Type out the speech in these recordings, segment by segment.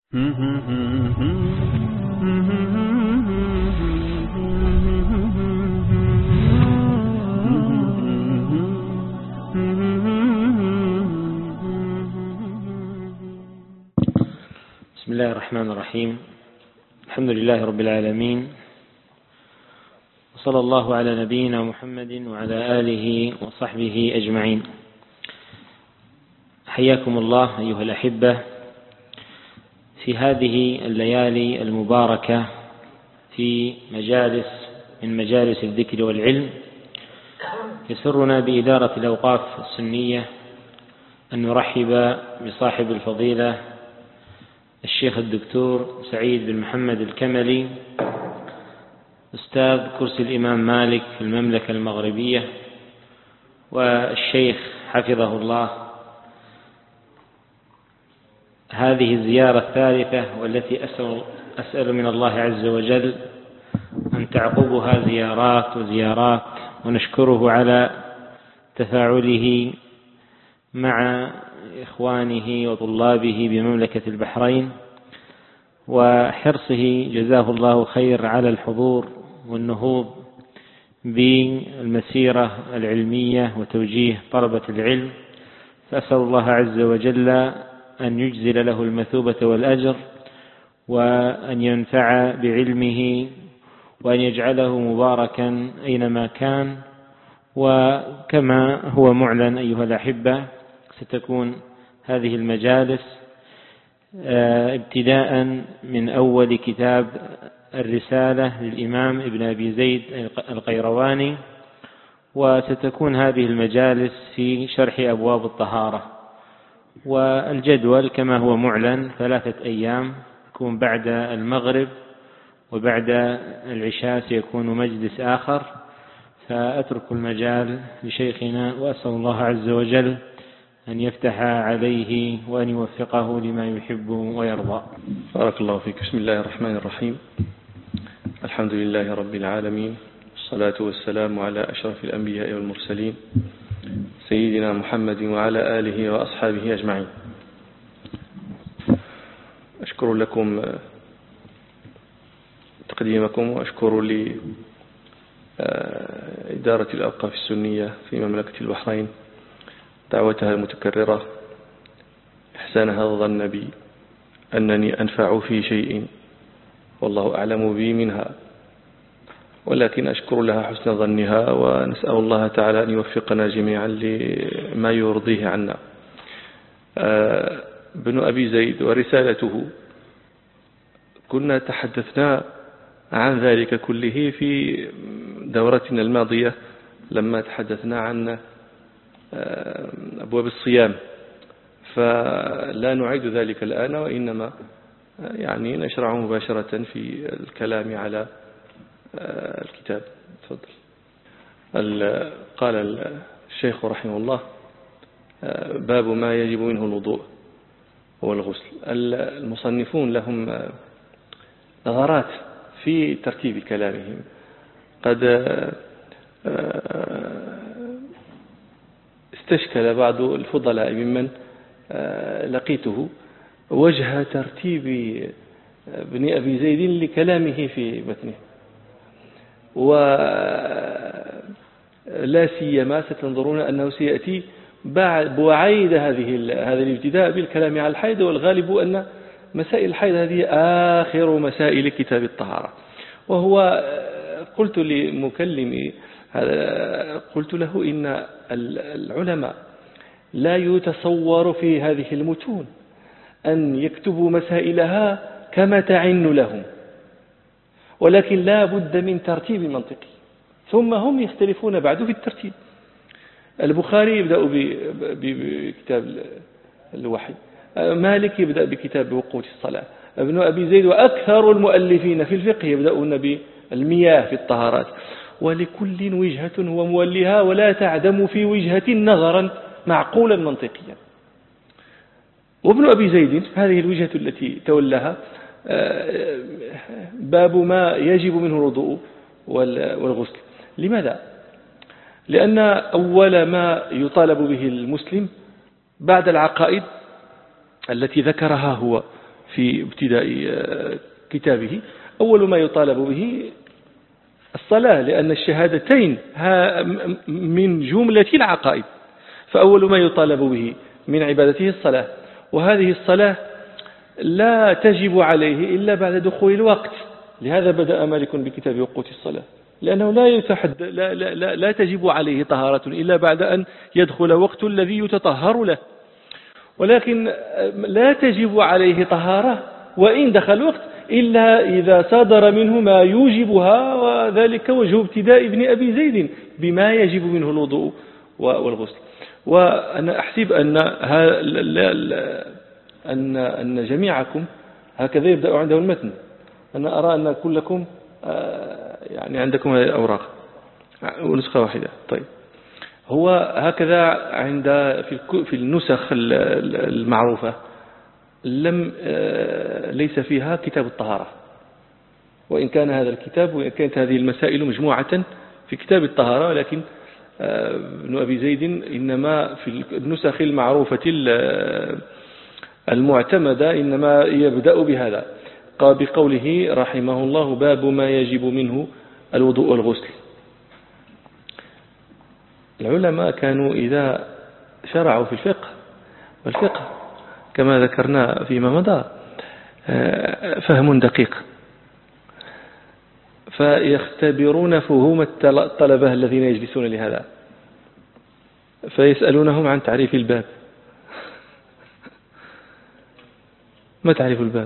بسم الله الرحمن الرحيم. الحمد لله رب العالمين، وصلى الله على نبينا محمد وعلى آله وصحبه أجمعين. حياكم الله أيها الأحبة في هذه الليالي المباركة في مجالس من مجالس الذكر والعلم. يسرنا بإدارة الأوقاف السنية أن نرحب بصاحب الفضيلة الشيخ الدكتور سعيد بن محمد الكملي، أستاذ كرسي الإمام مالك في المملكة المغربية، والشيخ حفظه الله. هذه الزيارة الثالثة والتي أسأل من الله عز وجل أن تعقبها زيارات، ونشكره على تفاعله مع إخوانه وطلابه بمملكة البحرين، وحرصه جزاه الله خير على الحضور والنهوض بالمسيرة العلمية وتوجيه طلبة العلم. فأسأل الله عز وجل أن يجزل له المثوبة والأجر، وأن ينفع بعلمه، وأن يجعله مباركا أينما كان. وكما هو معلن أيها الأحبة، ستكون هذه المجالس ابتداء من أول كتاب الرسالة للإمام ابن أبي زيد القيرواني، وستكون هذه المجالس في شرح أبواب الطهارة. والجدول كما هو معلن 3 أيام، يكون بعد المغرب وبعد العشاء سيكون مجلس آخر. فأترك المجال لشيخنا، وأسأل الله عز وجل أن يفتح عليه وأن يوفقه لما يحب ويرضى. بارك الله فيك. بسم الله الرحمن الرحيم. الحمد لله رب العالمين، والصلاة والسلام على أشرف الأنبياء والمرسلين سيدنا محمد وعلى آله وأصحابه أجمعين. أشكر لكم تقديمكم، وأشكر لإدارة الأوقاف السنية في مملكة البحرين دعوتها المتكررة، إحسانها الظن بي أنني أنفع في شيء والله أعلم بي منها، ولكن أشكر لها حسن ظنها، ونسأل الله تعالى أن يوفقنا جميعا لما يرضيه عنا. ابن أبي زيد ورسالته، كنا تحدثنا عن ذلك كله في دورتنا الماضية لما تحدثنا عن أبواب الصيام، فلا نعيد ذلك الآن، وإنما يعني نشرع مباشرة في الكلام على الكتاب. تفضل. قال الشيخ رحمه الله: باب ما يجب منه الوضوء والغسل. المصنفون لهم نظرات في ترتيب كلامهم، قد استشكل بعض الفضلاء ممن لقيته وجه ترتيب ابن أبي زيد لكلامه في متنه، ولا سيما ستنظرون أنه سيأتي بوعيد هذا الابتداء بالكلام على الحيض، والغالب أن مسائل الحيض هذه آخر مسائل كتاب الطهارة. وهو قلت لمكلمي قلت له إن العلماء لا يتصور في هذه المتون أن يكتبوا مسائلها كما تعن لهم، ولكن لا بد من ترتيب منطقي، ثم هم يختلفون بعد في الترتيب. البخاري يبدأ بكتاب الوحي، مالك يبدأ بكتاب وقوت الصلاة، ابن أبي زيد وأكثر المؤلفين في الفقه يبدأون بالمياه في الطهارات، ولكل وجهة هو موليها، ولا تعدم في وجهة نظرا معقولا منطقيا. وابن أبي زيد هذه الوجهة التي تولاها باب ما يجب منه الوضوء والغسل. لماذا؟ لأن أول ما يطالب به المسلم بعد العقائد التي ذكرها هو في ابتداء كتابه. أول ما يطالب به الصلاة، لأن الشهادتين من جملة العقائد، فأول ما يطالب به من عبادته الصلاة، وهذه الصلاة لا تجب عليه إلا بعد دخول الوقت. لهذا بدأ مالك بكتاب وقوت الصلاة، لأنه لا تجب عليه طهارة إلا بعد أن يدخل وقت الذي يتطهر له، ولكن لا تجب عليه طهارة وإن دخل وقت إلا إذا صدر منه ما يوجبها، وذلك وجه ابتداء ابن أبي زيد بما يجب منه الوضوء والغسل. وأنا أحسب أن جميعكم هكذا يبدأ عنده المتن. أنا أرى أن كلكم يعني عندكم هذه الأوراق ونسخة واحدة. طيب، هو هكذا في النسخ المعروفة ليس فيها كتاب الطهارة، وإن كان هذا الكتاب وإن كانت هذه المسائل مجموعة في كتاب الطهارة، ولكن ابن أبي زيد إنما في النسخ المعروفة المعتمدة إنما يبدأ بهذا بقوله رحمه الله: باب ما يجب منه الوضوء والغسل. العلماء كانوا إذا شرعوا في الفقه، والفقه كما ذكرنا فيما مضى فهم دقيق، فيختبرون فهوم الطلبة الذين يجلسون لهذا، فيسألونهم عن تعريف الباب. ما تعريف الباب؟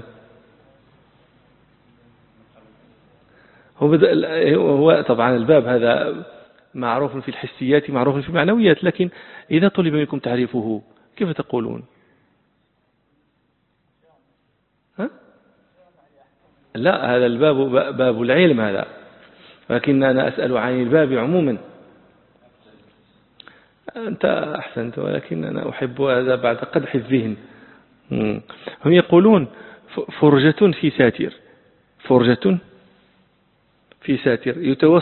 هو طبعا الباب هذا معروف في الحسيات، معروف في المعنويات، لكن إذا طلب منكم تعريفه كيف تقولون؟ ها؟ لا، هذا الباب باب العلم هذا، ولكن أنا أسأل عن الباب عموما. أنت أحسنت، ولكن أنا أحب هذا بعد قدح الذهن. هم يقولون فرجة في ساتر، فرجة في ساتر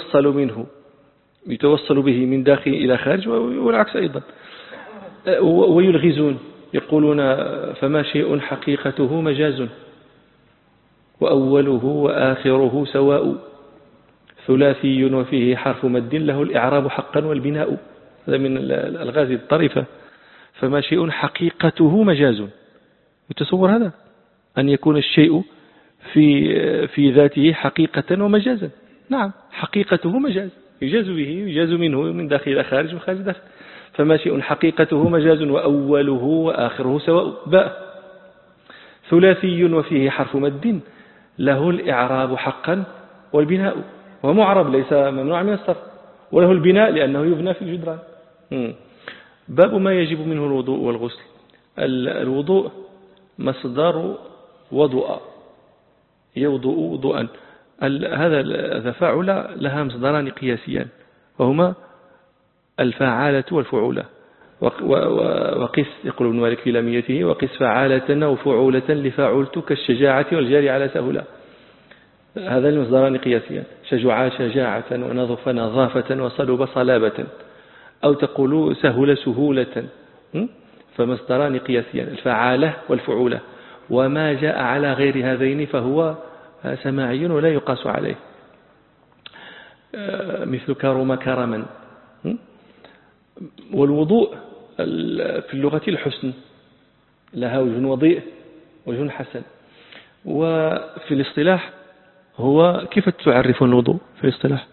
يتوصل به من داخل إلى خارج، والعكس أيضا. ويلغزون يقولون: فما شيء حقيقته مجاز، وأوله وآخره سواء، ثلاثي وفيه حرف مد له الإعراب حقا والبناء. هذا من الألغاز الطريفة. فما شيء حقيقته مجاز، يتصور هذا أن يكون الشيء في ذاته حقيقة ومجازا. نعم، حقيقته مجاز، يجاز به، يجاز منه من داخل إلى خارج وخارج داخل. فما شيء حقيقته مجاز وأوله وآخره سواء. باء ثلاثي وفيه حرف مد له الإعراب حقا والبناء، وهو معرب ليس ممنوع من الصرف، وله البناء لأنه يبنى في الجدران. باب ما يجب منه الوضوء والغسل. الوضوء مصدر وضوء، يوضوء وضوءا. هذا فاعل لها مصدران قياسيان، وهما الفاعالة والفعولة. وقس، يقول ابن مالك في لاميته: وقس فعالة وفعولة لفاعلت كالشجاعة والجاري على سهولة. هذا المصدران قياسيان: شجع شجاعة، ونظف نظافة، وصلب صلابة، أو تقول سهل سهولة. فمصدران قياسيان، الفعالة والفعولة. وما جاء على غير هذين فهو سماعي ولا يقاس عليه، مثل كرم كرما. والوضوء في اللغة الحسن، لها وجه وضيء وجه حسن. وفي الاصطلاح هو كيف تعرف الوضوء في الاصطلاح؟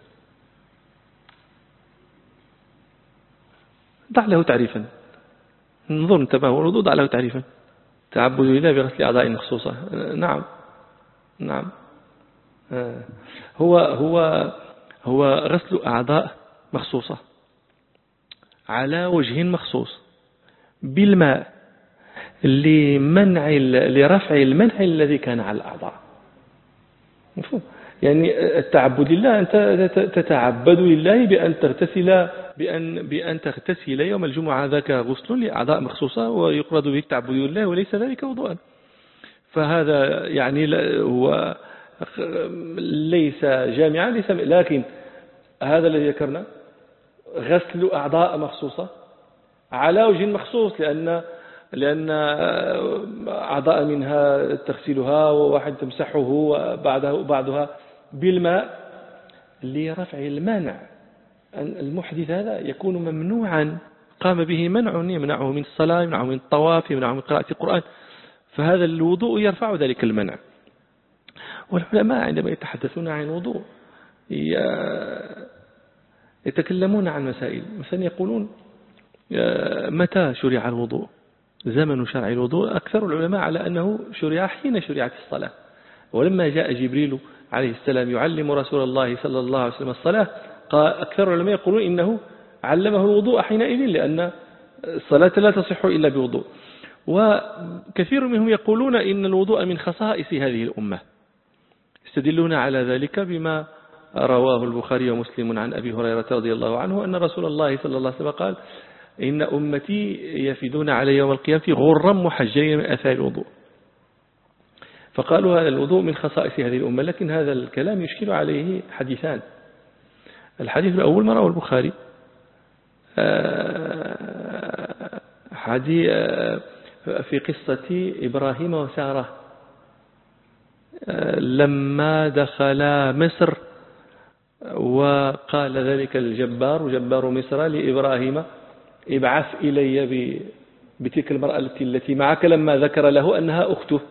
ضع له تعريفا، انظر انت ما هو الوضوء، ضع له تعريفا: تعبد لله بغسل أعضاء مخصوصة. نعم نعم، هو غسل أعضاء مخصوصة على وجه مخصوص بالماء لرفع المنع الذي كان على الأعضاء. مفهوم؟ يعني التعبد لله، أنت تتعبد لله بأن تغتسل يوم الجمعة، ذاك غسل لأعضاء مخصوصة ويقرد به التعبد لله، وليس ذلك وضوءا. فهذا يعني هو ليس جامعا، لكن هذا الذي ذكرنا غسل أعضاء مخصوصة على وجه مخصوص، لأن لأن أعضاء منها تغسلها وواحد تمسحه وبعضها بالماء لرفع المانع. المحدث هذا يكون ممنوعا، قام به منع يمنعه من الصلاة، يمنعه من الطواف، يمنعه من قراءة القرآن، فهذا الوضوء يرفع ذلك المنع. والعلماء عندما يتحدثون عن الوضوء يتكلمون عن مسائل، مثلا يقولون متى شرع الوضوء، زمن شرع الوضوء. أكثر العلماء على أنه شرع حين شرعت الصلاة، ولما جاء جبريل عليه السلام يعلم رسول الله صلى الله عليه وسلم الصلاة، أكثر العلماء يقولون إنه علمه الوضوء حينئذ، لأن الصلاة لا تصح إلا بوضوء. وكثير منهم يقولون إن الوضوء من خصائص هذه الأمة، يستدلون على ذلك بما رواه البخاري ومسلم عن أبي هريرة رضي الله عنه أن رسول الله صلى الله عليه وسلم قال: إن أمتي يفدون علي يوم القيامة غرا محجلين من آثار الوضوء. فقالوا هذا الوضوء من خصائص هذه الأمة، لكن هذا الكلام يشكل عليه حديثان. الحديث الأول ما رواه البخاري حديث في قصة إبراهيم وسارة لما دخل مصر، وقال ذلك جبار مصر لإبراهيم: ابعث إلي بتلك المرأة التي معك، لما ذكر له أنها أخته.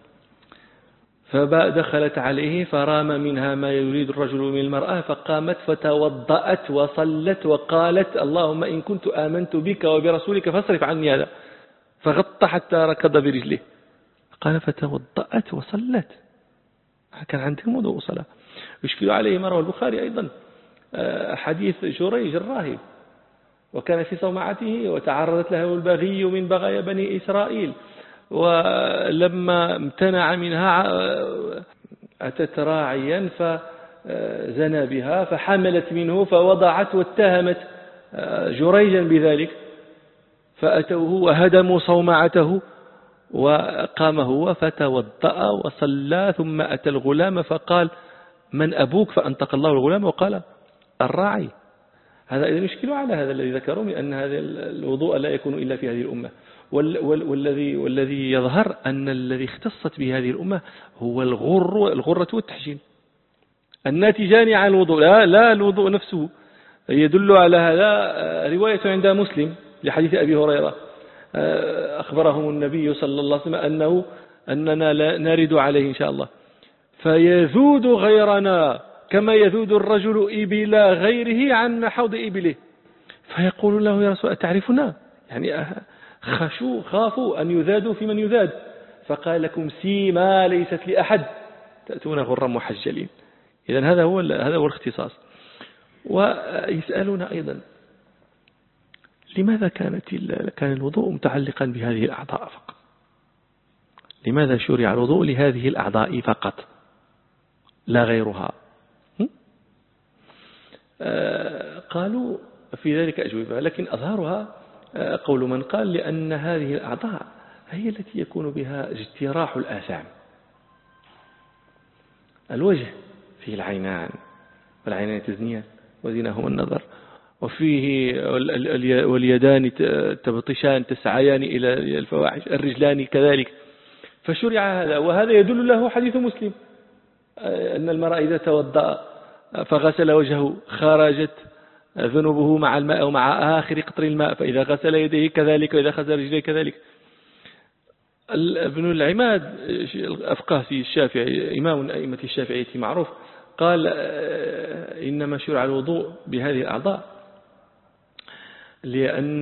فدخلت عليه فرام منها ما يريد الرجل من المرأة، فقامت فتوضأت وصلت وقالت: اللهم إن كنت آمنت بك وبرسولك فاصرف عني هذا. فغطى حتى ركض برجله. قال: فتوضأت وصلت، كان عندهم وضوء وصلاة. يشكل عليه ما رواه البخاري أيضا حديث جريج الراهب، وكان في صومعته وتعرضت له البغي من بغايا بني إسرائيل، ولما امتنع منها أتت راعيا فزنى بها فحملت منه فوضعت واتهمت جريجا بذلك، فأتوه وهدموا صومعته، وقام هو فتوضأ وصلى، ثم أتى الغلام فقال: من أبوك؟ فأنطق الله الغلام وقال: الراعي. هذا إذا يشكل على هذا الذي ذكروا من أن هذا الوضوء لا يكون إلا في هذه الأمة. والذي يظهر أن الذي اختصت بهذه الأمة هو الغرة والتحجيل، الناتجان عن الوضوء، لا الوضوء نفسه. يدل على هذا رواية عند مسلم لحديث أبي هريرة أخبرهم النبي صلى الله عليه وسلم أننا لا نرد عليه إن شاء الله، فيذود غيرنا كما يذود الرجل إبل غيره عن حوض إبله، فيقول له: يا رسول تعرفنا؟ يعني خافوا أن يذادوا في من يذاد. فقال: لكم سيما ليست لأحد، تأتون غرا محجلين. إذن هذا هو الاختصاص. ويسألون أيضا: لماذا كان الوضوء متعلقا بهذه الأعضاء فقط؟ لماذا شرع الوضوء لهذه الأعضاء فقط لا غيرها؟ قالوا في ذلك أجوبة، لكن أظهرها قول من قال: لأن هذه الأعضاء هي التي يكون بها اجتراح الآثام. الوجه فيه العينان، والعينان تزنيان وزناهما النظر، وفيه واليدان تبطشان تسعيان إلى الفواحش، الرجلان كذلك. فشرع هذا، وهذا يدل له حديث مسلم أن المرأة إذا توضأ فغسل وجهه خرجت ذنوبه مع الماء أو مع آخر قطر الماء، فإذا غسل يديه كذلك، وإذا غسل رجليه كذلك. ابن العماد الأفقاهي الشافعي إمام من أئمة الشافعية معروف، قال: إنما شرع الوضوء بهذه الأعضاء لأن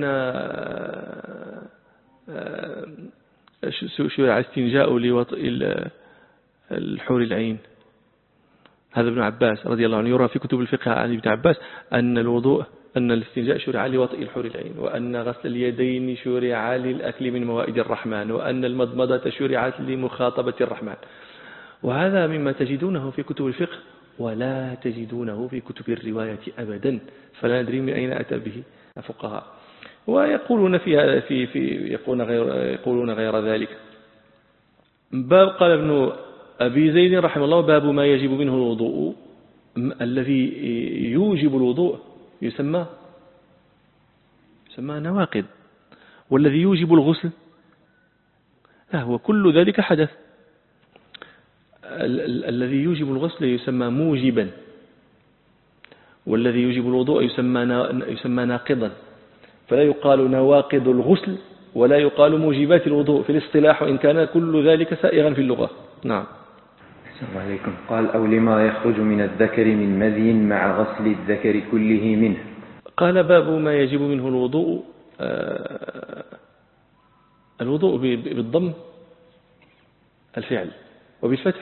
شرع استنجاء لوطئ الحور العين. هذا ابن عباس رضي الله عنه يرى في كتب الفقه عن ابن عباس أن الاستنجاء شرع لوطئ الحور العين، وأن غسل اليدين شرع للأكل من موائد الرحمن، وأن المضمضة شرعت لمخاطبة الرحمن. وهذا مما تجدونه في كتب الفقه ولا تجدونه في كتب الرواية أبدا، فلا ندري من أين أتى به الفقهاء. ويقولون يقولون غير ذلك. باب قال ابن أبي زيد رحمه الله: باب ما يجب منه الوضوء. الذي يوجب الوضوء يسمى نواقض، والذي يوجب الغسل لا، هو كل ذلك حدث. الذي يوجب الغسل يسمى موجبا، والذي يوجب الوضوء يسمى ناقضا. فلا يقال نواقض الغسل ولا يقال موجبات الوضوء في الاصطلاح، وإن كان كل ذلك سائغا في اللغة. نعم. السلام عليكم. قال أو لما يخرج من الذكر من مذي مع غسل الذكر كله منه. قال باب ما يجب منه الوضوء. الوضوء بالضم الفعل، وبالفتح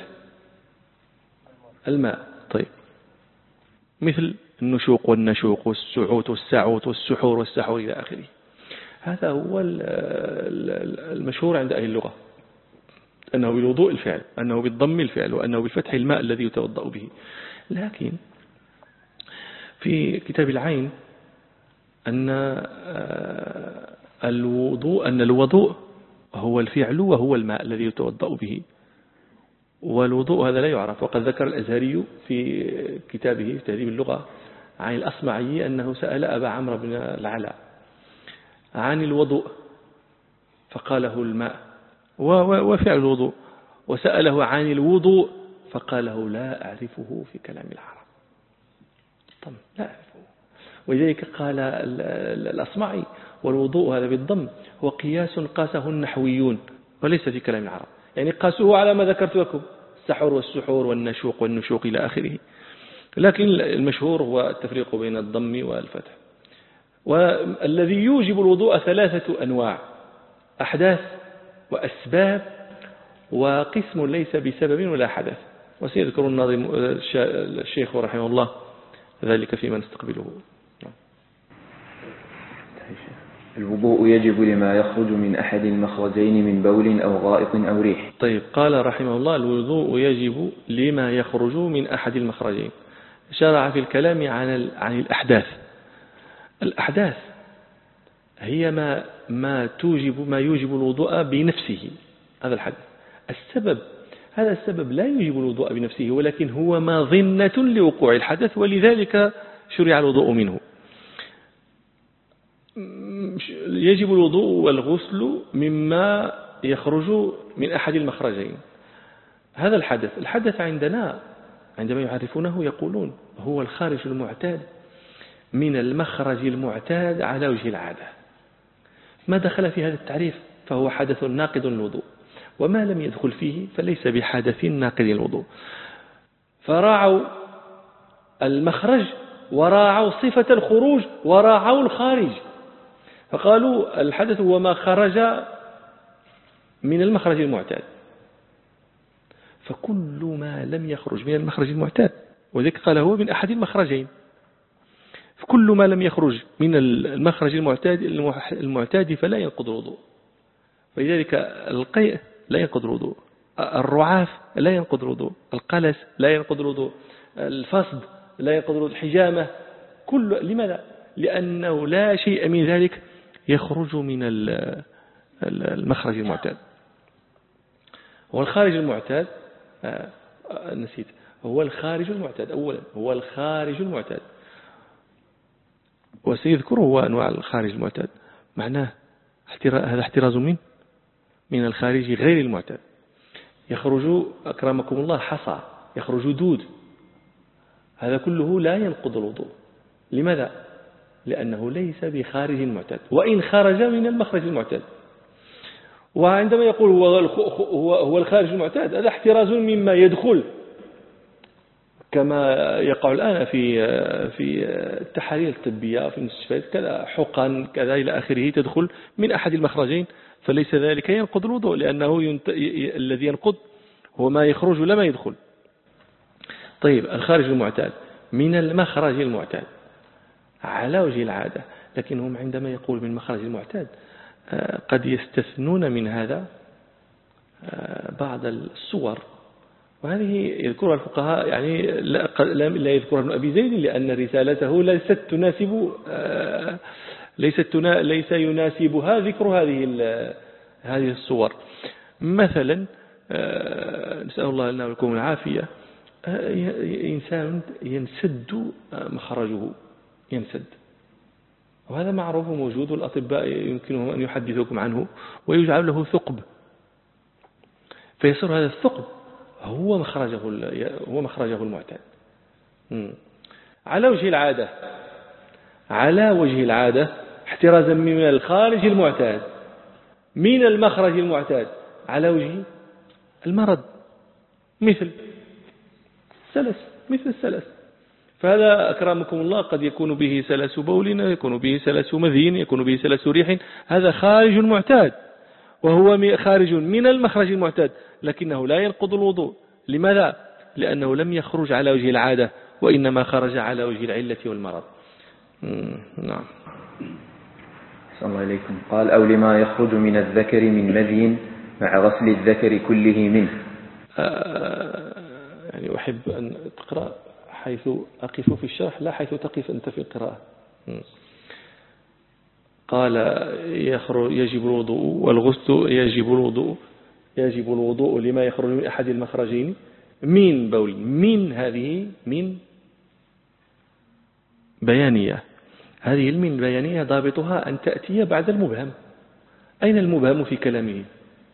الماء. طيب، مثل النشوق والنشوق والسعوت والسعوت والسحور والسحور إلى آخره. هذا هو المشهور عند أهل اللغة، أنه بالوضوء الفعل، أنه بالضم الفعل، وأنه بالفتح الماء الذي يتوضأ به. لكن في كتاب العين أن الوضوء هو الفعل وهو الماء الذي يتوضأ به، والوضوء هذا لا يعرف. وقد ذكر الأزهري في كتابه في تهذيب اللغة عن الأصمعي أنه سأل أبا عمرو بن العلاء عن الوضوء فقاله الماء وفعل الوضوء، وسأله عن الوضوء فقاله لا أعرفه في كلام العرب. طب لا أعرفه. ولذلك قال الأصمعي والوضوء هذا بالضم هو قياس قاسه النحويون وليس في كلام العرب، يعني قاسوه على ما ذكرت لكم، السحور والسحور والنشوق والنشوق إلى آخره. لكن المشهور هو التفريق بين الضم والفتح. والذي يوجب الوضوء 3 أنواع: أحداث وأسباب وقسم ليس بسبب ولا حدث. وسيذكر الناظم الشيخ رحمه الله ذلك فيما نستقبله. الوضوء يجب لما يخرج من أحد المخرجين من بول أو غائط أو ريح. طيب، قال رحمه الله الوضوء يجب لما يخرج من أحد المخرجين. شرع في الكلام عن الأحداث. الأحداث هي ما يوجب الوضوء بنفسه، هذا الحدث. هذا السبب لا يوجب الوضوء بنفسه، ولكن هو مظنة لوقوع الحدث، ولذلك شرع الوضوء منه. يجب الوضوء والغسل مما يخرج من أحد المخرجين. هذا الحدث عندنا عندما يعرفونه يقولون هو الخارج المعتاد من المخرج المعتاد على وجه العادة. ما دخل في هذا التعريف فهو حدث ناقض للوضوء، وما لم يدخل فيه فليس بحدث ناقض للوضوء. فراعوا المخرج وراعوا صفة الخروج وراعوا الخارج، فقالوا الحدث هو ما خرج من المخرج المعتاد. فكل ما لم يخرج من المخرج المعتاد، وذلك قال هو من أحد المخرجين، فكل ما لم يخرج من المخرج المعتاد فلا ينقض الوضوء. فلذلك القيء لا ينقض الوضوء، الرعاف لا ينقض الوضوء، القلس لا ينقض الوضوء، الفصد لا ينقض الوضوء، الحجامة لماذا؟ لأنه لا شيء من ذلك يخرج من المخرج المعتاد. هو الخارج المعتاد نسيت، هو الخارج المعتاد أولا، هو الخارج المعتاد، وسيذكر هو أنواع الخارج المعتاد. معناه هذا احتراز من الخارج غير المعتاد. يخرج أكرمكم الله حصى، يخرج دود، هذا كله لا ينقض الوضوء. لماذا؟ لأنه ليس بخارج المعتاد، وإن خرج من المخرج المعتاد. وعندما يقول هو الخارج المعتاد، هذا احتراز مما يدخل، كما يقع الآن في التحاليل الطبية في المستشفيات، كذا حقن كذا إلى آخره تدخل من أحد المخرجين، فليس ذلك ينقض الوضوء، لأنه الذي ينقض هو ما يخرج لما يدخل. طيب، الخارج المعتاد من المخرج المعتاد على وجه العادة، لكنهم عندما يقول من مخرج المعتاد قد يستثنون من هذا بعض الصور، وهذه يذكرها الفقهاء، يعني لا يذكرها ابن أبي زيد لأن رسالته ليس يناسبها ذكر هذه الصور. مثلا نسأل الله لنا ولكم العافية، إنسان ينسد مخرجه، ينسد، وهذا معروف موجود، والأطباء يمكنهم أن يحدثوكم عنه، ويجعل له ثقب فيصير هذا الثقب هو مخرجه المعتاد. على وجه العادة احترازا من الخارج المعتاد من المخرج المعتاد على وجه المرض، مثل السلس. فهذا أكرمكم الله قد يكون به سلس بول، يكون به سلس مذي، يكون به سلس ريح، هذا خارج معتاد وهو خارج من المخرج المعتاد، لكنه لا ينقض الوضوء. لماذا؟ لأنه لم يخرج على وجه العادة، وإنما خرج على وجه العلة والمرض. نعم. صلى الله عليكم. قال أو لما يخرج من الذكر من مذي مع غسل الذكر كله منه. يعني أحب أن تقرأ حيث أقف في الشرح لا حيث تقف أنت في القراءة. قال يجب الوضوء والغسل يجب الوضوء لما يخرج من أحد المخرجين من بول. هذه من بيانية. هذه المن بيانية ضابطها أن تأتي بعد المبهم. أين المبهم في كلامه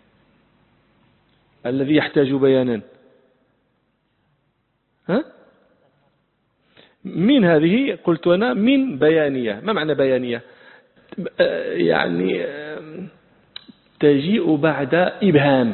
الذي يحتاج بيانا؟ من هذه قلت أنا من بيانية. ما معنى بيانية؟ يعني تجيء بعد إبهام.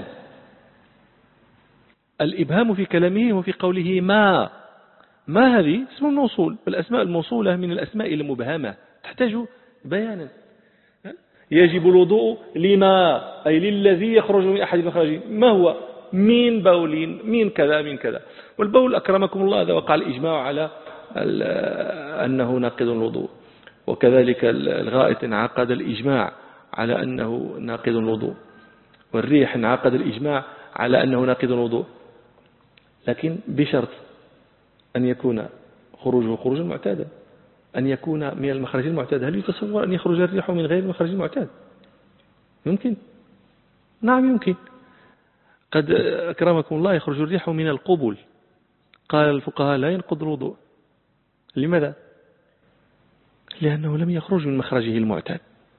الإبهام في كلامه وفي قوله ما هذه اسم الموصول، والأسماء الموصولة من الأسماء المبهمة تحتاج بيانا. يجب الوضوء لما أي للذي يخرج من أحد المخرجين. ما هو؟ من بول، من كذا من كذا. والبول أكرمكم الله هذا وقع الإجماع على أنه ناقض الوضوء، وكذلك الغائط انعقد الإجماع على أنه ناقض الوضوء، والريح انعقد الإجماع على أنه ناقض الوضوء، لكن بشرط أن يكون خروجه خروجا معتادا، أن يكون من المخرج المعتاد. هل يتصور أن يخرج الريح من غير المخرج المعتاد؟ يمكن. نعم يمكن. قد أكرمكم الله يخرج الريح من القبول. قال الفقهاء لا ينقض الوضوء. لماذا؟ لأنه لم يخرج من مخرجه المعتاد.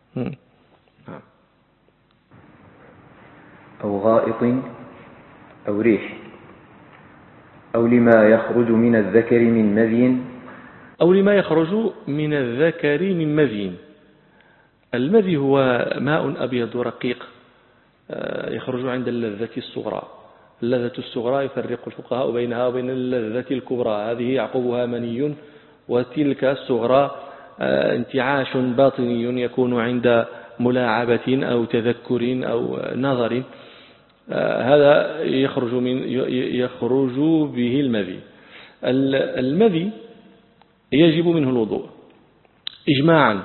أو غائط أو ريح أو لما يخرج من الذكر من مذي. أو لما يخرج من الذكر من مذي. المذي هو ماء أبيض رقيق يخرج عند اللذة الصغرى. اللذة الصغرى يفرق الفقهاء بينها وبين اللذة الكبرى. هذه يعقبها مني، وتلك الصغرى انتعاش باطني يكون عند ملاعبة أو تذكر أو نظر. هذا يخرج به المذي. المذي يجب منه الوضوء إجماعا.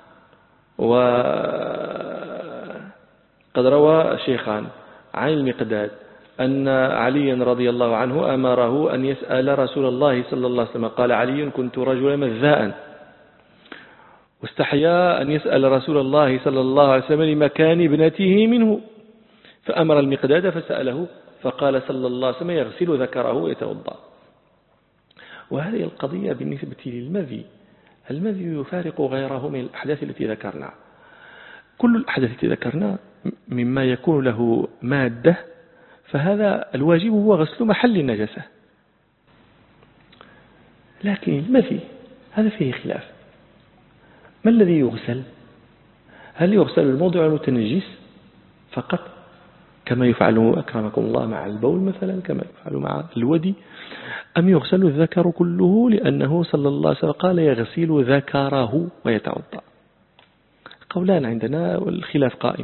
وقد روى شيخان عن المقداد أن عليا رضي الله عنه أمره أن يسأل رسول الله صلى الله عليه وسلم. قال علي كنت رجلا مذاء واستحيا أن يسأل رسول الله صلى الله عليه وسلم لمكان ابنته منه، فأمر المقداد فسأله، فقال صلى الله عليه وسلم يغسل ذكره ويتوضأ. وهذه القضية بالنسبة للمذي، المذي يفارق غيره من الأحداث التي ذكرنا. كل الأحداث التي ذكرنا مما يكون له مادة فهذا الواجب هو غسل محل النجاسة، لكن المذي هذا فيه خلاف. ما الذي يغسل؟ هل يغسل الموضع المتنجس فقط كما يفعل أكرمكم الله مع البول مثلا، كما يفعل مع الودي، أم يغسل الذكر كله؟ لأنه صلى الله عليه وسلم قال يغسل ذكره ويتوضأ. قولان عندنا والخلاف قائم.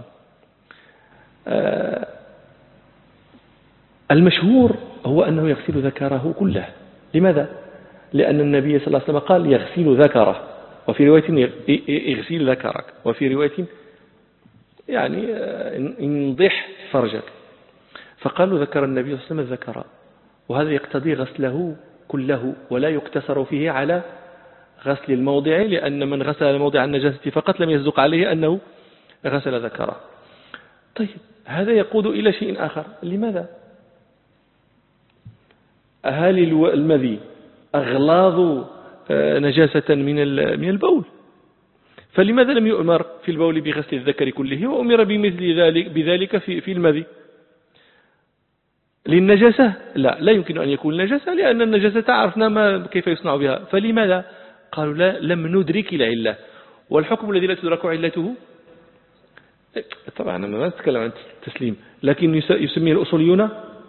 المشهور هو أنه يغسل ذكره كله. لماذا؟ لأن النبي صلى الله عليه وسلم قال يغسل ذكره، وفي رواية يغسل ذكرك، وفي رواية يعني انضح فرجك. فقالوا ذكر النبي صلى الله عليه وسلم الذكر، وهذا يقتضي غسله كله ولا يقتصر فيه على غسل الموضع، لأن من غسل موضع النجاسة فقط لم يصدق عليه أنه غسل ذكره. طيب هذا يقود إلى شيء آخر. لماذا؟ هل المذي أغلاظ نجاسة من البول؟ فلماذا لم يؤمر في البول بغسل الذكر كله وأمر بمثل بذلك في المذي؟ للنجاسة لا يمكن أن يكون نجاسة، لأن النجاسة عرفنا كيف يصنع بها. فلماذا؟ قالوا لا، لم ندرك العلة. والحكم الذي لا تدرك علته، طبعا أنا ما أتكلم عن التسليم، لكن يسميه الأصوليون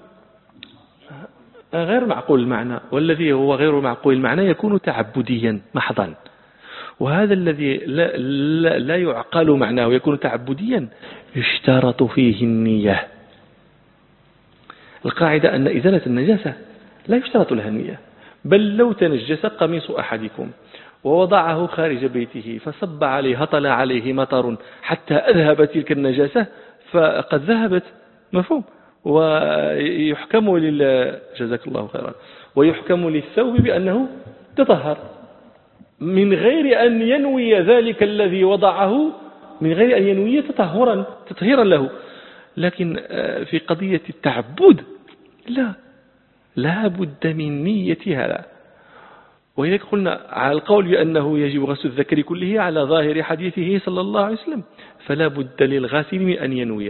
غير معقول المعنى، والذي هو غير معقول المعنى يكون تعبديا محضا. وهذا الذي لا يعقل معناه يكون تعبديا يشترط فيه النية. القاعدة أن إزالة النجاسة لا يشترط لها النية، بل لو تنجس قميص أحدكم ووضعه خارج بيته فصب عليه هطل عليه مطر حتى أذهب تلك النجاسة فقد ذهبت، مفهوم. ويحكم جزاك الله خيرا، ويحكم للثوب بأنه تطهر من غير أن ينوي ذلك الذي وضعه، من غير أن ينوي تطهيرا له. لكن في قضية التعبد لا بد من نية هذا. ولذلك قلنا على القول بأنه يجب غسل الذكر كله على ظاهر حديثه صلى الله عليه وسلم، فلا بد للغاسل من أن ينوي.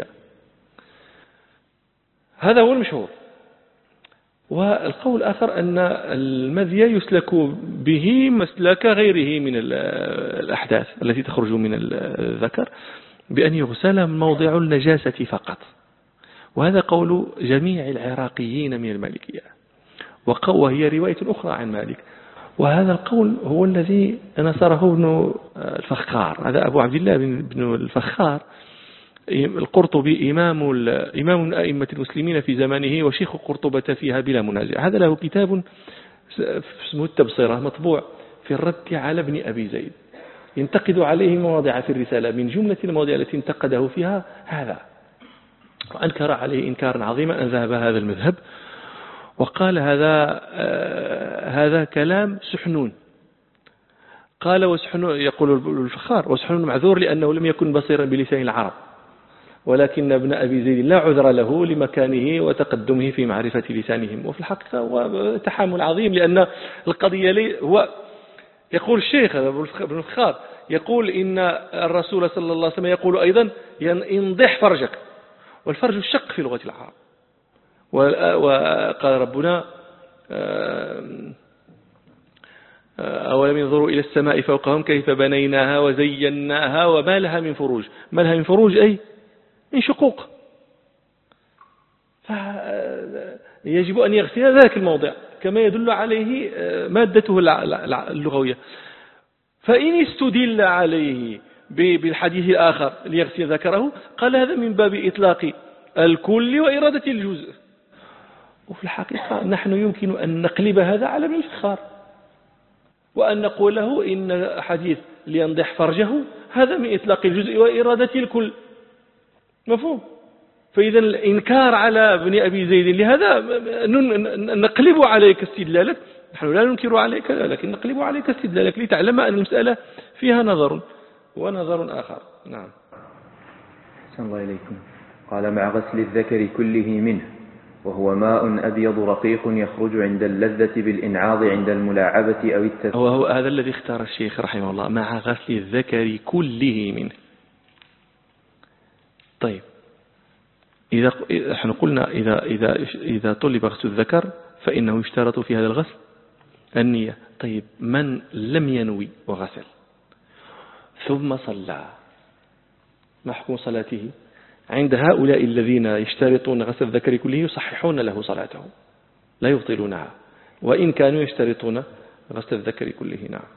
هذا هو المشهور. والقول الآخر أن المذي يسلك به مسلك غيره من الأحداث التي تخرج من الذكر بأن يغسل موضع النجاسة فقط. وهذا قول جميع العراقيين من المالكية، وهي رواية أخرى عن مالك. وهذا القول هو الذي نصره ابن الفخار، هذا أبو عبد الله بن الفخار القرطبي، إمام من أئمة المسلمين في زمانه وشيخ قرطبة فيها بلا منازع. هذا له كتاب اسمه التبصرة مطبوع في الرد على ابن أبي زيد، ينتقد عليه مواضع في الرسالة. من جملة المواضع التي انتقده فيها هذا، وأنكر عليه إنكارا عظيما أن ذهب هذا المذهب، وقال هذا كلام سحنون. قال وسحنون، يقول الفخار، وسحنون معذور لأنه لم يكن بصيرا بلسان العرب، ولكن ابن أبي زيد لا عذر له لمكانه وتقدمه في معرفة لسانهم. وفي الحقيقة هو تحامل عظيم، لأن القضية هو يقول الشيخ ابن الفخار يقول إن الرسول صلى الله عليه وسلم يقول أيضا انضح فرجك، والفرج الشق في لغة العرب. وقال ربنا أولم ينظروا إلى السماء فوقهم كيف بنيناها وزيناها وما لها من فروج. ما لها من فروج أي من شقوق، فيجب أن يغسل ذلك الموضع كما يدل عليه مادته اللغوية. فإن استدل عليه بالحديث الآخر ليغسل ذكره، قال هذا من باب إطلاق الكل وإرادة الجزء. وفي الحقيقة نحن يمكن أن نقلب هذا على ابن الفخار، وأن نقول له إن حديث لينضح فرجه هذا من إطلاق الجزء وإرادة الكل، مفهوم. فإذا الإنكار على ابن أبي زيد لهذا نقلب عليك استدلالك، نحن لا ننكر عليك لكن نقلب عليك استدلالك لتعلم أن المسألة فيها نظر ونظر آخر. نعم. أحسن الله إليكم. قال مع غسل الذكر كله منه، وهو ماء أبيض رقيق يخرج عند اللذة بالإنعاض عند الملاعبة أو التثبيت. وهو هذا الذي اختار الشيخ رحمه الله، مع غسل الذكر كله منه. طيب، نحن قلنا إذا طلب غسل الذكر فإنه يشترط في هذا الغسل النية. طيب، من لم ينوي وغسل ثم صلى، ما حكم صلاته؟ عند هؤلاء الذين يشترطون غسل الذكر كله يصححون له صلاته، لا يبطلونها، وإن كانوا يشترطون غسل الذكر كله. نعم.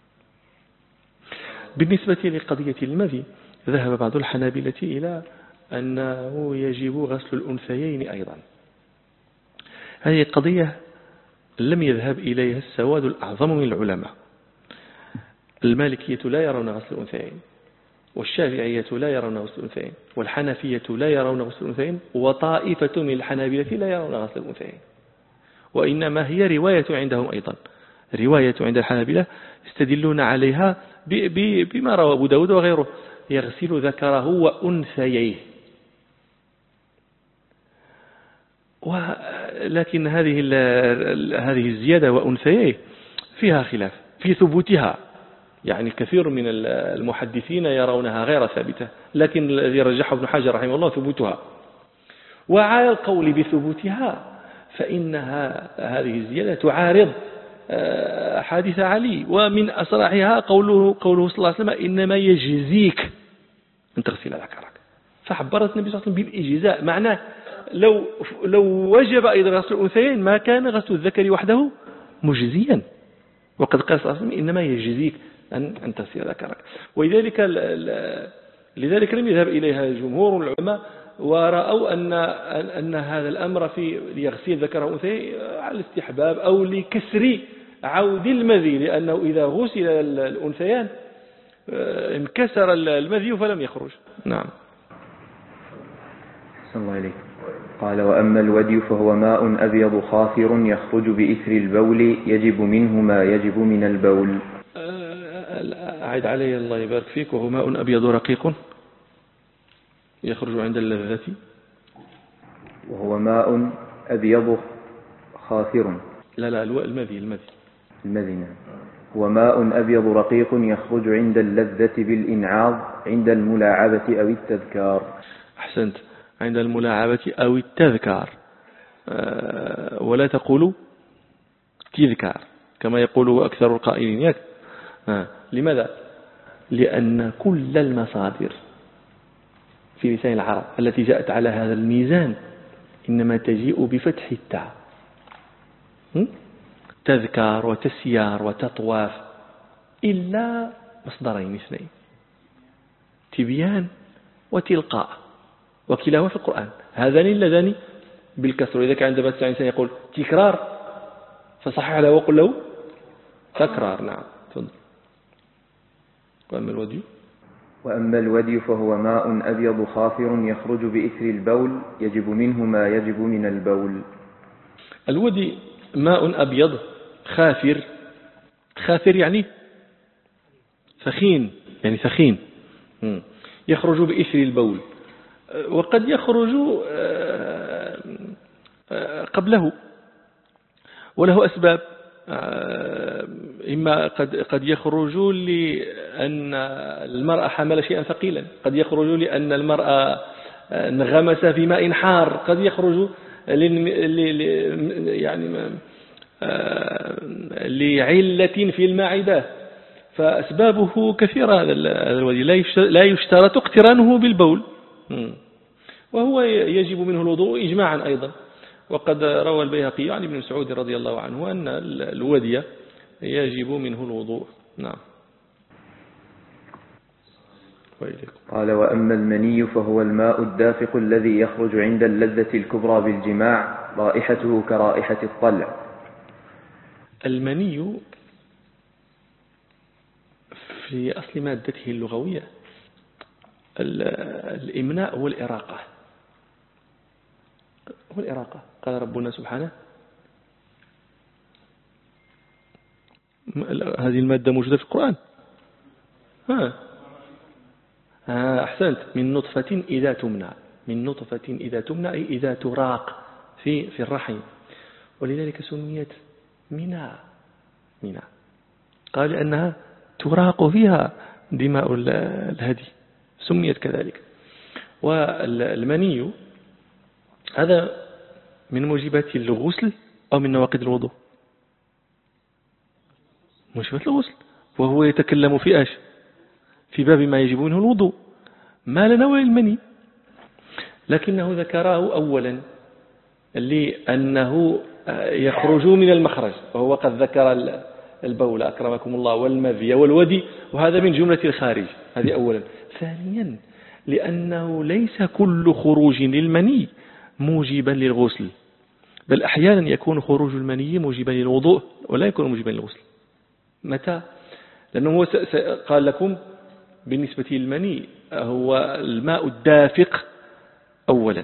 بالنسبة لقضية المذي، ذهب بعض الحنابلة إلى أنه يجب غسل الأنثيين أيضا. هذه قضية لم يذهب إليها السواد الأعظم من العلماء. المالكية لا يرون غسل الأنثيين، والشافعية لا يرون غسل الأنثيين، والحنفية لا يرون غسل الأنثيين، وطائفة من الحنابلة لا يرون غسل الأنثيين. وإنما هي رواية عندهم أيضا، رواية عند الحنابلة يستدلون عليها بما روى أبو داود وغيره، يغسل ذكره وأنثييه. ولكن هذه الزيادة وأنثييه فيها خلاف في ثبوتها، يعني كثير من المحدثين يرونها غير ثابتة، لكن الذي رجحه ابن حجر رحمه الله ثبوتها. وعلى القول بثبوتها فإنها هذه الزيادة تعارض حديث علي، ومن أصرحها قوله صلى الله عليه وسلم إنما يجزيك أن تغسل ذكرك، فعبرت النبي صلى الله عليه وسلم بالإجزاء، معناه لو وجب أيضا غسل الأنثيين ما كان غسل الذكر وحده مجزيا، وقد قال صلى الله عليه وسلم إنما يجزيك أن تغسل ذكرك. لذلك لم يذهب إليها جمهور العلماء، ورأوا أن هذا الأمر في ليغسل ذكره أنثى على الاستحباب أو لكسر عود المذي، لأنه إذا غسل الأنثيان انكسر المذي فلم يخرج. نعم. أحسن الله إليك. قال وأما الودي فهو ماء أبيض خافر يخرج بإثر البول يجب منه ما يجب من البول. أعد علي الله يبارك فيك. وهو ماء أبيض رقيق يخرج عند اللذة. وهو ماء أبيض خافر. لا المذي نعم. هو ماء أبيض رقيق يخرج عند اللذة بالإنعاض عند الملاعبة أو التذكار. أحسنت، عند الملاعبة أو التذكار، ولا تقولوا تذكار كما يقول أكثر القائلين. لماذا؟ لأن كل المصادر في لسان العرب التي جاءت على هذا الميزان إنما تجيء بفتح التاء، تذكار وتسيار وتطواف، إلا مصدرين اثنين، تبيان وتلقاء، وكلاهما في القرآن. هذان اللذان بالكسر. إذا كان عندما الإنسان يقول تكرار فصحح له وقل له تكرار. نعم. وأما الودي فهو ماء أبيض خافر يخرج بإثر البول يجب منه ما يجب من البول. الودي ماء أبيض خافر يعني ثخين يخرج بإثر البول، وقد يخرج قبله، وله أسباب. إما قد يخرج لأن المرأة حمل شيئا ثقيلا، قد يخرج لأن المرأة انغمس في ماء حار، قد يخرج لعلة في المعدة، فأسبابه كثيرة. هذا الودي لا يشترط اقترانه بالبول، وهو يجب منه الوضوء إجماعا أيضا. وقد روى البيهقي عن ابن مسعود رضي الله عنه أن الودي يجب منه الوضوء. نعم. قال وأما المني فهو الماء الدافق الذي يخرج عند اللذة الكبرى بالجماع رائحته كرائحة الطلع. المني في أصل مادته اللغوية الإمناء والإراقة. قال ربنا سبحانه هذه المادة موجودة في القرآن. أحسنت. من نطفة إذا تمنى أي إذا تراق في الرحم، ولذلك سميت منى. قال لأنها تراق فيها دماء الهدي، سميت كذلك. والمني هذا من موجبات الغسل أو من نواقض الوضوء؟ موجبات الغسل، وهو يتكلم في باب ما يجب منه الوضوء، ما لنا وللمني، لكنه ذكره أولا لأنه يخرج من المخرج، وهو قد ذكر البول أكرمكم الله والمذي والودي، وهذا من جملة الخارج. هذه أولا. ثانيا لأنه ليس كل خروج للمني موجبا للغسل، بل أحيانا يكون خروج المني موجبا للوضوء ولا يكون موجبا للغسل. متى؟ لأنه قال لكم بالنسبة للمني هو الماء الدافق أولا.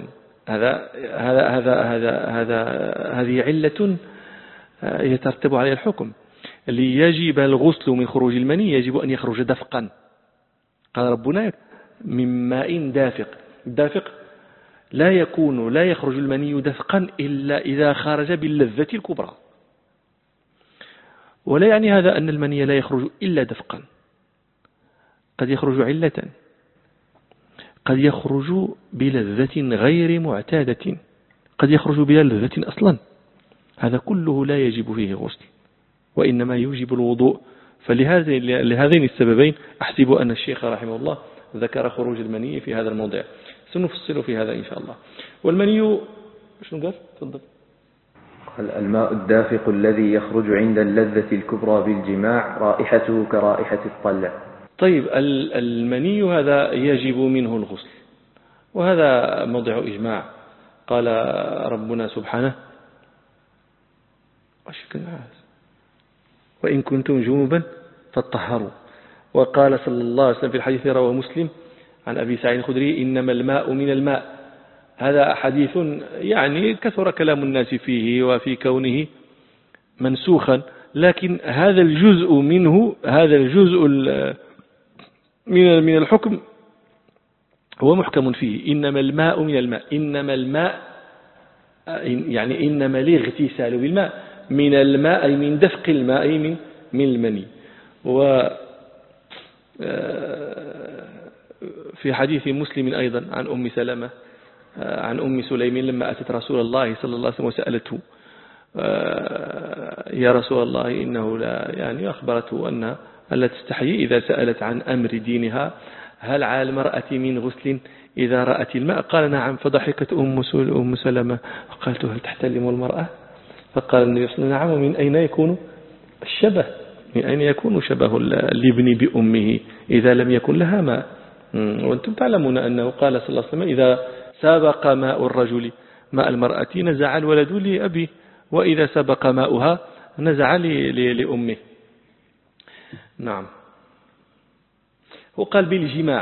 هذه علة يترتب عليها الحكم. ليجب الغسل من خروج المني يجب أن يخرج دفقا. قال ربنا من ماء دافق لا يخرج المني دفقا إلا إذا خرج باللذة الكبرى. ولا يعني هذا أن المني لا يخرج إلا دفقا، قد يخرج علة. قد يخرج بلذة غير معتادة، قد يخرج بلا لذة أصلا، هذا كله لا يجب فيه غسل وإنما يوجب الوضوء. فلهذين السببين أحسب أن الشيخ رحمه الله ذكر خروج المني في هذا الموضع. سنفصل في هذا إن شاء الله. والمني شنو قال؟ تفضل. الماء الدافق الذي يخرج عند اللذة الكبرى بالجماع رائحته كرائحة الطلع. طيب المني هذا يجب منه الغسل، وهذا موضع إجماع. قال ربنا سبحانه وإن كنتم جنوبا فاطهروا. وقال صلى الله عليه وسلم في الحديث رواه مسلم عن أبي سعيد الخدري إنما الماء من الماء. هذا حديث يعني كثر كلام الناس فيه وفي كونه منسوخا، لكن هذا الجزء منه، هذا الجزء من الحكم هو محكم فيه. إنما الماء من الماء، إنما الماء يعني إنما الاغتسال بالماء من الماء أي من دفق الماء من المني. وفي حديث مسلم أيضا عن أم سلمة عن أم سليم لما أتت رسول الله صلى الله عليه وسلم وسألته يا رسول الله إنه لا يعني أخبرته أنها لا تستحيي إذا سألت عن أمر دينها هل على المرأة من غسل إذا رأت الماء؟ قال نعم. فضحكت أم سلمة فقالت هل تحتلم المرأة؟ فقال النبي صلى الله عليه وسلم نعم. ومن أين يكون الشبه؟ من أين يكون شبه الابن بأمه إذا لم يكن لها ماء؟ وأنتم تعلمون أنه قال صلى الله عليه وسلم إذا سبق ماء الرجل ماء المرأة نزع الولد لأبيه، وإذا سبق ماؤها نزع لأمه. نعم. وقال بالجماع،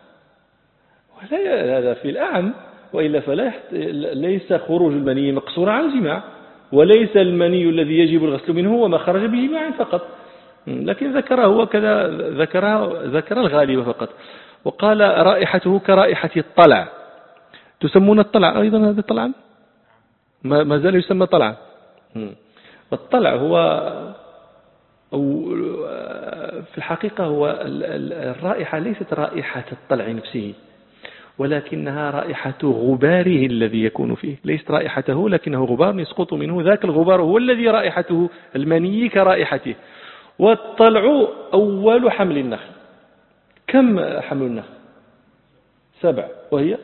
هذا في الأعم، وإلا فلا ليس خروج المني مقصورا على الجماع، وليس المني الذي يجب الغسل منه هو ما خرج بجماع فقط، لكن ذكره وكذا ذكر الغالب فقط. وقال رائحته كرائحة الطلع. تسمون الطلع أيضا هذا طلعا؟ ما زال يسمى طلعا. الطلع هو أو في الحقيقة هو الرائحة ليست رائحة الطلع نفسه، ولكنها رائحة غباره الذي يكون فيه، ليست رائحته لكنه غبار يسقط منه، ذاك الغبار هو الذي رائحته المني كرائحته. والطلع أول حمل النخل. كم حمل النخل؟ 7، وهي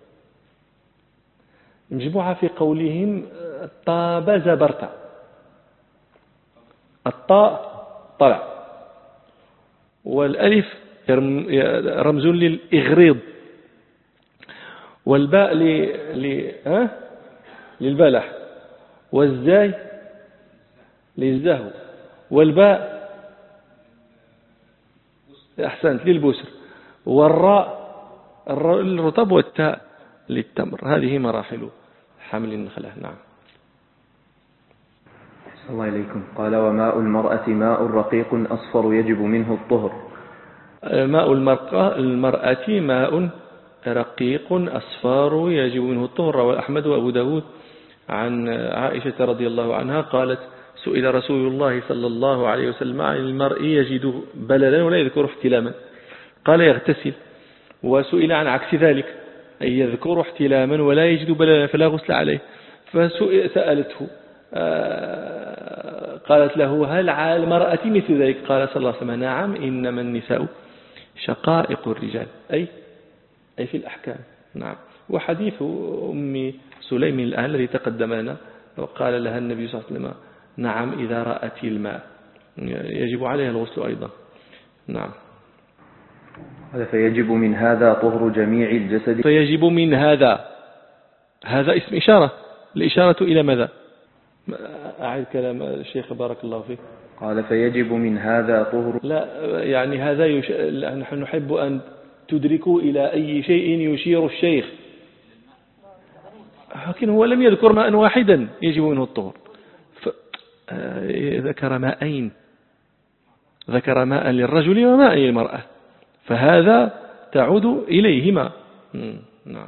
مجموعة في قولهم طاب زبرت. الطاء طلع، والألف رمز للإغريض، والباء للبلح، والزاي للزهو، والباء أحسنت للبسر، والراء الرطب، والتاء للتمر. هذه مراحل حمل النخلة. نعم. الله إليكم. قال وماء المرأة ماء رقيق أصفر يجب منه الطهر. ماء المرأة ماء رقيق أصفر يجب منه الطهر. رواه أحمد وأبو داود عن عائشة رضي الله عنها قالت سئل رسول الله صلى الله عليه وسلم عن المرء يجد بللا ولا يذكر احتلاما، قال يغتسل. وسئل عن عكس ذلك أي يذكر احتلاما ولا يجد بللا فلا غسل عليه، فسألته قالت له هل على المرأة مثل ذلك؟ قال صلى الله عليه وسلم نعم إنما النساء شقائق الرجال، أي في الأحكام. نعم. وحديث أم سليم الآن الذي تقدم لنا وقال لها النبي صلى الله عليه وسلم نعم إذا رأت الماء يجب عليها الغسل أيضا. نعم. فيجب من هذا طهر جميع الجسد. فيجب من هذا اسم إشارة، الإشارة إلى ماذا؟ أعيد كلام الشيخ بارك الله فيك. قال فيجب من هذا طهر. لا يعني هذا نحن نحب أن تدركوا إلى أي شيء يشير الشيخ، لكن هو لم يذكر ماء واحدا يجب منه الطهر، ذكر ماءين، ذكر ماء للرجل وماء للمرأة، فهذا تعود إليهما. نعم.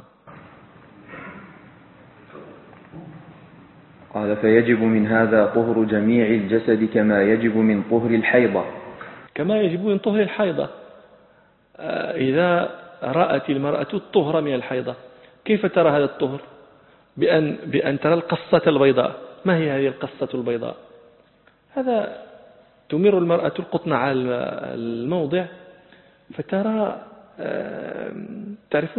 قال فيجب من هذا طهر جميع الجسد كما يجب من طهر الحيضة. كما يجب من طهر الحيضة. إذا رأت المرأة الطهر من الحيضة. كيف ترى هذا الطهر؟ بأن ترى القصة البيضاء. ما هي هذه القصة البيضاء؟ هذا تمر المرأة القطن على الموضع فترى، تعرفون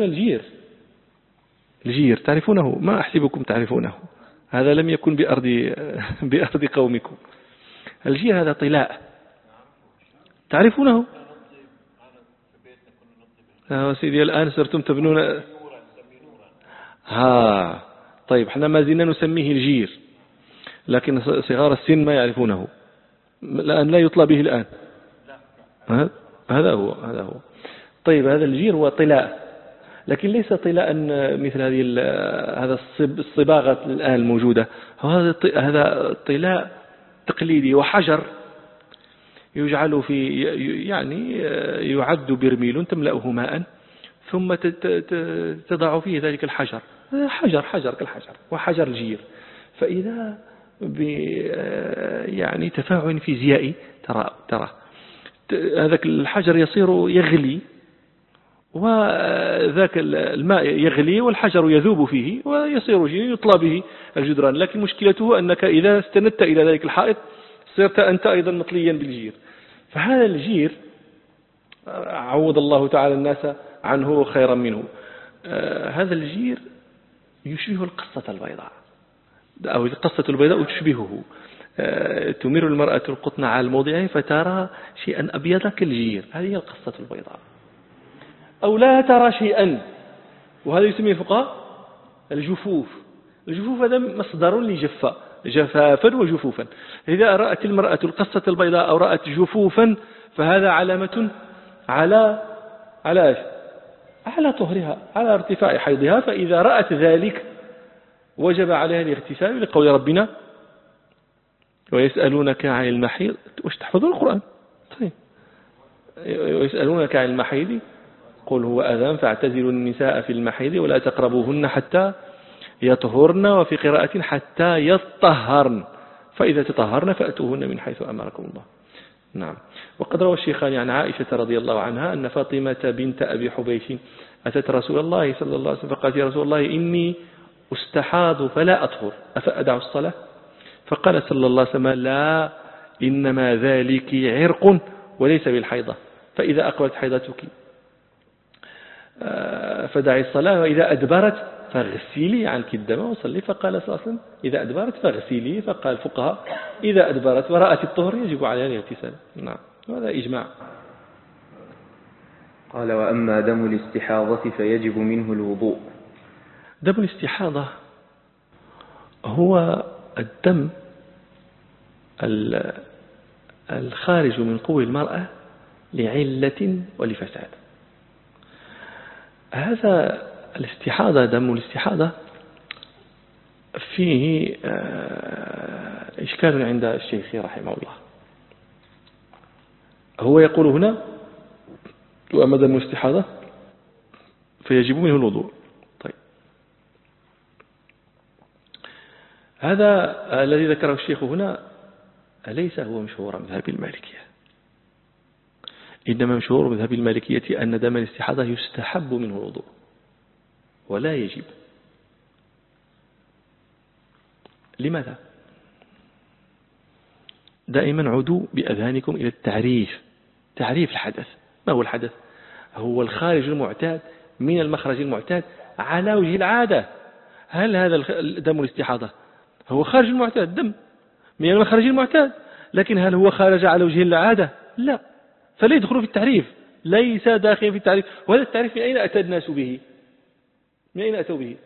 الجير تعرفونه؟ ما أحسبكم تعرفونه، هذا لم يكن بأرض قومكم. الجير هذا طلاء، تعرفونه؟ سيدي الآن صرتم تبنون. طيب احنا ما زلنا نسميه الجير، لكن صغار السن ما يعرفونه، الآن لا يطلى به الآن. هذا هو. طيب هذا الجير هو طلاء، لكن ليس طلاء مثل هذا الصباغة الآن الموجودة. هذا طلاء تقليدي، وحجر يجعل في، يعني يعد برميل تملأه ماء ثم تضع فيه ذلك الحجر. حجر كالحجر، وحجر الجير. فإذا يعني تفاعل فيزيائي ترى هذاك الحجر يصير يغلي، وذاك الماء يغلي والحجر يذوب فيه ويصير جير يطلى به الجدران. لكن مشكلته أنك إذا استندت إلى ذلك الحائط صرت أنت أيضا مطليا بالجير. فهذا الجير عوض الله تعالى الناس عنه خيرا منه. هذا الجير يشبه القصة البيضاء، أو القصة البيضاء تشبهه. تمر المرأة القطن على الموضع فترى شيئا أبيض كالجير، هذه القصة البيضاء. أو لا ترى شيئا، وهذا يسميه الفقهاء الجفوف. الجفوف هذا مصدر جفافا وجفوفا. إذا رأت المرأة القصة البيضاء أو رأت جفوفا فهذا علامة على طهرها، على ارتفاع حيضها. فإذا رأت ذلك وجب عليها الاغتسال لقول ربنا ويسألونك عن المحيض. وش تحفظون القرآن؟ طيب. ويسألونك عن المحيض قل هو أذى فاعتزلوا النساء في المحيض ولا تقربوهن حتى يطهرن، وفي قراءة حتى يطهرن، فإذا تطهرن فأتوهن من حيث أمركم الله. نعم. وقد روى الشيخان عن عائشة رضي الله عنها أن فاطمة بنت أبي حبيش أتت رسول الله صلى الله عليه وسلم فقالت يا رسول الله إني أستحاض فلا أطهر أفأدع الصلاة؟ فقال صلى الله عليه وسلم لا، إنما ذلك عرق وليس بالحيضة، فإذا أقبلت حيضتك فدعي الصلاة، وإذا أدبرت فاغسلي عنك الدم وصلي. فقال صلى الله عليه وسلم إذا أدبرت فاغسلي. فقال الفقهاء إذا أدبرت ورأت الطهر يجب عليها الاغتسال. نعم، هذا إجماع. قال وأما دم الاستحاضة فيجب منه الوضوء. دم الاستحاضة هو الدم الخارج من قوى المرأة لعلة ولفساد. هذا الاستحاضة، دم الاستحاضة فيه إشكال عند الشيخ رحمه الله. هو يقول هنا وأما دم الاستحاضة فيجب منه الوضوء. طيب، هذا الذي ذكره الشيخ هنا ليس هو مشهور مذهب المالكية، إنما مشهور مذهب المالكية أن دم الاستحاضة يستحب منه الوضوء ولا يجب. لماذا؟ دائما عودوا بأذهانكم إلى تعريف الحدث. ما هو الحدث؟ هو الخارج المعتاد من المخرج المعتاد على وجه العادة. هل هذا دم الاستحاضة هو خارج المعتاد، دم من المخرج المعتاد، لكن هل هو خارج على وجه العادة؟ لا، فلا يدخل في التعريف، ليس داخل في التعريف. وهذا التعريف من أين أتى الناس به؟ من أين أتوا به؟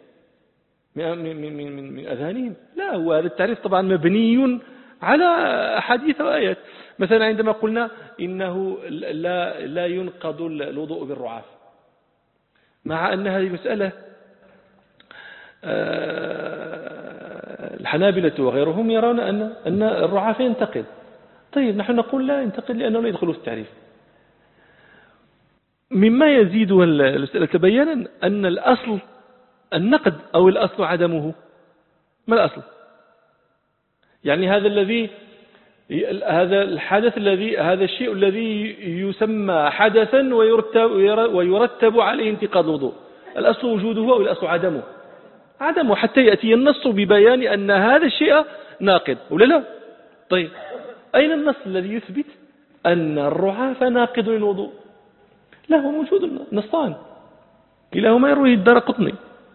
من أذهانهم؟ لا، هو هذا التعريف طبعا مبني على أحاديث وآيات. مثلا عندما قلنا إنه لا ينقض الوضوء بالرعاف، مع أن هذه مسألة الحنابلة وغيرهم يرون أن الرعاف ينتقض. طيب، نحن نقول لا ينتقض لأنه لا يدخل في التعريف. مما يزيدها المسألة تبينا أن الأصل النقد أو الأصل عدمه. ما الأصل؟ يعني هذا الذي هذا الحدث هذا الشيء الذي يسمى حدثا ويرتب عليه انتقاض الوضوء. الأصل وجوده أو الأصل عدمه حتى يأتي النص ببيان أن هذا الشيء ناقض ولا لا. طيب أين النص الذي يثبت أن الرعاف ناقض للوضوء؟ لا، هو موجود نصان كلاهما يرويه الدارقطني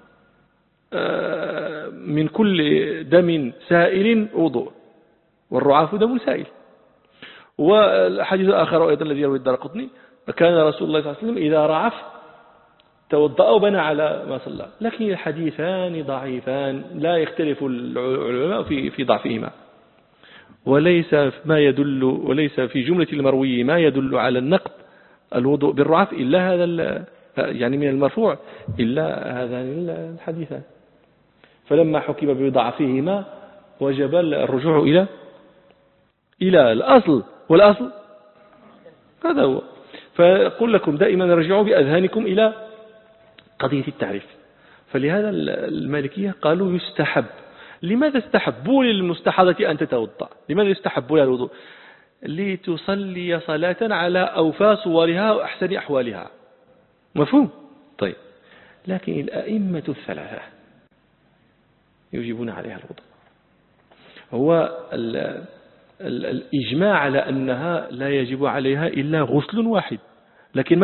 من كل دم سائل وضوء، والرعاف دم سائل. والحديث الآخر أيضا الذي يروي الدارقطني كان رسول الله صلى الله عليه وسلم إذا رعف توضأ وبنى على ما صلى. لكن الحديثان ضعيفان لا يختلف العلماء في ضعفهما، وليس في جملة المروي ما يدل على النقض الوضوء بالرعاف إلا هذا يعني من المرفوع إلا هذان الحديثان. فلما حكم بضعفهما وجب الرجوع إلى الأصل، والأصل هذا هو. فأقول لكم دائما رجعوا بأذهانكم إلى قضية التعريف. فلهذا المالكية قالوا يستحب. لماذا استحبوا للمستحاضة أن تتوضأ؟ لماذا يستحب لها الوضوء؟ لتصلي صلاة على أوفى صورها وأحسن أحوالها. مفهوم؟ طيب، لكن الأئمة الثلاثة يجيبون عليها الوضوء. هو الإجماع على أنها لا يجب عليها إلا غسل واحد، لكن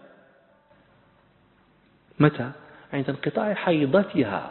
متى؟ عند انقطاع حيضتها.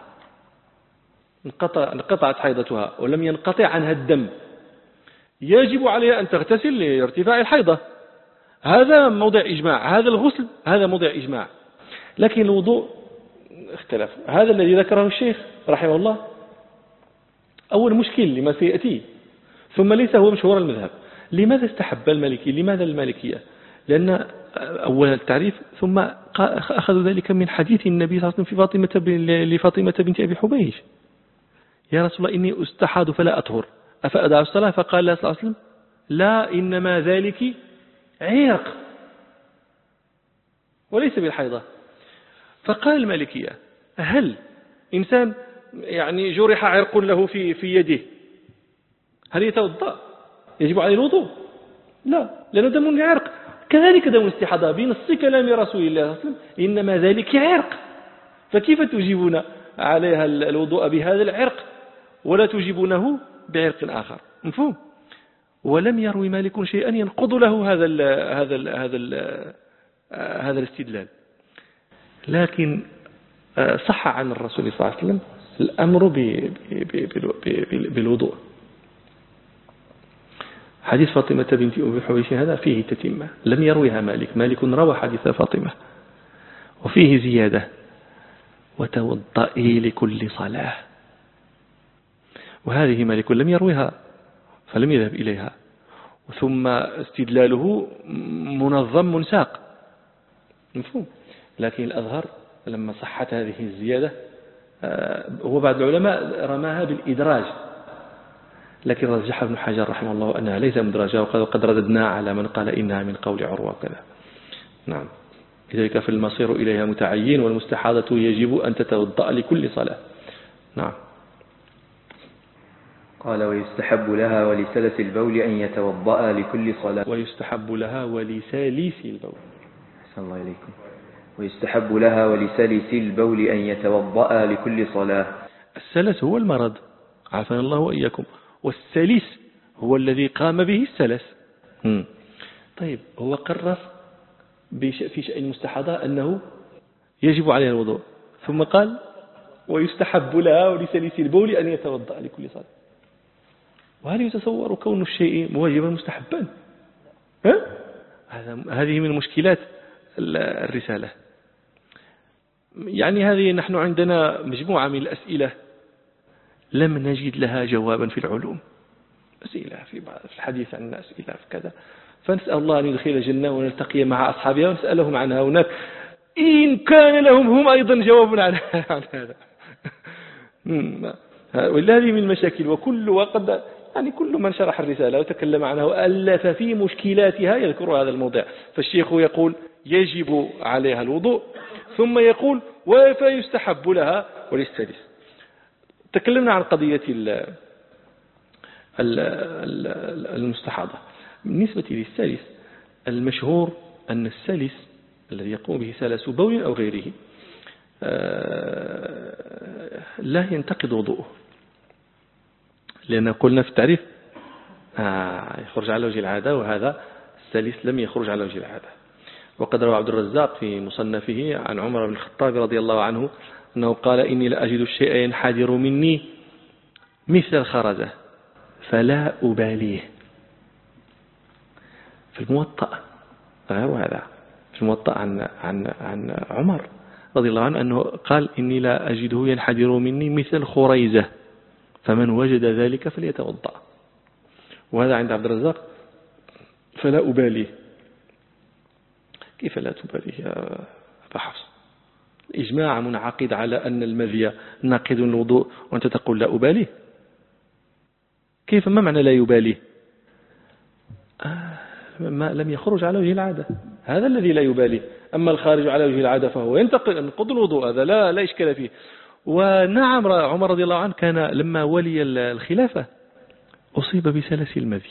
انقطعت حيضتها ولم ينقطع عنها الدم، يجب عليها أن تغتسل لارتفاع الحيضة. هذا موضع إجماع، هذا الغسل هذا موضع إجماع. لكن الوضوء اختلف. هذا الذي ذكره الشيخ رحمه الله أول مشكل لما سيأتي، ثم ليس هو مشهور المذهب. لماذا استحب المالكي؟ لماذا المالكية؟ لأن أول التعريف، ثم أخذوا ذلك من حديث النبي صلى الله عليه وسلم لفاطمة بنت أبي حبيش: يا رسول الله إني أستحاض فلا أطهر أفأدع الصلاة؟ فقال الله صلى الله عليه وسلم: لا، إنما ذلك عرق وليس بالحيضة. فقال المالكية: هل إنسان يعني جرح عرق له في يده هل يتوضأ؟ يجب عليه الوضوء؟ لا، لأنه دم عرق. كذلك دم الاستحاضة بنص كلام رسول الله صلى الله عليه وسلم: إنما ذلك عرق. فكيف تجيبون عليها الوضوء بهذا العرق ولا تجيبونه بعرق آخر؟ مفهوم؟ ولم يروي مالك شيئا ينقض له هذا الاستدلال. لكن صح عن الرسول صلى الله عليه وسلم الأمر بالوضوء. حديث فاطمة بنت أبي حبيش هذا فيه تتمة، لم يرويها مالك روى حديث فاطمة وفيه زيادة: وتوضئي لكل صلاة. وهذه مالك لم يرويها فلم يذهب إليها، ثم استدلاله منظم منساق. مفهوم؟ لكن الأظهر لما صحت هذه الزيادة، هو بعض العلماء رماها بالإدراج، لكن رجح ابن حجر رحمه الله أنها ليس مدرجة، وقد رددنا على من قال إنها من قول عروة كذا. نعم، لذلك في المصير إليها متعين، والمستحاضة يجب أن تتوضأ لكل صلاة. نعم. قال: ويستحب لها ولسلس البول أن يتوضأ لكل صلاة. ويستحب لها ولساليس البول. أحسن الله إليكم. ويستحب لها ولسلس البول أن يتوضأ لكل صلاة. السلس هو المرض، عافانا الله وإياكم، والسلس هو الذي قام به السلس. طيب، هو قرر في شأن المستحاضة أنه يجب عليها الوضوء، ثم قال: ويستحب لها ولسلس البول أن يتوضأ لكل صلاة. وهل يتصور كون الشيء موجبا مستحبا؟ هذه من مشكلات الرسالة. يعني هذه نحن عندنا مجموعة من الأسئلة لم نجد لها جوابا في العلوم. أسئلة في الحديث عن أسئلة في كذا، فنسأل الله أن يدخل الجنة ونلتقي مع أصحابها ونسألهم عنها هناك إن كان لهم هم أيضا جواب عن هذا. وهذه من المشاكل. كل من شرح الرسالة وتكلم عنها وألف في مشكلاتها يذكر هذا الموضوع. فالشيخ يقول يجب عليها الوضوء، ثم يقول فيستحب لها وللسلس. تكلمنا عن قضية المستحاضة. بالنسبة للسلس المشهور أن السلس الذي يقوم به سلس بول أو غيره لا ينتقض وضوءه، لأن قلنا في التعريف يخرج على وجه العادة، وهذا السلس لم يخرج على وجه العادة. وقد روى عبد الرزاق في مصنفه عن عمر بن الخطاب رضي الله عنه أنه قال: إني لأجد الشيء ينحدر مني مثل الخرزة فلا أباليه. في الموطأ غير هذا، في الموطأ عن عمر رضي الله عنه أنه قال: إني لا أجده ينحدر مني مثل خريزة فمن وجد ذلك فليتوضأ. وهذا عند عبد الرزاق فلا أباليه. كيف لا تباليه يا أبا حفص؟ الإجماع منعقد على أن المذي ناقض الوضوء وأنت تقول لا أباليه. كيف؟ ما معنى لا يباليه؟ ما لم يخرج على وجه العادة، هذا الذي لا يباليه. أما الخارج على وجه العادة فهو ينقض الوضوء، هذا لا إشكال فيه. ونعم عمر رضي الله عنه كان لما ولي الخلافة أصيب بسلس المذي،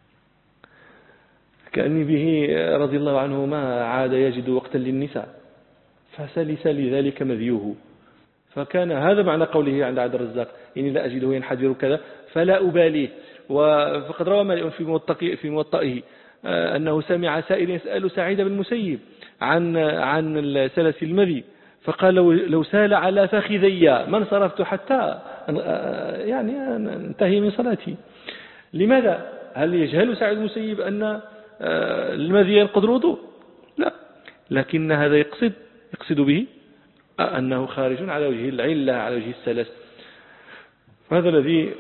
كأني به رضي الله عنه ما عاد يجد وقتا للنساء فسلس لذلك مذيوه. فكان هذا معنى قوله عند عبد الرزاق: إني لا أجده ينحدر كذا فلا أباليه. وفقد روى مالك في موطئه أنه سمع سائل يسأل سعيد بن المسيب عن سلس المذي، فقال: لو سال على فخذي ما انصرفت حتى يعني انتهي من صلاتي. لماذا؟ هل يجهل سعيد بن المسيب أن المذي ينقض الوضوء؟ لا، لكن هذا يقصد به أنه خارج على وجه العلة، على وجه السلس. وهذا الذي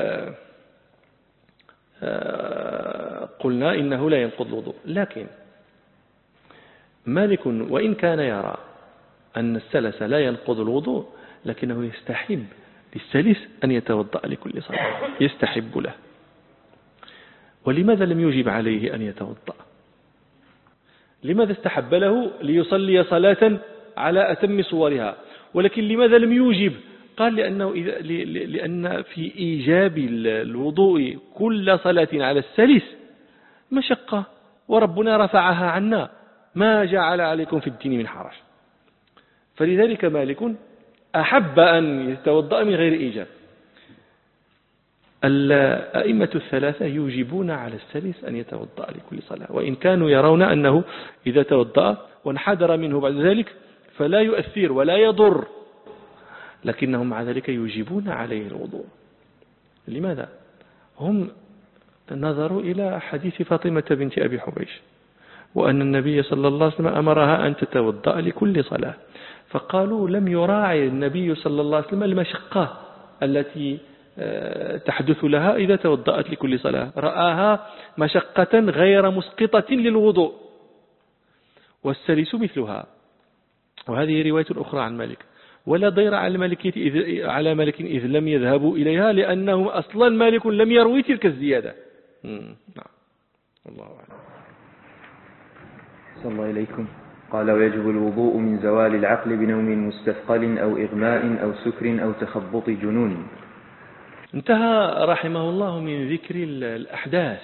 قلنا إنه لا ينقض الوضوء. لكن مالك وإن كان يرى أن السلس لا ينقض الوضوء، لكنه يستحب للسلس أن يتوضأ لكل صلاة، يستحب له. ولماذا لم يجب عليه أن يتوضأ؟ لماذا استحب له ليصلي صلاة على أتم صورها؟ ولكن لماذا لم يوجب؟ قال: لأن في إيجاب الوضوء كل صلاة على السلس مشقة، وربنا رفعها عنا، ما جعل عليكم في الدين من حرج. فلذلك مالك أحب أن يتوضأ من غير إيجاب. الأئمة الثلاثة يوجبون على السلس أن يتوضأ لكل صلاة، وإن كانوا يرون أنه إذا توضأ وانحدر منه بعد ذلك فلا يؤثر ولا يضر، لكنهم مع ذلك يوجبون عليه الوضوء. لماذا؟ هم نظروا إلى حديث فاطمة بنت أبي حبيش، وأن النبي صلى الله عليه وسلم أمرها أن تتوضأ لكل صلاة، فقالوا: لم يراعي النبي صلى الله عليه وسلم المشقة التي تحدث لها إذا توضأت لكل صلاة، رآها مشقة غير مسقطة للوضوء، والسلس مثلها. وهذه رواية أخرى عن مالك. ولا ضير على مالك إذ لم يذهبوا إليها، لأنهم أصلا مالك لم يروي تلك الزيادة. نعم، الله أعلم. صلى الله إليكم. قال: ويجب الوضوء من زوال العقل بنوم مستثقل أو إغماء أو سكر أو تخبط جنون. انتهى رحمه الله من ذكر الأحداث،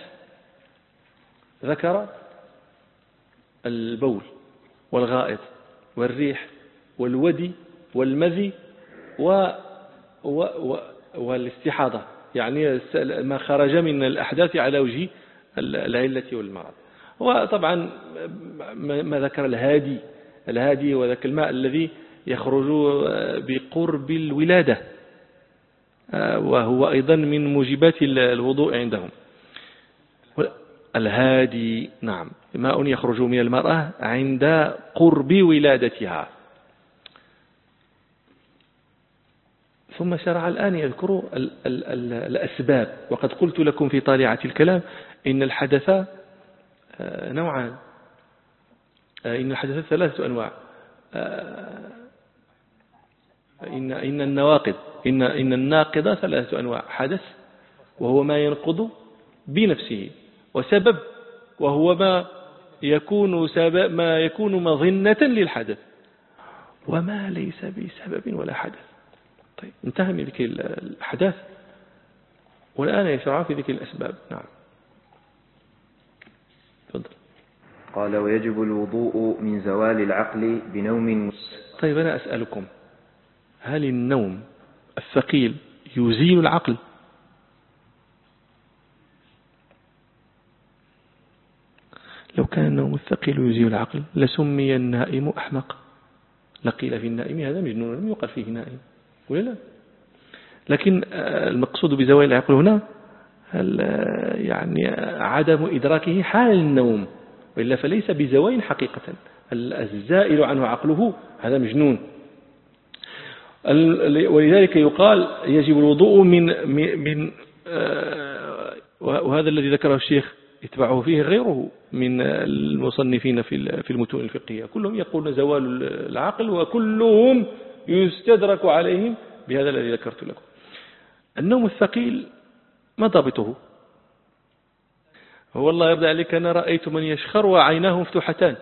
ذكر البول والغائط والريح والودي والمذي والاستحاضة، يعني ما خرج من الأحداث على وجه العلة والمرض. وطبعا ما ذكر الهادي وذاك الماء الذي يخرج بقرب الولادة، وهو أيضا من موجبات الوضوء عندهم. الهادي نعم، ماء يخرج من المرأة عند قرب ولادتها. ثم شرع الآن يذكر الأسباب. وقد قلت لكم في طالعة الكلام إن الحدث نوعان، إن الحدث ثلاثة أنواع. إن النواقض إن الناقض ثلاثة أنواع: حدث وهو ما ينقض بنفسه، وسبب وهو ما يكون مظنة للحدث، وما ليس بسبب ولا حدث. طيب، انتهى من ذكر الأحداث. والآن يشرع في ذكر الأسباب. نعم تفضل. قال ويجب الوضوء من زوال العقل بنوم. طيب أنا أسألكم، هل النوم الثقيل يزيل العقل؟ لو كان النوم الثقيل يزيل العقل لسمي النائم أحمق، لقيل في النائم هذا مجنون، لم يقل فيه نائم ولا لا؟ لكن المقصود بزوال العقل هنا يعني عدم إدراكه حال النوم، وإلا فليس بزوال حقيقة. الزائل عنه عقله هذا مجنون. ولذلك يقال يجب الوضوء من وهذا الذي ذكره الشيخ يتبعه فيه غيره من المصنفين في المتون الفقهية، كلهم يقولون زوال العقل، وكلهم يستدرك عليهم بهذا الذي ذكرت لكم. النوم الثقيل ما ضابطه؟ والله يبدأ عليك أنا رأيت من يشخر وعيناه مفتوحتان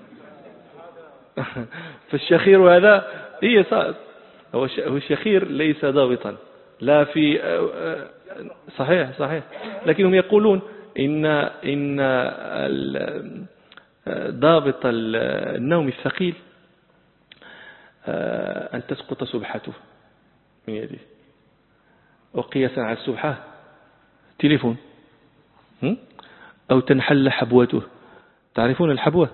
فالشخير هذا هو الشخير ليس ضابطا لا في صحيح، لكنهم يقولون إن ضابط النوم الثقيل أن تسقط سبحته من يده، وقياسا على السبحة تليفون، أو تنحل حبوته. تعرفون الحبوة؟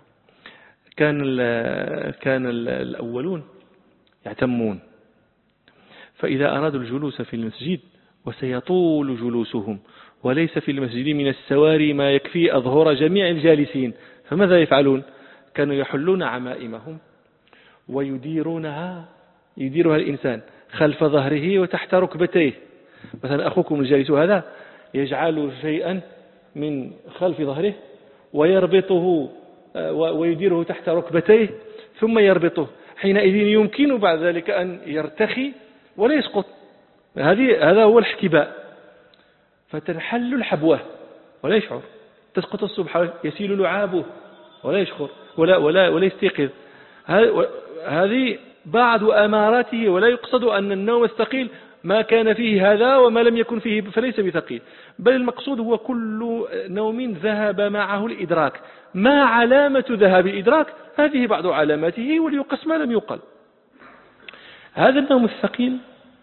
كان الأولون يعتمون، فإذا أرادوا الجلوس في المسجد وسيطول جلوسهم وليس في المسجد من السواري ما يكفي أظهر جميع الجالسين، فماذا يفعلون؟ كانوا يحلون عمائمهم ويديرها الإنسان خلف ظهره وتحت ركبتيه. مثلا أخوكم الجالس هذا يجعل شيئا من خلف ظهره ويربطه ويديره تحت ركبتيه ثم يربطه، حينئذ يمكن بعد ذلك أن يرتخي ولا يسقط. هذا هو الاحتباء. فتنحل الحبوة ولا يشعر، تسقط السبحة يسيل لعابه ولا يشعر ولا يستيقظ. هذه بعض أماراته، ولا يقصد أن النوم الثقيل ما كان فيه هذا وما لم يكن فيه فليس بثقيل، بل المقصود هو كل نوم ذهب معه الإدراك. ما علامة ذهاب الإدراك؟ هذه بعض علاماته، وليقص ما لم يقل. هذا النوم الثقيل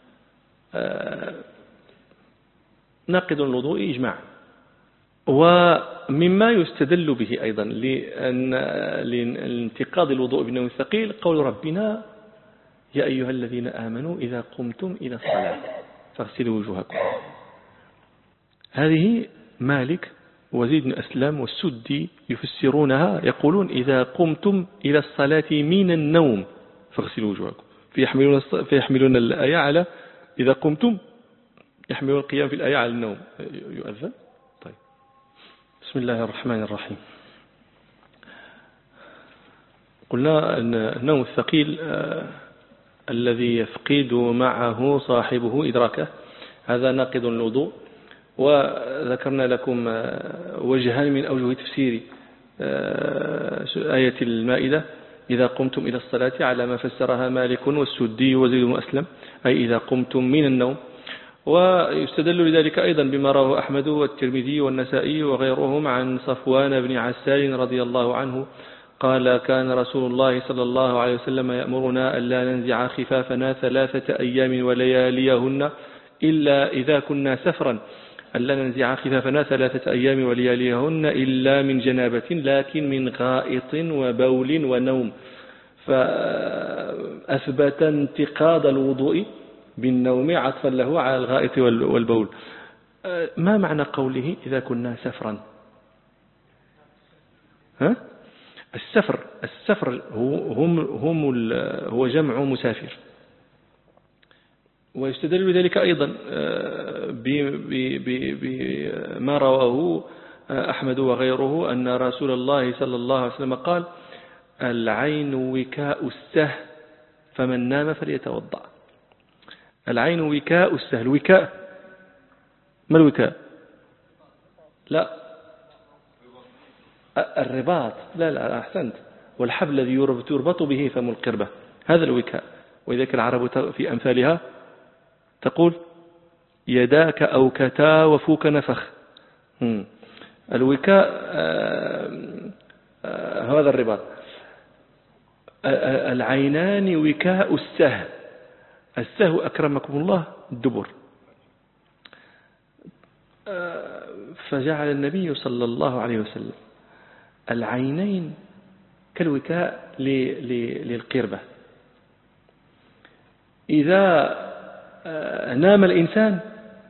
ناقض الوضوء إجماعا. ومما يستدل به أيضا لانتقاض الوضوء بالنوم الثقيل قول ربنا يا أيها الذين آمنوا إذا قمتم إلى الصلاة فاغسلوا وجوهكم. هذه مالك وزيد بن أسلم والسدي يفسرونها، يقولون إذا قمتم إلى الصلاة من النوم فاغسلوا وجوهكم، فيحملون الآية على إذا قمتم، يحملون القيام في الآية على النوم. يؤذن. طيب، بسم الله الرحمن الرحيم. قلنا أن النوم الثقيل الذي يفقد معه صاحبه إدراكه هذا ناقض الوضوء. وذكرنا لكم وجهان من أوجه تفسير آية المائدة إذا قمتم إلى الصلاة، على ما فسرها مالك والسدي وزيد بن أسلم، أي إذا قمتم من النوم. ويستدل لذلك أيضا بما رواه أحمد والترمذي والنسائي وغيرهم عن صفوان بن عسال رضي الله عنه قال كان رسول الله صلى الله عليه وسلم يأمرنا ألا ننزع خفافنا 3 أيام ولياليهن إلا إذا كنا سفرا، ألا ننزع خفافنا 3 أيام ولياليهن إلا من جنابة، لكن من غائط وبول ونوم. فأثبت انتقاض الوضوء بالنوم عطفا له على الغائط والبول. ما معنى قوله إذا كنا سفرا؟ السفر هو جمع مسافر. ويستدل بذلك أيضا بما رواه أحمد وغيره أن رسول الله صلى الله عليه وسلم قال العين وكاء السهل فمن نام فليتوضأ. العين وكاء السهل. وكاء، ما الوكاء؟ لا، الرباط. لا أحسنت. والحبل الذي يربط به فم القربة، هذا الوكاء. وإذا العرب في أمثالها تقول يداك أوكتا وفوك نفخ. الوكاء هذا الرباط. العينان وكاء السهو. السهو أكرمكم الله الدبر. فجعل النبي صلى الله عليه وسلم العينين كالوكاء للقربة. إذا نام الإنسان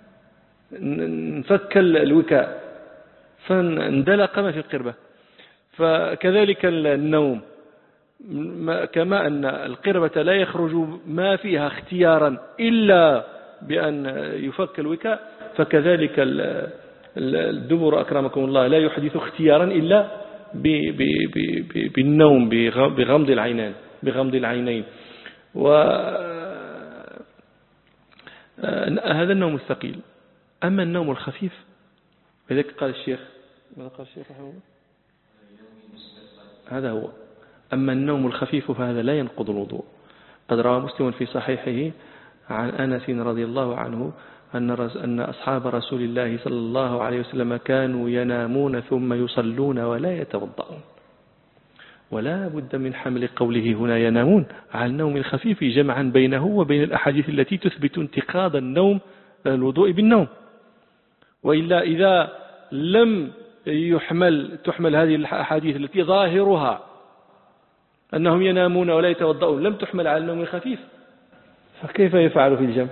انفك الوكاء فاندلق ما في القربة. فكذلك النوم، كما أن القربة لا يخرج ما فيها اختيارا إلا بأن يفك الوكاء، فكذلك الدبر أكرمكم الله لا يحدث اختيارا إلا بالنوم، بغمض العينين. وهذا النوم الثقيل. أما النوم الخفيف لذلك قال الشيخ، ماذا قال الشيخ رحمه الله؟ هذا هو. أما النوم الخفيف فهذا لا ينقض الوضوء. قد روى مسلم في صحيحه عن أنس رضي الله عنه أن أصحاب رسول الله صلى الله عليه وسلم كانوا ينامون ثم يصلون ولا يتوضؤون. ولا بد من حمل قوله هنا ينامون على النوم الخفيف جمعا بينه وبين الأحاديث التي تثبت انتقاض الوضوء بالنوم. وإلا إذا لم تحمل هذه الأحاديث التي ظاهرها أنهم ينامون ولا يتوضؤون لم تحمل على النوم الخفيف، فكيف يفعل في الجمع؟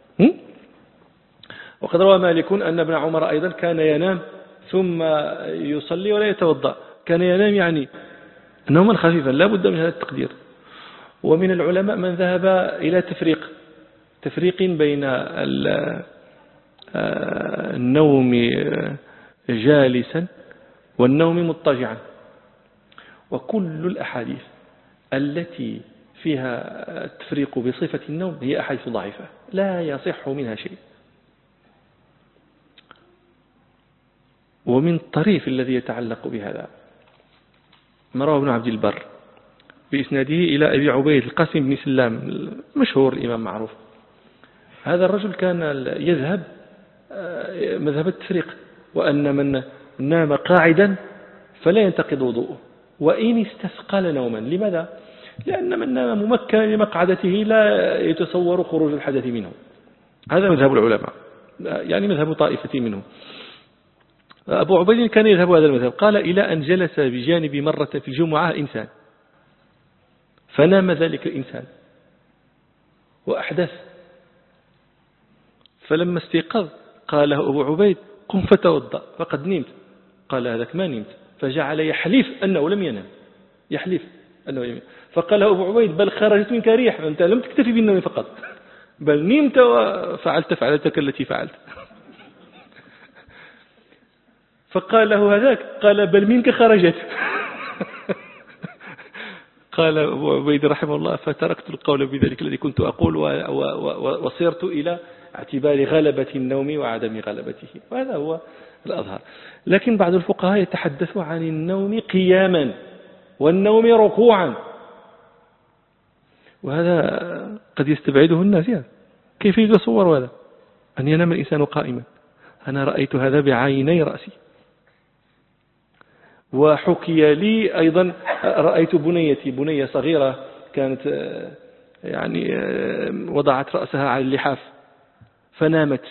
وقد روى مالك أن ابن عمر أيضا كان ينام ثم يصلي ولا يتوضأ. كان ينام يعني نوما خفيفا، لا بد من هذا التقدير. ومن العلماء من ذهب إلى تفريق بين النوم جالسا والنوم مضطجعا. وكل الأحاديث التي فيها التفريق بصفة النوم هي أحاديث ضعيفة لا يصح منها شيء. ومن الطريف الذي يتعلق بهذا ما رواه ابن عبد البر بإسناده إلى أبي عبيد القاسم بن سلام مشهور الإمام معروف. هذا الرجل كان يذهب مذهب التفريق، وأن من نام قاعدا فلا ينتقض وضوءه وإن استثقل نوما. لماذا؟ لأن من نام ممكنا لمقعدته لا يتصور خروج الحدث منه. هذا مذهب العلماء، يعني مذهب طائفة منهم. أبو عبيد كان يذهب هذا المذهب. قال إلى أن جلس بجانب مرة في الجمعة إنسان فنام ذلك الإنسان وأحدث، فلما استيقظ قال له أبو عبيد قم فتوضأ فقد نمت. قال هذاك ما نمت، فجعل يحلف أنه لم ينام، يحلف أنه لم ينام. فقال له أبو عبيد بل خرجت منك ريح، أنت لم تكتفي بالنوم فقط بل نمت وفعلت فعلتك التي فعلت. فقال له هذاك قال بل منك خرجت. قال أبو عبيد رحمه الله فتركت القول بذلك الذي كنت أقول وصرت إلى اعتبار غلبة النوم وعدم غلبته، وهذا هو الأظهر. لكن بعض الفقهاء يتحدث عن النوم قياما والنوم ركوعا، وهذا قد يستبعده الناس. يعني كيف يتصور هذا أن ينام الإنسان قائما؟ أنا رأيت هذا بعيني رأسي. وحكي لي أيضا رأيت بنية صغيرة كانت يعني وضعت رأسها على اللحاف فنامت،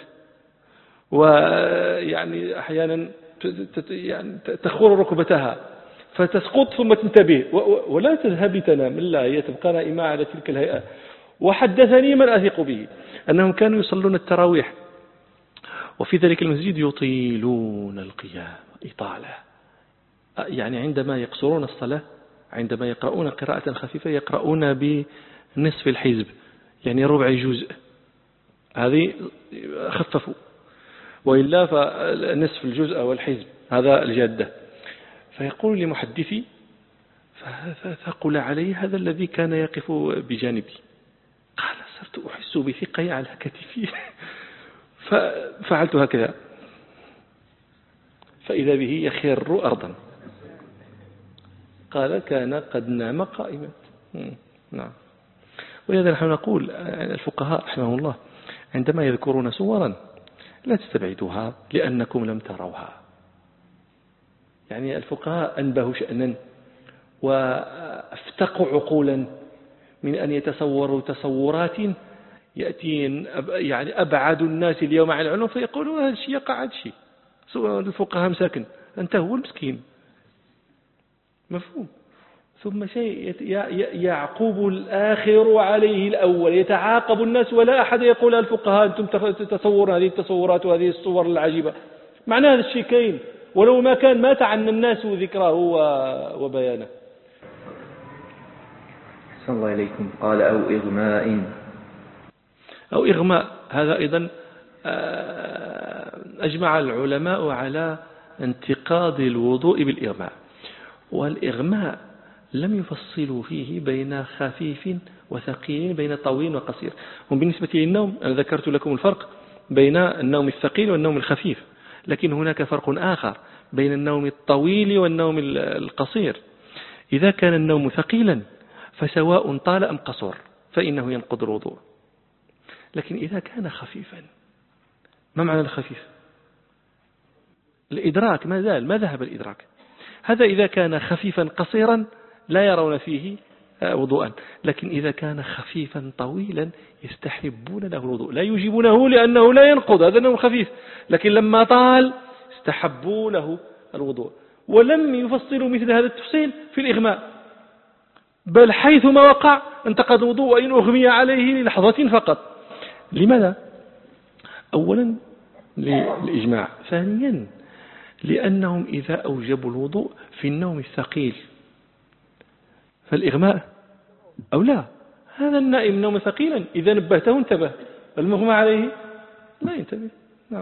ويعني أحيانا يعني تخور ركبتها فتسقط ثم تنتبه ولا تذهب تنام، لا هي تبقى نائمة على تلك الهيئة. وحدثني من أثق به أنهم كانوا يصلون التراويح وفي ذلك المسجد يطيلون القيام إطالة، يعني عندما يقصرون الصلاة، عندما يقرؤون قراءة خفيفة يقرؤون بنصف الحزب، يعني ربع جزء، هذه خففوا، وإلا فنصف الجزء أو الحزب هذا الجادة. فيقول لمحدثي فثقل علي هذا الذي كان يقف بجانبي، قال صرت أحس بثقة على كتفي ففعلت هكذا فإذا به يخر أرضا. قال كان قد نام قائما. نعم. ولذا نحن نقول الفقهاء رحمه الله عندما يذكرون صورا لا تستبعدوها لأنكم لم تروها. يعني الفقهاء أنبهوا شأنا وافتقوا عقولا من أن يتصوروا تصورات يأتين يعني أبعد الناس اليوم عن العلوم فيقولون هذا الشيء يقع هذا الشيء. الفقهاء مساكن، أنت هو المسكين. مفهوم. ثم شيء يعقوب الآخر عليه الأول، يتعاقب الناس ولا أحد يقول الفقهاء أنتم تصورون هذه التصورات وهذه الصور العجيبة. معنى هذا الشيء كاين، ولو ما كان ما تعنى الناس ذكره وبيانه. أحسن الله إليكم. قال أو إغماء. هذا أيضا أجمع العلماء على انتقاض الوضوء بالإغماء، والإغماء لم يفصلوا فيه بين خفيف وثقيل، بين طويل وقصير. وبالنسبة للنوم أنا ذكرت لكم الفرق بين النوم الثقيل والنوم الخفيف، لكن هناك فرق آخر بين النوم الطويل والنوم القصير. إذا كان النوم ثقيلا فسواء طال أم قصر فإنه ينقض الوضوء. لكن إذا كان خفيفا، ما معنى الخفيف؟ الإدراك ما ذهب الإدراك. هذا إذا كان خفيفا قصيرا لا يرون فيه وضوءا، لكن إذا كان خفيفا طويلا يستحبون له الوضوء، لا يجيبونه لأنه لا ينقض، هذا نوم خفيف، لكن لما طال استحبوا له الوضوء. ولم يفصلوا مثل هذا التفصيل في الإغماء، بل حيثما وقع انتقض الوضوء وإن أغمي عليه للحظة فقط. لماذا؟ أولا للإجماع، ثانيا لأنهم إذا أوجبوا الوضوء في النوم الثقيل فالإغماء أو لا. هذا النائم نوم ثقيلا إذا نبهته انتبه، المغمى عليه لا ينتبه. نعم.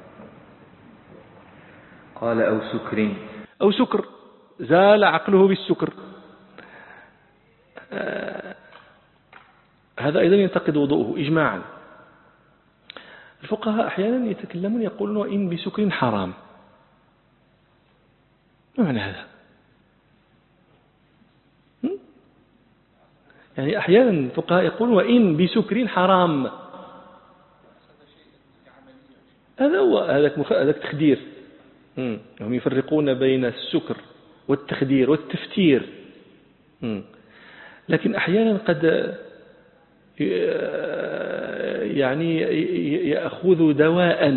قال أو سكر زال عقله بالسكر، هذا أيضا ينتقد وضوءه إجماعا. الفقهاء أحيانا يتكلمون يقولون وإن بسكر حرام. ما معنى هذا؟ يعني أحيانا الفقهاء يقولون وإن بسكر حرام، هذا هو هذا تخدير. هم يفرقون بين السكر والتخدير والتفتير. لكن أحيانا قد يعني يأخذ دواء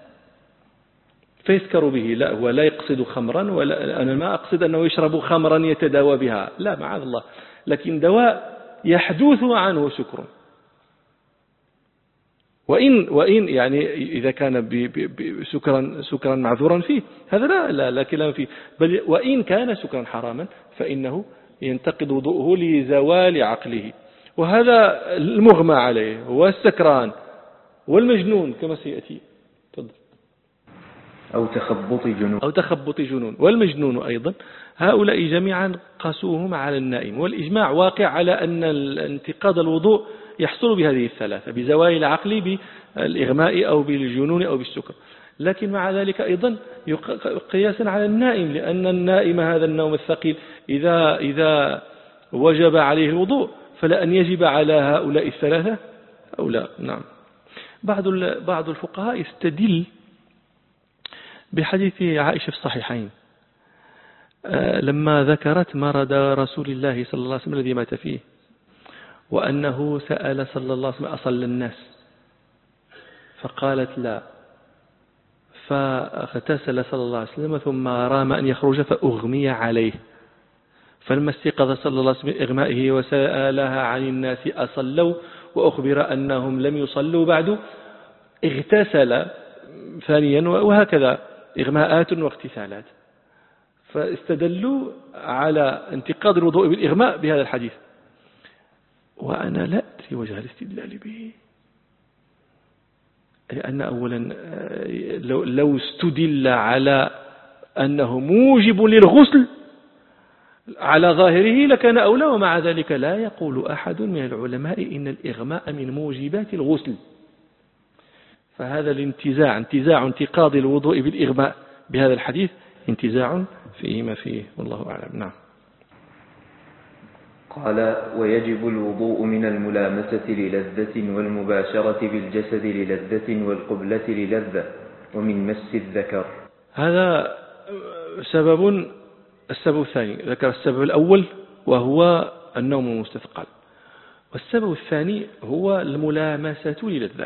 فيسكر به، لا هو لا يقصد خمرا، ولا أنا ما أقصد أنه يشرب خمرا يتداوى بها، لا معاذ الله، لكن دواء يحدث عنه سكر. وإن يعني إذا كان سكرا معذورا فيه هذا لا كلام فيه، بل وإن كان سكرا حراما فإنه ينتقض وضوءه لزوال عقله. وهذا المغمى عليه والسكران والمجنون كما سيأتي. تفضل. أو تخبط جنون والمجنون أيضا، هؤلاء جميعا قاسوهم على النائم، والإجماع واقع على أن انتقاض الوضوء يحصل بهذه الثلاثة، بزوال العقل بالإغماء أو بالجنون أو بالسكر. لكن مع ذلك أيضا قياسا على النائم، لأن النائم هذا النوم الثقيل إذا وجب عليه الوضوء فلا أن يجب على هؤلاء الثلاثة أو لا. نعم. بعض الفقهاء يستدل بحديث عائشة في الصحيحين لما ذكرت مرض رسول الله صلى الله عليه وسلم الذي مات فيه، وأنه سأل صلى الله عليه وسلم أصلى الناس، فقالت لا، فاغتسل صلى الله عليه وسلم ثم رام أن يخرج فأغمي عليه، فلما استيقظ صلى الله عليه وسلم من إغمائه وسألها عن الناس أصلوا وأخبر أنهم لم يصلوا بعد اغتسل ثانيا، وهكذا إغماءات واغتسالات. فاستدلوا على انتقاض الوضوء بالإغماء بهذا الحديث، وأنا لا أدري وجه الاستدلال به، لأن أولا لو استدل على أنه موجب للغسل على ظاهره لكان أولى، ومع ذلك لا يقول أحد من العلماء إن الإغماء من موجبات الغسل. فهذا الانتزاع انتقاض الوضوء بالإغماء بهذا الحديث انتزاع فيه ما فيه، والله أعلم. نعم. قال: ويجب الوضوء من الملامسة للذة والمباشرة بالجسد للذة والقبلة للذة ومن مس الذكر. هذا السبب الثاني. ذكر السبب الأول وهو النوم المستثقل، والسبب الثاني هو الملامسة للذة.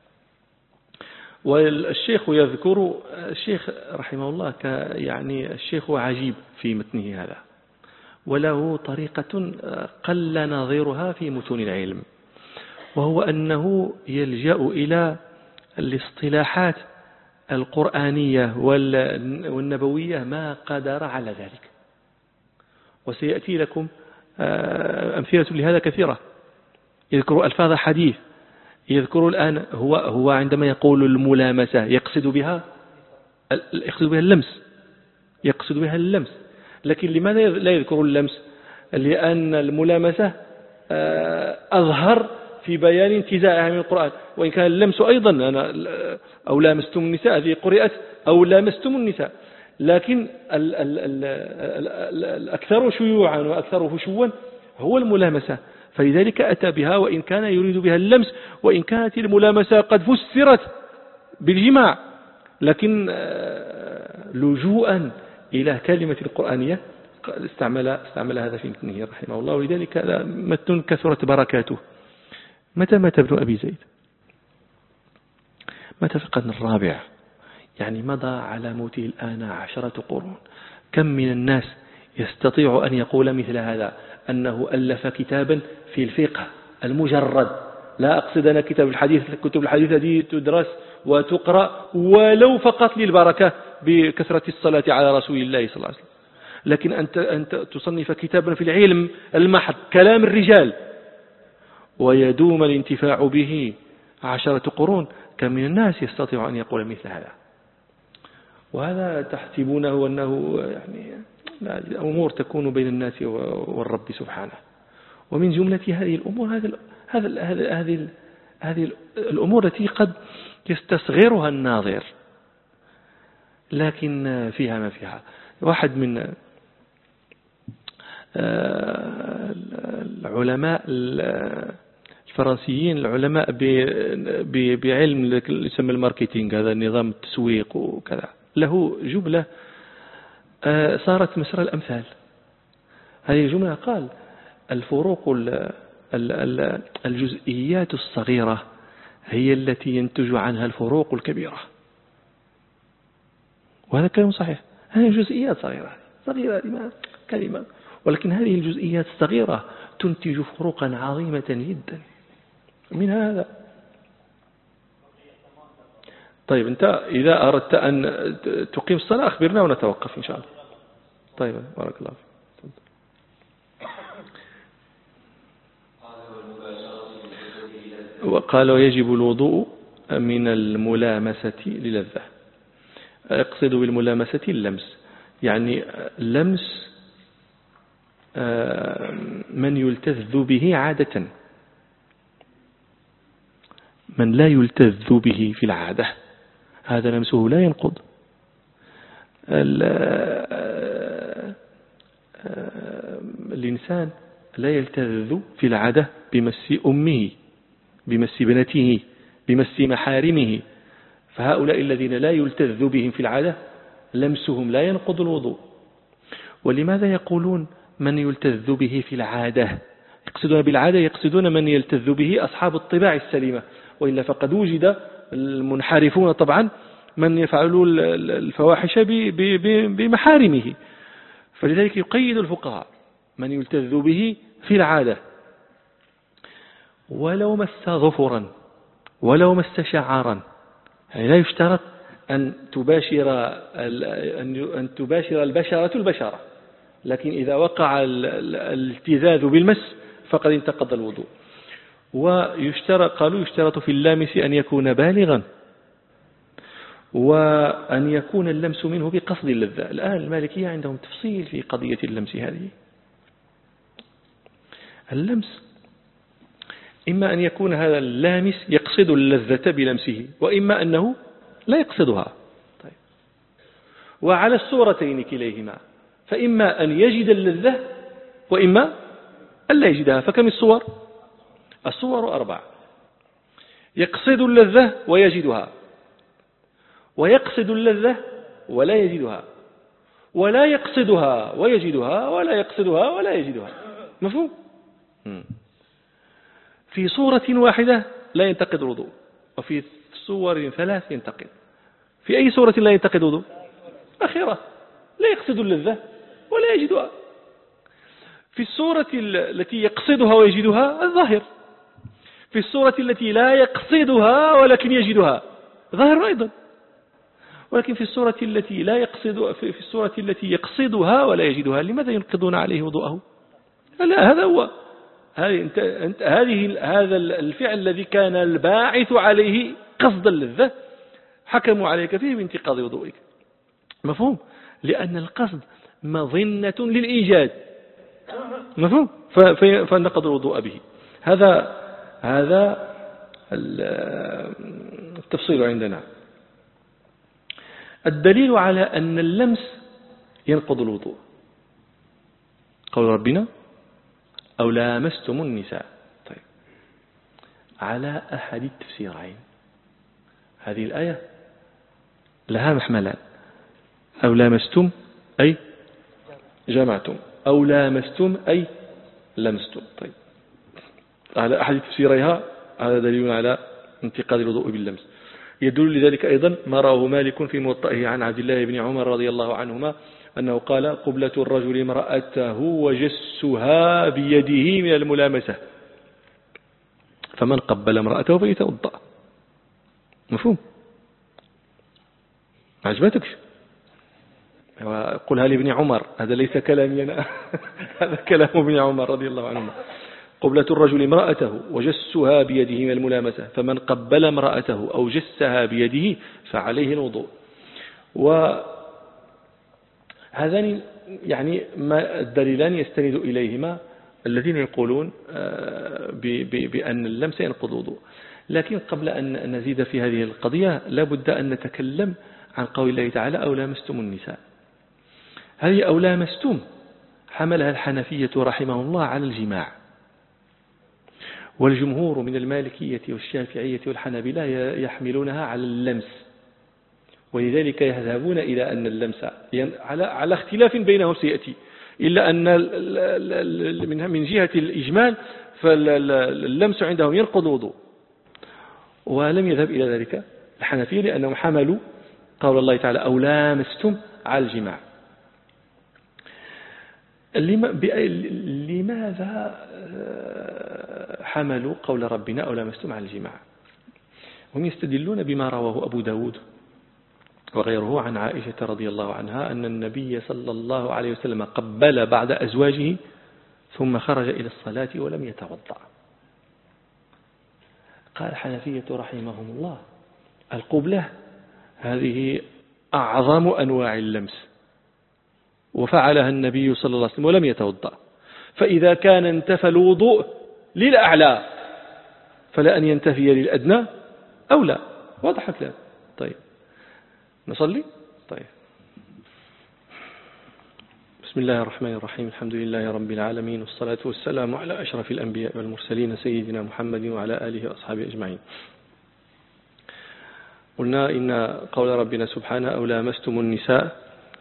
والشيخ يذكر، الشيخ رحمه الله يعني الشيخ عجيب في متنه هذا، وله طريقة قل نظيرها في متون العلم، وهو أنه يلجأ إلى الاصطلاحات القرآنية والنبوية ما قدر على ذلك. وسيأتي لكم أمثلة لهذا كثيرة. يذكر ألفاظ حديث، يذكر الآن هو عندما يقول الملامسة يقصد بها اللمس، يقصد بها اللمس. لكن لماذا لا يذكر اللمس؟ لأن الملامسة أظهر في بيان انتزاعها من القرآن، وإن كان اللمس أيضا أو لامستم النساء هذه قرئت أو لامستم النساء، لكن الأكثر شيوعا وأكثر فشوا هو الملامسة، فلذلك أتى بها وإن كان يريد بها اللمس، وإن كانت الملامسة قد فسرت بالجماع، لكن لجوءا إلى كلمة القرآنية استعمل هذا في متنه رحمه الله، ولذلك متن كثرت بركاته. متى مات ابن أبي زيد؟ مات في القرن الرابع، يعني مضى على موته الآن 10 قرون. كم من الناس يستطيع أن يقول مثل هذا، أنه ألف كتابا في الفقه المجرد، لا أقصد أنا كتاب الحديث، كتب الحديث هذه تدرس وتقرأ ولو فقط للبركة بكثرة الصلاة على رسول الله صلى الله عليه وسلم، لكن أنت تصنف كتابا في العلم المحض كلام الرجال ويدوم الانتفاع به 10 قرون. كم من الناس يستطيع أن يقول مثل هذا؟ وهذا تحسبونه أنه يعني أمور تكون بين الناس والرب سبحانه. ومن جملة هذه الأمور هذه الأمور التي قد يستصغرها الناظر، لكن فيها ما فيها. واحد من العلماء الفرنسيين، العلماء بعلم يسمى الماركتينج، هذا نظام التسويق وكذا، له جملة صارت مسر الأمثال. هذه الجملة قال: الفروق الجزئيات الصغيرة هي التي ينتج عنها الفروق الكبيرة. وهذا كلام صحيح. هذه جزئيات صغيرة كلمة، ولكن هذه الجزئيات الصغيرة تنتج فروقا عظيمة جدا. من هذا طيب، أنت إذا أردت أن تقيم الصلاة أخبرنا ونتوقف إن شاء الله. طيب، بارك الله فيك. وقال: ويجب الوضوء من الملامسة للذة. يقصد بالملامسة اللمس، يعني لمس من يلتذ به عادة، من لا يلتذ به في العادة هذا لمسه لا ينقض. الإنسان لا يلتذ في العادة بمس أمه، بمس بنته، بمس محارمه، فهؤلاء الذين لا يلتذ بهم في العادة لمسهم لا ينقض الوضوء. ولماذا يقولون من يلتذ به في العادة؟ يقصدون بالعادة يقصدون من يلتذ به أصحاب الطباع السليمة، وإلا فقد وجد المنحرفون طبعا من يفعلون الفواحش بمحارمه. فلذلك يقيد الفقهاء من يلتذ به في العادة، ولو مس ظفرا ولو مس شعرا، يعني لا يشترط أن تباشر البشرة، لكن إذا وقع الالتذاذ بالمس فقد انتقض الوضوء. قالوا يشترط في اللامس أن يكون بالغا، وأن يكون اللمس منه بقصد اللذة. الآن المالكية عندهم تفصيل في قضية اللمس هذه. اللمس إما أن يكون هذا اللامس يقصد اللذة بلمسه، وإما أنه لا يقصدها. طيب. وعلى الصورتين كليهما، فإما أن يجد اللذة وإما ألا يجدها. فكم الصور؟ الصور 4. يقصد اللذة ويجدها، ويقصد اللذة ولا يجدها، ولا يقصدها ويجدها، ولا يقصدها ولا يجدها. مفهوم؟ في صورة واحدة لا ينتقد الوضوء، وفي صور 3 ينتقد. في أي صورة لا ينتقد الوضوء؟ أخيرا لا يقصد اللذة ولا يجدها. في الصورة التي يقصدها ويجدها الظاهر. في الصورة التي لا يقصدها ولكن يجدها ظاهر أيضا. ولكن في الصورة التي لا يقصد، في الصورة التي يقصدها ولا يجدها، لماذا ينقضون عليه وضوءه؟ لا، هذا هو هذا الفعل الذي كان الباعث عليه قصد اللذة، حكموا عليك فيه بانتقاض وضوئك. مفهوم؟ لأن القصد مظنة للإيجاد. مفهوم؟ فنقض الوضوء به. هذا التفصيل عندنا. الدليل على أن اللمس ينقض الوضوء قول ربنا أو لامستم النساء. طيب، على أحد التفسيرين. هذه الآية لها محملان: أو لامستم أي جمعتم، أو لامستم أي لمستم. طيب، على أحد تفسيريها هذا دليل على انتقاد الوضوء باللمس. يدل لذلك أيضا ما رواه مالك في موطئه عن عبد الله بن عمر رضي الله عنهما أنه قال: قبلة الرجل امرأته وجسها بيده من الملامسة، فمن قبل امرأته فليتوضأ. مفهوم؟ ما عجبتكش؟ قلها لابن عمر، هذا ليس كلامي أنا هذا كلام ابن عمر رضي الله عنهما. قبلة الرجل امرأته وجسها بيده من الملامسة، فمن قبل امرأته أو جسها بيده فعليه الوضوء. وهذان يعني ما الدليلان يستند إليهما الذين يقولون بأن اللمس ينقض الوضوء. لكن قبل أن نزيد في هذه القضية لابد أن نتكلم عن قول الله تعالى: أو لامستم النساء. هذه أو لامستم حملها الحنفية رحمه الله على الجماع، والجمهور من المالكية والشافعية والحنابلة يحملونها على اللمس، ولذلك يذهبون إلى أن اللمس على اختلاف بينهم سيأتي، إلا أن من جهة الإجمال فاللمس عندهم ينقض الوضوء. ولم يذهب إلى ذلك الحنفية لأنهم حملوا قول الله تعالى: أو لامستم على الجماع. لماذا حملوا قول ربنا أو لامستم على الجماع؟ هم يستدلون بما رواه أبو داود وغيره عن عائشة رضي الله عنها أن النبي صلى الله عليه وسلم قبل بعض أزواجه ثم خرج إلى الصلاة ولم يتوضأ. قال الحنفية رحمهم الله: القبلة هذه أعظم أنواع اللمس، وفعلها النبي صلى الله عليه وسلم ولم يتوضأ، فإذا كان انتفى الوضوء للأعلى فلا أن ينتفي للأدنى أو لا. واضح الكلام؟ طيب، نصلي. طيب، بسم الله الرحمن الرحيم. الحمد لله رب العالمين، والصلاة والسلام على أشرف الأنبياء والمرسلين سيدنا محمد وعلى آله وأصحابه أجمعين. قلنا إن قول ربنا سبحانه: أو لامستم النساء،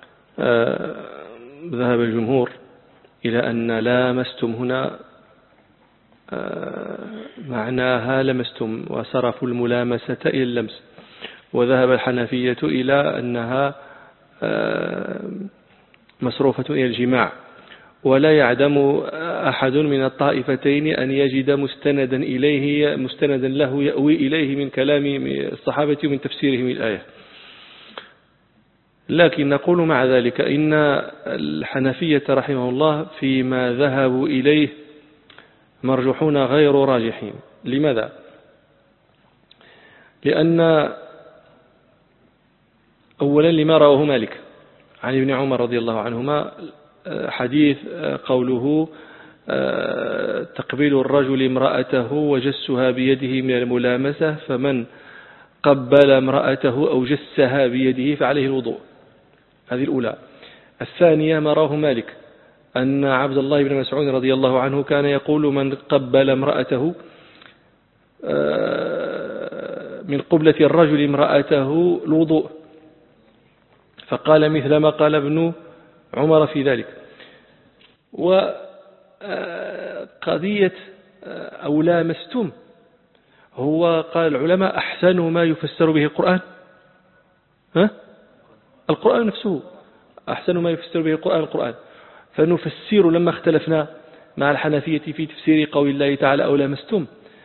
ذهب الجمهور إلى أن لامستم هنا معناها لمستم، وصرفوا الملامسة إلى اللمس. وذهب الحنفية إلى أنها مصروفة إلى الجماع، ولا يعدم أحد من الطائفتين أن يجد مستندا إليه، مستندا له يأوي إليه من كلام الصحابة ومن تفسيرهم الآية. لكن نقول مع ذلك إن الحنفية رحمه الله فيما ذهبوا إليه مرجحون غير راجحين. لماذا؟ لأن أولا لما رواه مالك عن ابن عمر رضي الله عنهما، حديث قوله: تقبيل الرجل امرأته وجسها بيده من الملامسة، فمن قبل امرأته أو جسها بيده فعليه الوضوء. هذه الأولى. الثانية ما رواه مالك أن عبد الله بن مسعود رضي الله عنه كان يقول من قبل امرأته من قبلة الرجل امرأته الوضوء، فقال مثل ما قال ابن عمر في ذلك. وقضية أو لامستم هو قال العلماء أحسن ما يفسر به القرآن، القرآن نفسه أحسن ما يفسر به القرآن. فنفسر لما اختلفنا مع الحنفية في تفسير قول الله تعالى أو لامستم،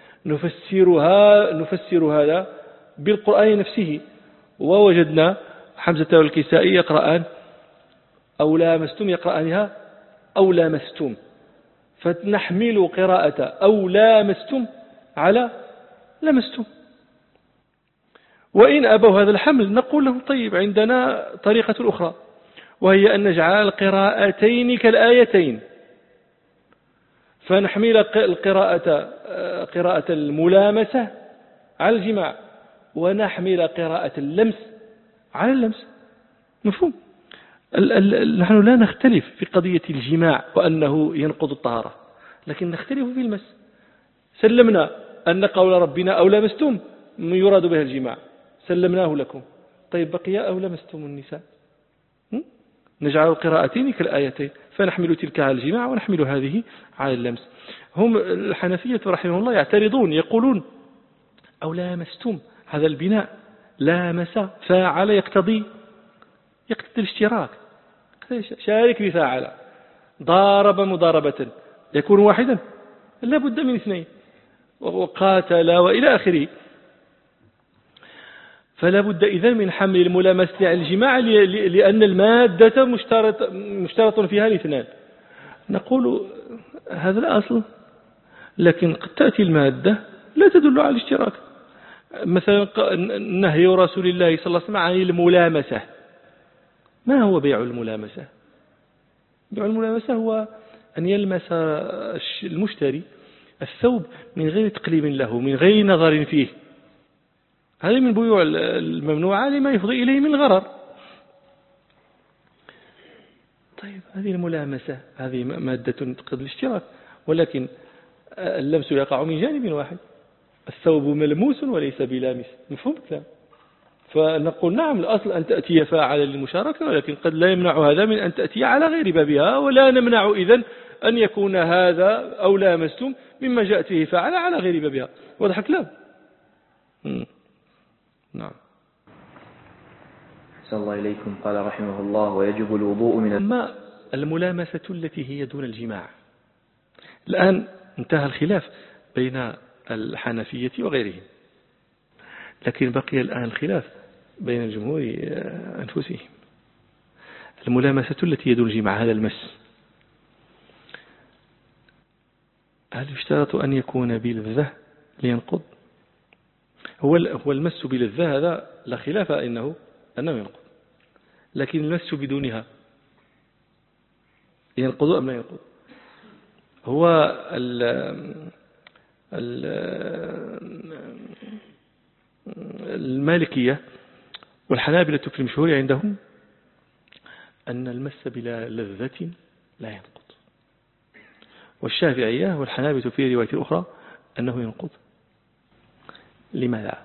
نفسر هذا بالقرآن نفسه. ووجدنا حمزة والكسائي يقرآن أو لامستم، يقرآنها أو لامستم، فنحمل قراءة أو لامستم على لمستم. وإن أبوا هذا الحمل نقول لهم طيب عندنا طريقة أخرى، وهي أن نجعل القراءتين كالآيتين، فنحمل قراءة الملامسة على الجماع، ونحمل قراءة اللمس على اللمس. مفهوم؟ نحن لا نختلف في قضية الجماع وأنه ينقض الطهارة، لكن نختلف في المس. سلمنا أن قول ربنا أو لمستم يراد بها الجماع، سلمناه لكم. طيب بقي أو لمستم النساء، نجعل القراءتين كالآيتين، فنحمل تلك على الجماع ونحمل هذه على اللمس. هم الحنفية رحمه الله يعترضون، يقولون أو لامستم هذا البناء لامس فاعل يقتضي الاشتراك، شارك بفاعل، ضارب مضاربة يكون واحدا، لا بد من اثنين، وقاتل وإلى آخره. فلا بد إذن من حمل الملامسة على الجماع، لأن المادة مشترط فيها الاثنان. نقول هذا الأصل، لكن قد تأتي المادة لا تدل على الاشتراك. مثلا نهي رسول الله صلى الله عليه وسلم عن الملامسة. ما هو بيع الملامسة؟ بيع الملامسة هو أن يلمس المشتري الثوب من غير تقليب له، من غير نظر فيه. هذه من بيوع الممنوعة لما يفضي إليه من الغرر. طيب هذه الملامسة هذه مادة تقتضي الاشتراك، ولكن اللمس يقع من جانب واحد، الثوب ملموس وليس بلامس. مفهوم الكلام؟ فنقول نعم الأصل أن تأتي فاعلا للمشاركة، ولكن قد لا يمنع هذا من أن تأتي على غير بابها، ولا نمنع إذن أن يكون هذا أو لامستم مما جاءته فاعلا على غير بابها. واضح الكلام؟ نعم. أحسن الله إليكم. قال رحمه الله ويجب الوضوء من أما الملامسة التي هي دون الجماع، الآن انتهى الخلاف بين الحنفية وغيرهم، لكن بقي الآن الخلاف بين الجمهور أنفسهم. الملامسة التي هي دون الجماع، هذا المس، هل يشترط أن يكون بلذة لينقض؟ هو المس بلذة هذا لا خلاف أنه ينقض، لكن المس بدونها ينقض أم لا ينقض؟ هو المالكية والحنابلة في المشهور عندهم أن المس بلا لذة لا ينقض، والشافعية والحنابلة في رواية أخرى أنه ينقض. لماذا؟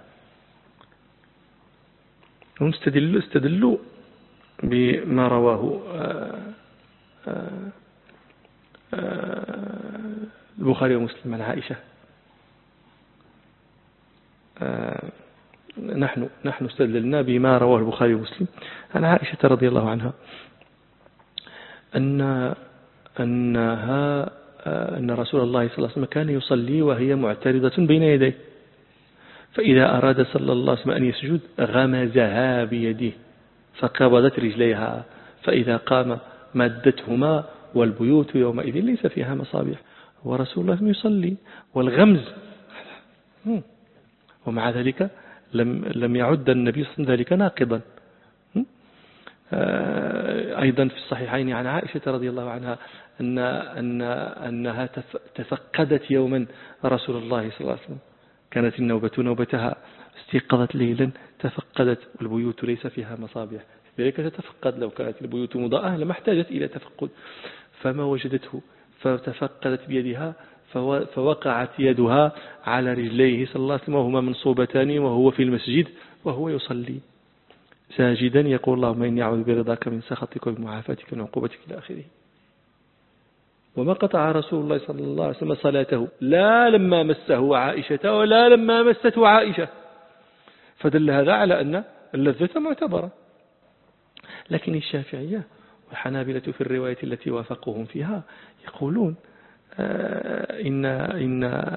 هم استدلوا بما رواه البخاري ومسلم عن عائشة. نحن استدللنا بما رواه البخاري ومسلم عن عائشة رضي الله عنها أن رسول الله صلى الله عليه وسلم كان يصلي وهي معترضة بين يديه، فإذا أراد صلى الله عليه وسلم أن يسجد غمزها بيده فقبضت رجليها، فإذا قام مدتهما، والبيوت يومئذ ليس فيها مصابيح، ورسول الله يصلي والغمز. ومع ذلك لم يعد النبي صلى الله عليه وسلم ذلك ناقضا. أيضا في الصحيحين عن عائشة رضي الله عنها أنها تفقدت يوما رسول الله صلى الله عليه وسلم، كانت النوبة نوبتها، استيقظت ليلا تفقدت والبيوت ليس فيها مصابيح، لذلك تتفقد. لو كانت البيوت مضاءة لما احتاجت إلى تفقد. فما وجدته فتفقدت بيدها فوقعت يدها على رجليه صلى الله عليه وسلم وهما منصوبتان وهو في المسجد وهو يصلي ساجدا يقول اللهم إني أعوذ برضاك من سخطك وبمعافاتك من عقوبتك إلى آخره. وما قطع رسول الله صلى الله عليه وسلم صلاته لا لما مسه عائشة ولا لما مسته عائشة، فدل هذا على أن اللذة معتبرة. لكن الشافعية والحنابلة في الرواية التي وافقوهم فيها يقولون إن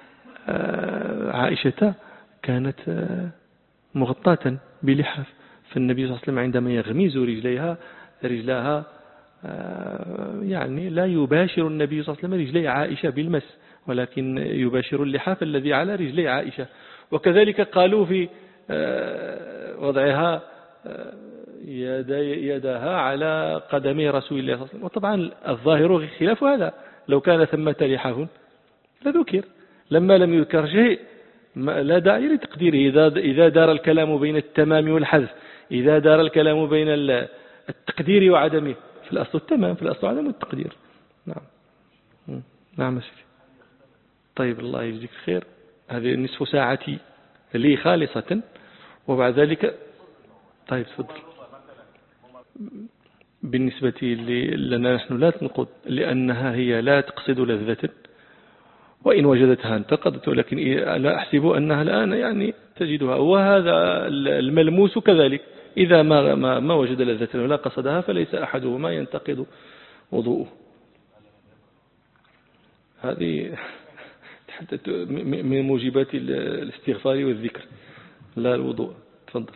عائشة كانت مغطاة بلحاف، فالنبي صلى الله عليه وسلم عندما يغمز رجلها يعني لا يباشر النبي صلى الله عليه وسلم رجلي عائشة بالمس، ولكن يباشر اللحاف الذي على رجلي عائشة. وكذلك قالوا في وضعها يدها على قدمي رسول الله صلى الله عليه وسلم. وطبعا الظاهر خلاف هذا، لو كان ثمة لحاف لذكر، لما لم يذكر شيء لا داعي لتقديره. إذا دار الكلام بين التمام والحذف، إذا دار الكلام بين التقدير وعدمه، في الأصل التمام، في الأصل عدم التقدير. نعم سيدي. طيب الله يجزيك خير. هذه نصف ساعتي لي خالصة، وبعد ذلك طيب تفضل. بالنسبة لنا نحن لا تنقض، لأنها هي لا تقصد لذة، وإن وجدتها انتقدت، ولكن لا أحسب أنها الآن يعني تجدها. وهذا الملموس كذلك، إذا ما وجد لذة ولا قصدها فليس أحدهما ينتقد وضوءه. هذه من موجبات الاستغفار والذكر لا الوضوء. تفضل.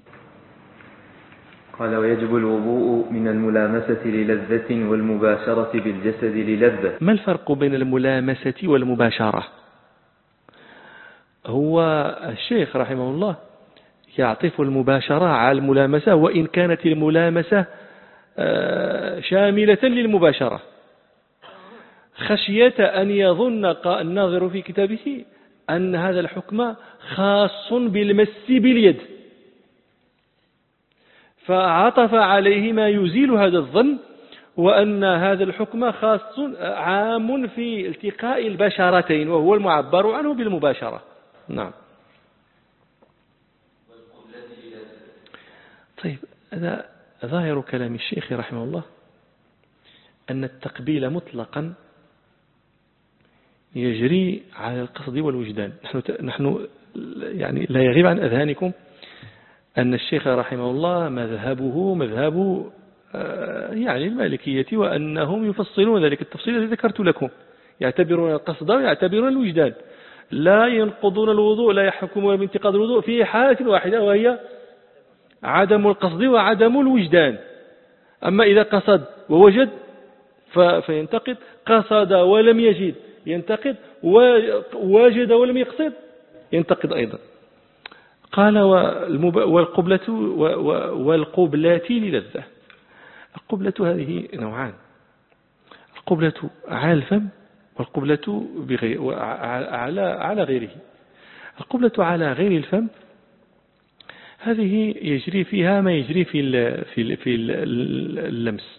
قال ويجب الوضوء من الملامسة للذة والمباشرة بالجسد للذة. ما الفرق بين الملامسة والمباشرة؟ هو الشيخ رحمه الله يعطف المباشرة على الملامسة، وإن كانت الملامسة شاملة للمباشرة، خشية أن يظن الناظر في كتابه أن هذا الحكم خاص بالمس باليد، فعطف عليه ما يزيل هذا الظن، وأن هذا الحكم خاص عام في التقاء البشرتين، وهو المعبر عنه بالمباشرة. نعم. طيب هذا ظاهر كلام الشيخ رحمه الله أن التقبيل مطلقا يجري على القصد والوجدان. نحن يعني لا يغيب عن أذهانكم أن الشيخ رحمه الله مذهبه مذهب يعني المالكية، وأنهم يفصلون ذلك التفصيل الذي ذكرت لكم، يعتبرون القصد ويعتبرون الوجدان، لا ينقضون الوضوء، لا يحكمون بانتقاض الوضوء في حالة واحدة، وهي عدم القصد وعدم الوجدان. أما إذا قصد ووجد فينتقد، قصد ولم يجد ينتقد، ووجد ولم يقصد ينتقد أيضا. قال والقبلة للذة. القبلة هذه نوعان: القبلة على الفم، والقبلة على غيره. القبلة على غير الفم هذه يجري فيها ما يجري في اللمس،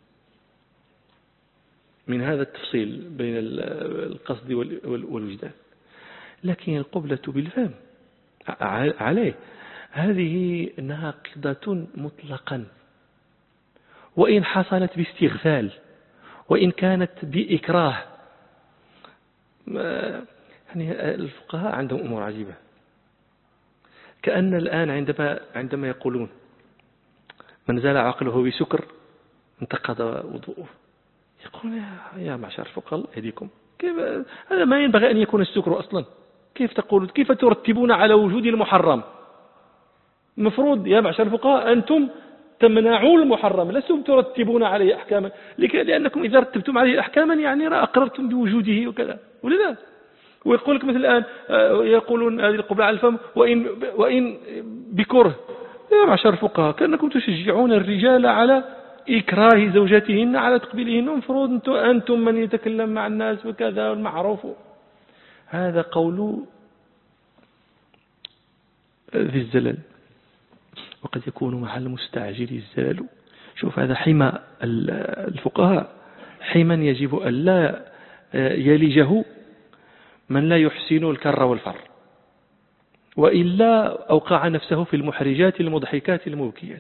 من هذا التفصيل بين القصد والوجدان. لكن القبلة بالفم عليه هذه ناقضة مطلقا، وإن حصلت باستغفال، وإن كانت بإكراه. يعني الفقهاء عندهم أمور عجيبة، كأن الآن عندما يقولون من زال عقله بسكر انتقض وضوءه، يقول يا معشر الفقهاء الله يهديكم، كيف هذا؟ ما ينبغي أن يكون السكر أصلا. كيف ترتبون على وجود المحرم؟ المفروض يا معشر الفقهاء أنتم تمنعون المحرم، لستم ترتبون عليه أحكاما، لأنكم إذا رتبتم عليه أحكاما يعني أقررتم بوجوده وكذا، ولا لا؟ ويقول لك مثل الآن يقولون هذه القبلة على الفم وإن بكره. يا معشر الفقهاء كأنكم تشجعون الرجال على إكراه زوجاتهن على تقبيلهن، المفروض أنتم من يتكلم مع الناس وكذا والمعروف. هذا قول ذي الزلل، وقد يكون مع المستعجل الزلل. شوف هذا حمى الفقهاء، حما يجب أن لا يلجه من لا يحسن الكر والفر، وإلا أوقع نفسه في المحرجات المضحكات المبكيات.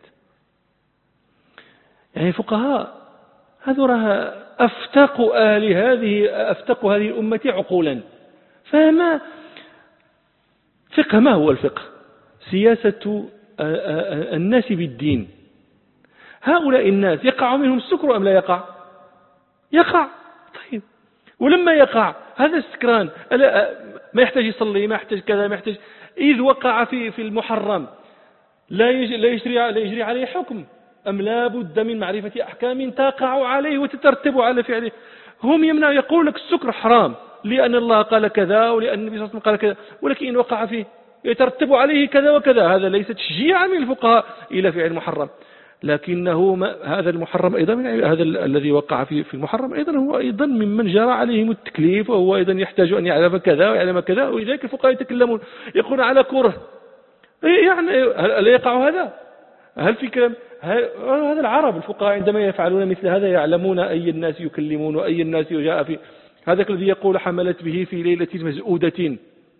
يعني الفقهاء هذو راه أفتق هذه الأمة عقولا. فما فقه، ما هو الفقه؟ سياسة الناس بالدين. هؤلاء الناس يقع منهم السكر أم لا يقع؟ يقع. طيب، ولما يقع هذا السكران ما يحتاج يصلي، ما يحتاج كذا، ما يحتاج، إذ وقع في المحرم لا يجري عليه حكم، أم لا بد من معرفة أحكام تقع عليه وتترتب على فعله. هم يقول لك السكر حرام لأن الله قال كذا ولأن النبي صلى الله عليه وسلم قال كذا، ولكن إن وقع فيه يترتب عليه كذا وكذا. هذا ليس تشجيعا من الفقهاء إلى فعل المحرم، لكنه هذا المحرم أيضا هذا الذي وقع في المحرم أيضا هو أيضا ممن جرى عليهم التكليف، وهو أيضا يحتاج أن يعلم كذا ويعلم كذا. ولذلك الفقهاء يتكلمون يقولون على كره. يعني هل يقع هذا؟ هل في كلام هذا؟ العرب الفقهاء عندما يفعلون مثل هذا يعلمون أي الناس يكلمون وأي الناس يجاء في هذاك الذي يقول حملت به في ليلة مزؤودة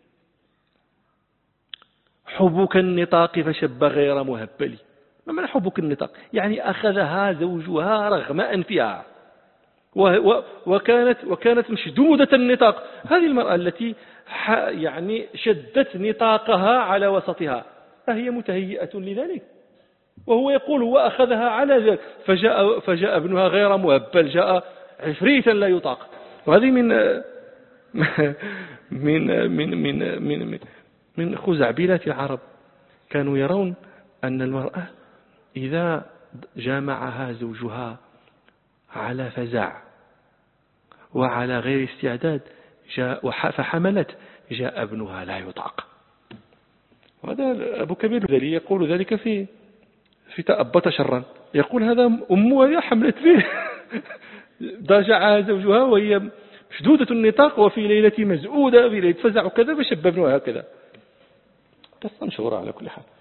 حبك النطاق فشب غير مهبل. ما معنى حبك النطاق؟ يعني أخذها زوجها رغم أنفها، وكانت مشدودة النطاق. هذه المرأة التي يعني شدت نطاقها على وسطها فهي متهيئة لذلك، وهو يقول هو أخذها على ذلك. فجاء ابنها غير مهبل، جاء عفريتا لا يطاق. وهذه من خزعبلات العرب. كانوا يرون أن المرأة إذا جامعها زوجها على فزع وعلى غير استعداد فحملت، جاء ابنها لا يطاق. وهذا أبو كبير الذي يقول ذلك في تأبط شرا، يقول هذا أمها حملت به ضاجعها زوجها وهي مشدودة النطاق وفي ليلة مزؤودة في ليلة فزع وكذا فشب ابنها هكذا. قصة مشهورة على كل حال.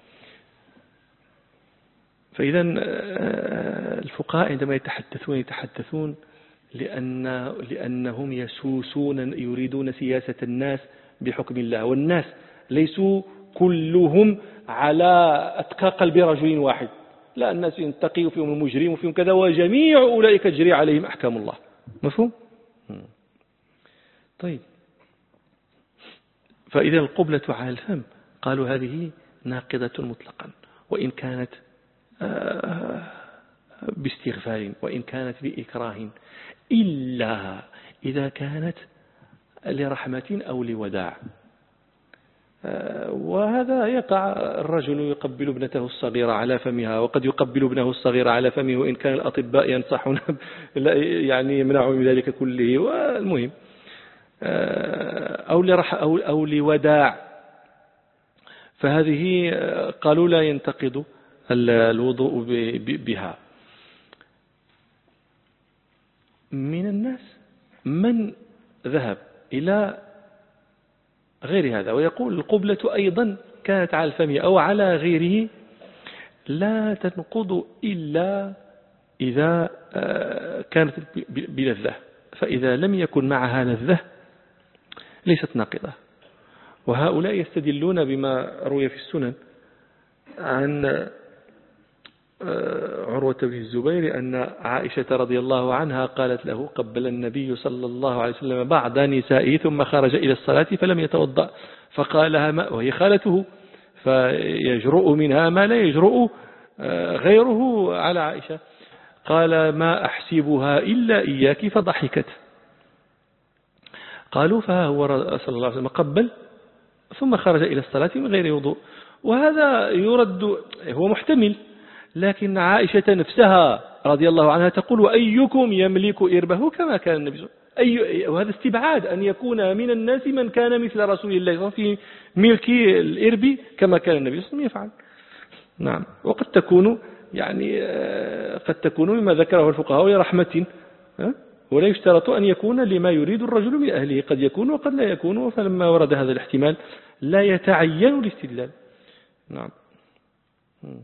فإذا الفقهاء عندما يتحدثون لأنهم يريدون سياسة الناس بحكم الله، والناس ليسوا كلهم على أتقى قلب رجل واحد، لا، الناس ينتقي وفيهم المجرم وفيهم كذا، وجميع أولئك تجري عليهم أحكام الله. مفهوم؟ طيب، فإذا القبلة على الفم قالوا هذه ناقضة مطلقا، وإن كانت باستغفار وإن كانت بإكراه، إلا إذا كانت لرحمة أو لوداع. وهذا يقع، الرجل يقبل ابنته الصغيرة على فمها، وقد يقبل ابنه الصغير على فمه، وإن كان الأطباء ينصحون يعني يمنعوا من ذلك كله. والمهم أو لوداع، فهذه قالوا لا ينتقض الوضوء بها. من الناس من ذهب إلى غير هذا ويقول القبلة أيضا كانت على الفم أو على غيره لا تنقض إلا إذا كانت بلذة، فإذا لم يكن معها لذة ليست ناقضة. وهؤلاء يستدلون بما روي في السنن عن عروة بن الزبير أن عائشة رضي الله عنها قالت له: قبل النبي صلى الله عليه وسلم بعض نسائه ثم خرج إلى الصلاة فلم يتوضأ، فقال لها ما، وهي خالته، فيجرؤ منها ما لا يجرؤ غيره على عائشة، قال: ما أحسبها إلا إياك، فضحكت. قالوا: فهو صلى الله عليه وسلم قبل ثم خرج إلى الصلاة من غير وضوء. وهذا يرد، هو محتمل، لكن عائشة نفسها رضي الله عنها تقول: وأيكم يملك إربه كما كان النبي صلى الله عليه وسلم. وهذا استبعاد أن يكون من الناس من كان مثل رسول الله صلى الله عليه وسلم في ملك الإرب كما كان النبي صلى الله عليه وسلم يفعل. نعم. وقد تكون قد تكون مما ذكره الفقهاء لرحمة، ولا يشترط أن يكون لما يريد الرجل من أهله، قد يكون وقد لا يكون. فلما ورد هذا الاحتمال لا يتعين الاستدلال. نعم.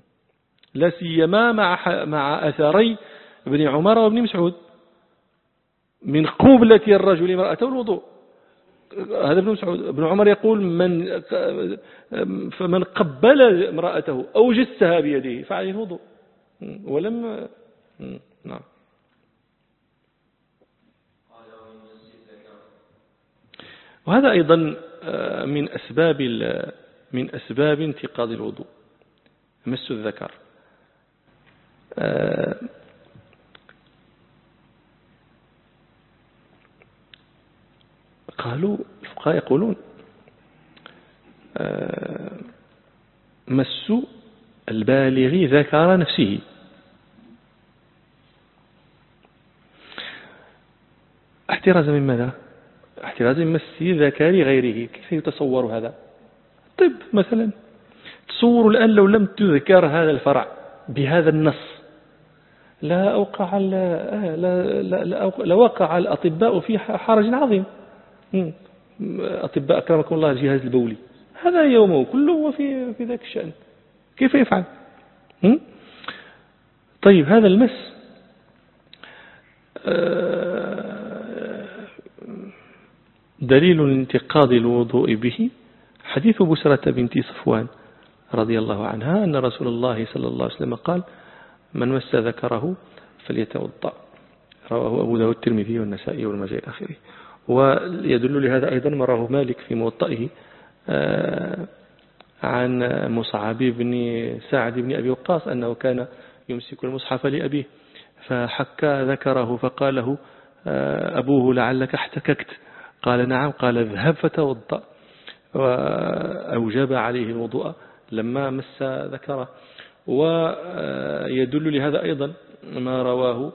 لا سيما مع أثري ابن عمر وابن مسعود. من قبلة الرجل امرأته الوضوء. هذا ابن عمر يقول فمن قبل امرأته أو جسها بيده فعليه الوضوء ولم نعم. وهذا أيضا من أسباب انتقاض الوضوء مس الذكر. قالوا الفقهاء يقولون مس البالغ ذكر نفسه، احترازا من ماذا؟ احترازا من مس ذكر غيره. كيف يتصور هذا؟ طب مثلا تصوروا الآن لو لم تذكر هذا الفرع بهذا النص لوقع الأطباء في حرج عظيم. أطباء أكرمكم الله الجهاز البولي هذا يومه كله في ذاك الشأن، كيف يفعل؟ طيب هذا المس دليل انتقاض الوضوء به حديث بسرة بنت صفوان رضي الله عنها أن رسول الله صلى الله عليه وسلم قال: من مس ذكره فليتوضأ. رواه أبو داود الترمذي والنسائي والمجاهد إلى آخره. ويدل لهذا أيضا ما رواه مالك في موطئه عن مصعب بن سعد بن أبي وقاص أنه كان يمسك المصحف لأبيه فحكى ذكره فقال له أبوه: لعلك احتككت؟ قال: نعم. قال: اذهب فتوضأ. وأوجب عليه الوضوء لما مس ذكره. ويدل لهذا أيضا ما رواه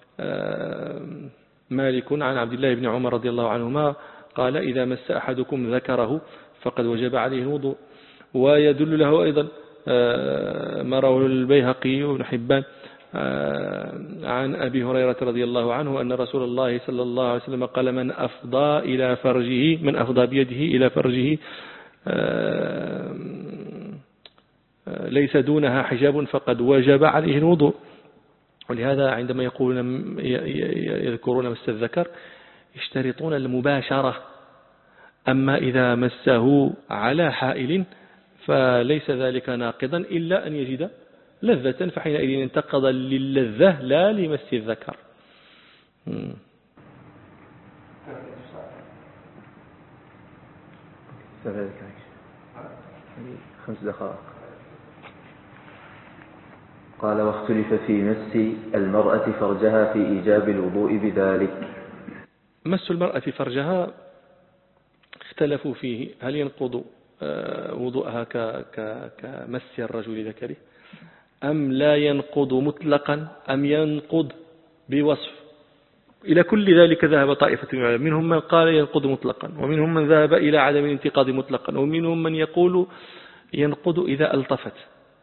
مالك عن عبد الله بن عمر رضي الله عنهما قال: إذا مس أحدكم ذكره فقد وجب عليه الوضوء. ويدل له أيضا ما رواه البيهقي وابن حبان عن أبي هريرة رضي الله عنه أن رسول الله صلى الله عليه وسلم قال: من أفضى بيده إلى فرجه ليس دونها حجاب فقد وجب عليه الوضوء. ولهذا عندما يذكرون مس الذكر يشترطون المباشرة. أما إذا مسه على حائل فليس ذلك ناقضا إلا أن يجد لذة، فحينئذ انتقض للذة لا لمس الذكر. 5 دقائق. قال: واختلف في مس المرأة فرجها في إيجاب الوضوء بذلك. مس المرأة فرجها اختلفوا فيه هل ينقض وضوءها كمس الرجل ذكره أم لا ينقض مطلقا أم ينقض بوصف. إلى كل ذلك ذهب طائفة من العلماء، منهم من قال ينقض مطلقا، ومنهم من ذهب إلى عدم الانتقاض مطلقا، ومنهم من يقول ينقض إذا ألطفت،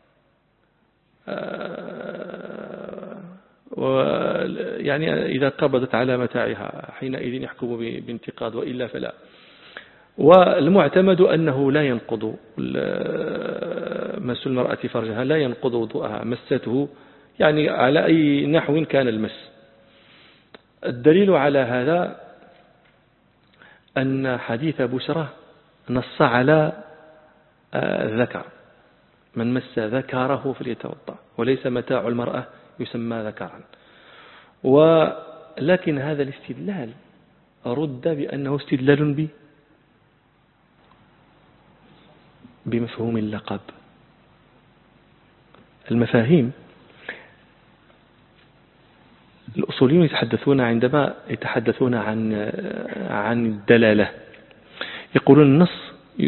يعني إذا قبضت على متاعها حينئذ يحكم بانتقاض، وإلا فلا. والمعتمد أنه لا ينقض مس المرأة فرجها، لا ينقض وضوءها، مسته يعني على أي نحو كان المس. الدليل على هذا أن حديث بشرة نص على الذكر: من مس ذكره فليتوضأ، وليس متاع المرأة يسمى ذكرا. ولكن هذا الاستدلال رد بأنه استدلال بمفهوم اللقب. المفاهيم الأصوليون يتحدثون عندما يتحدثون عن الدلالة يقولون النص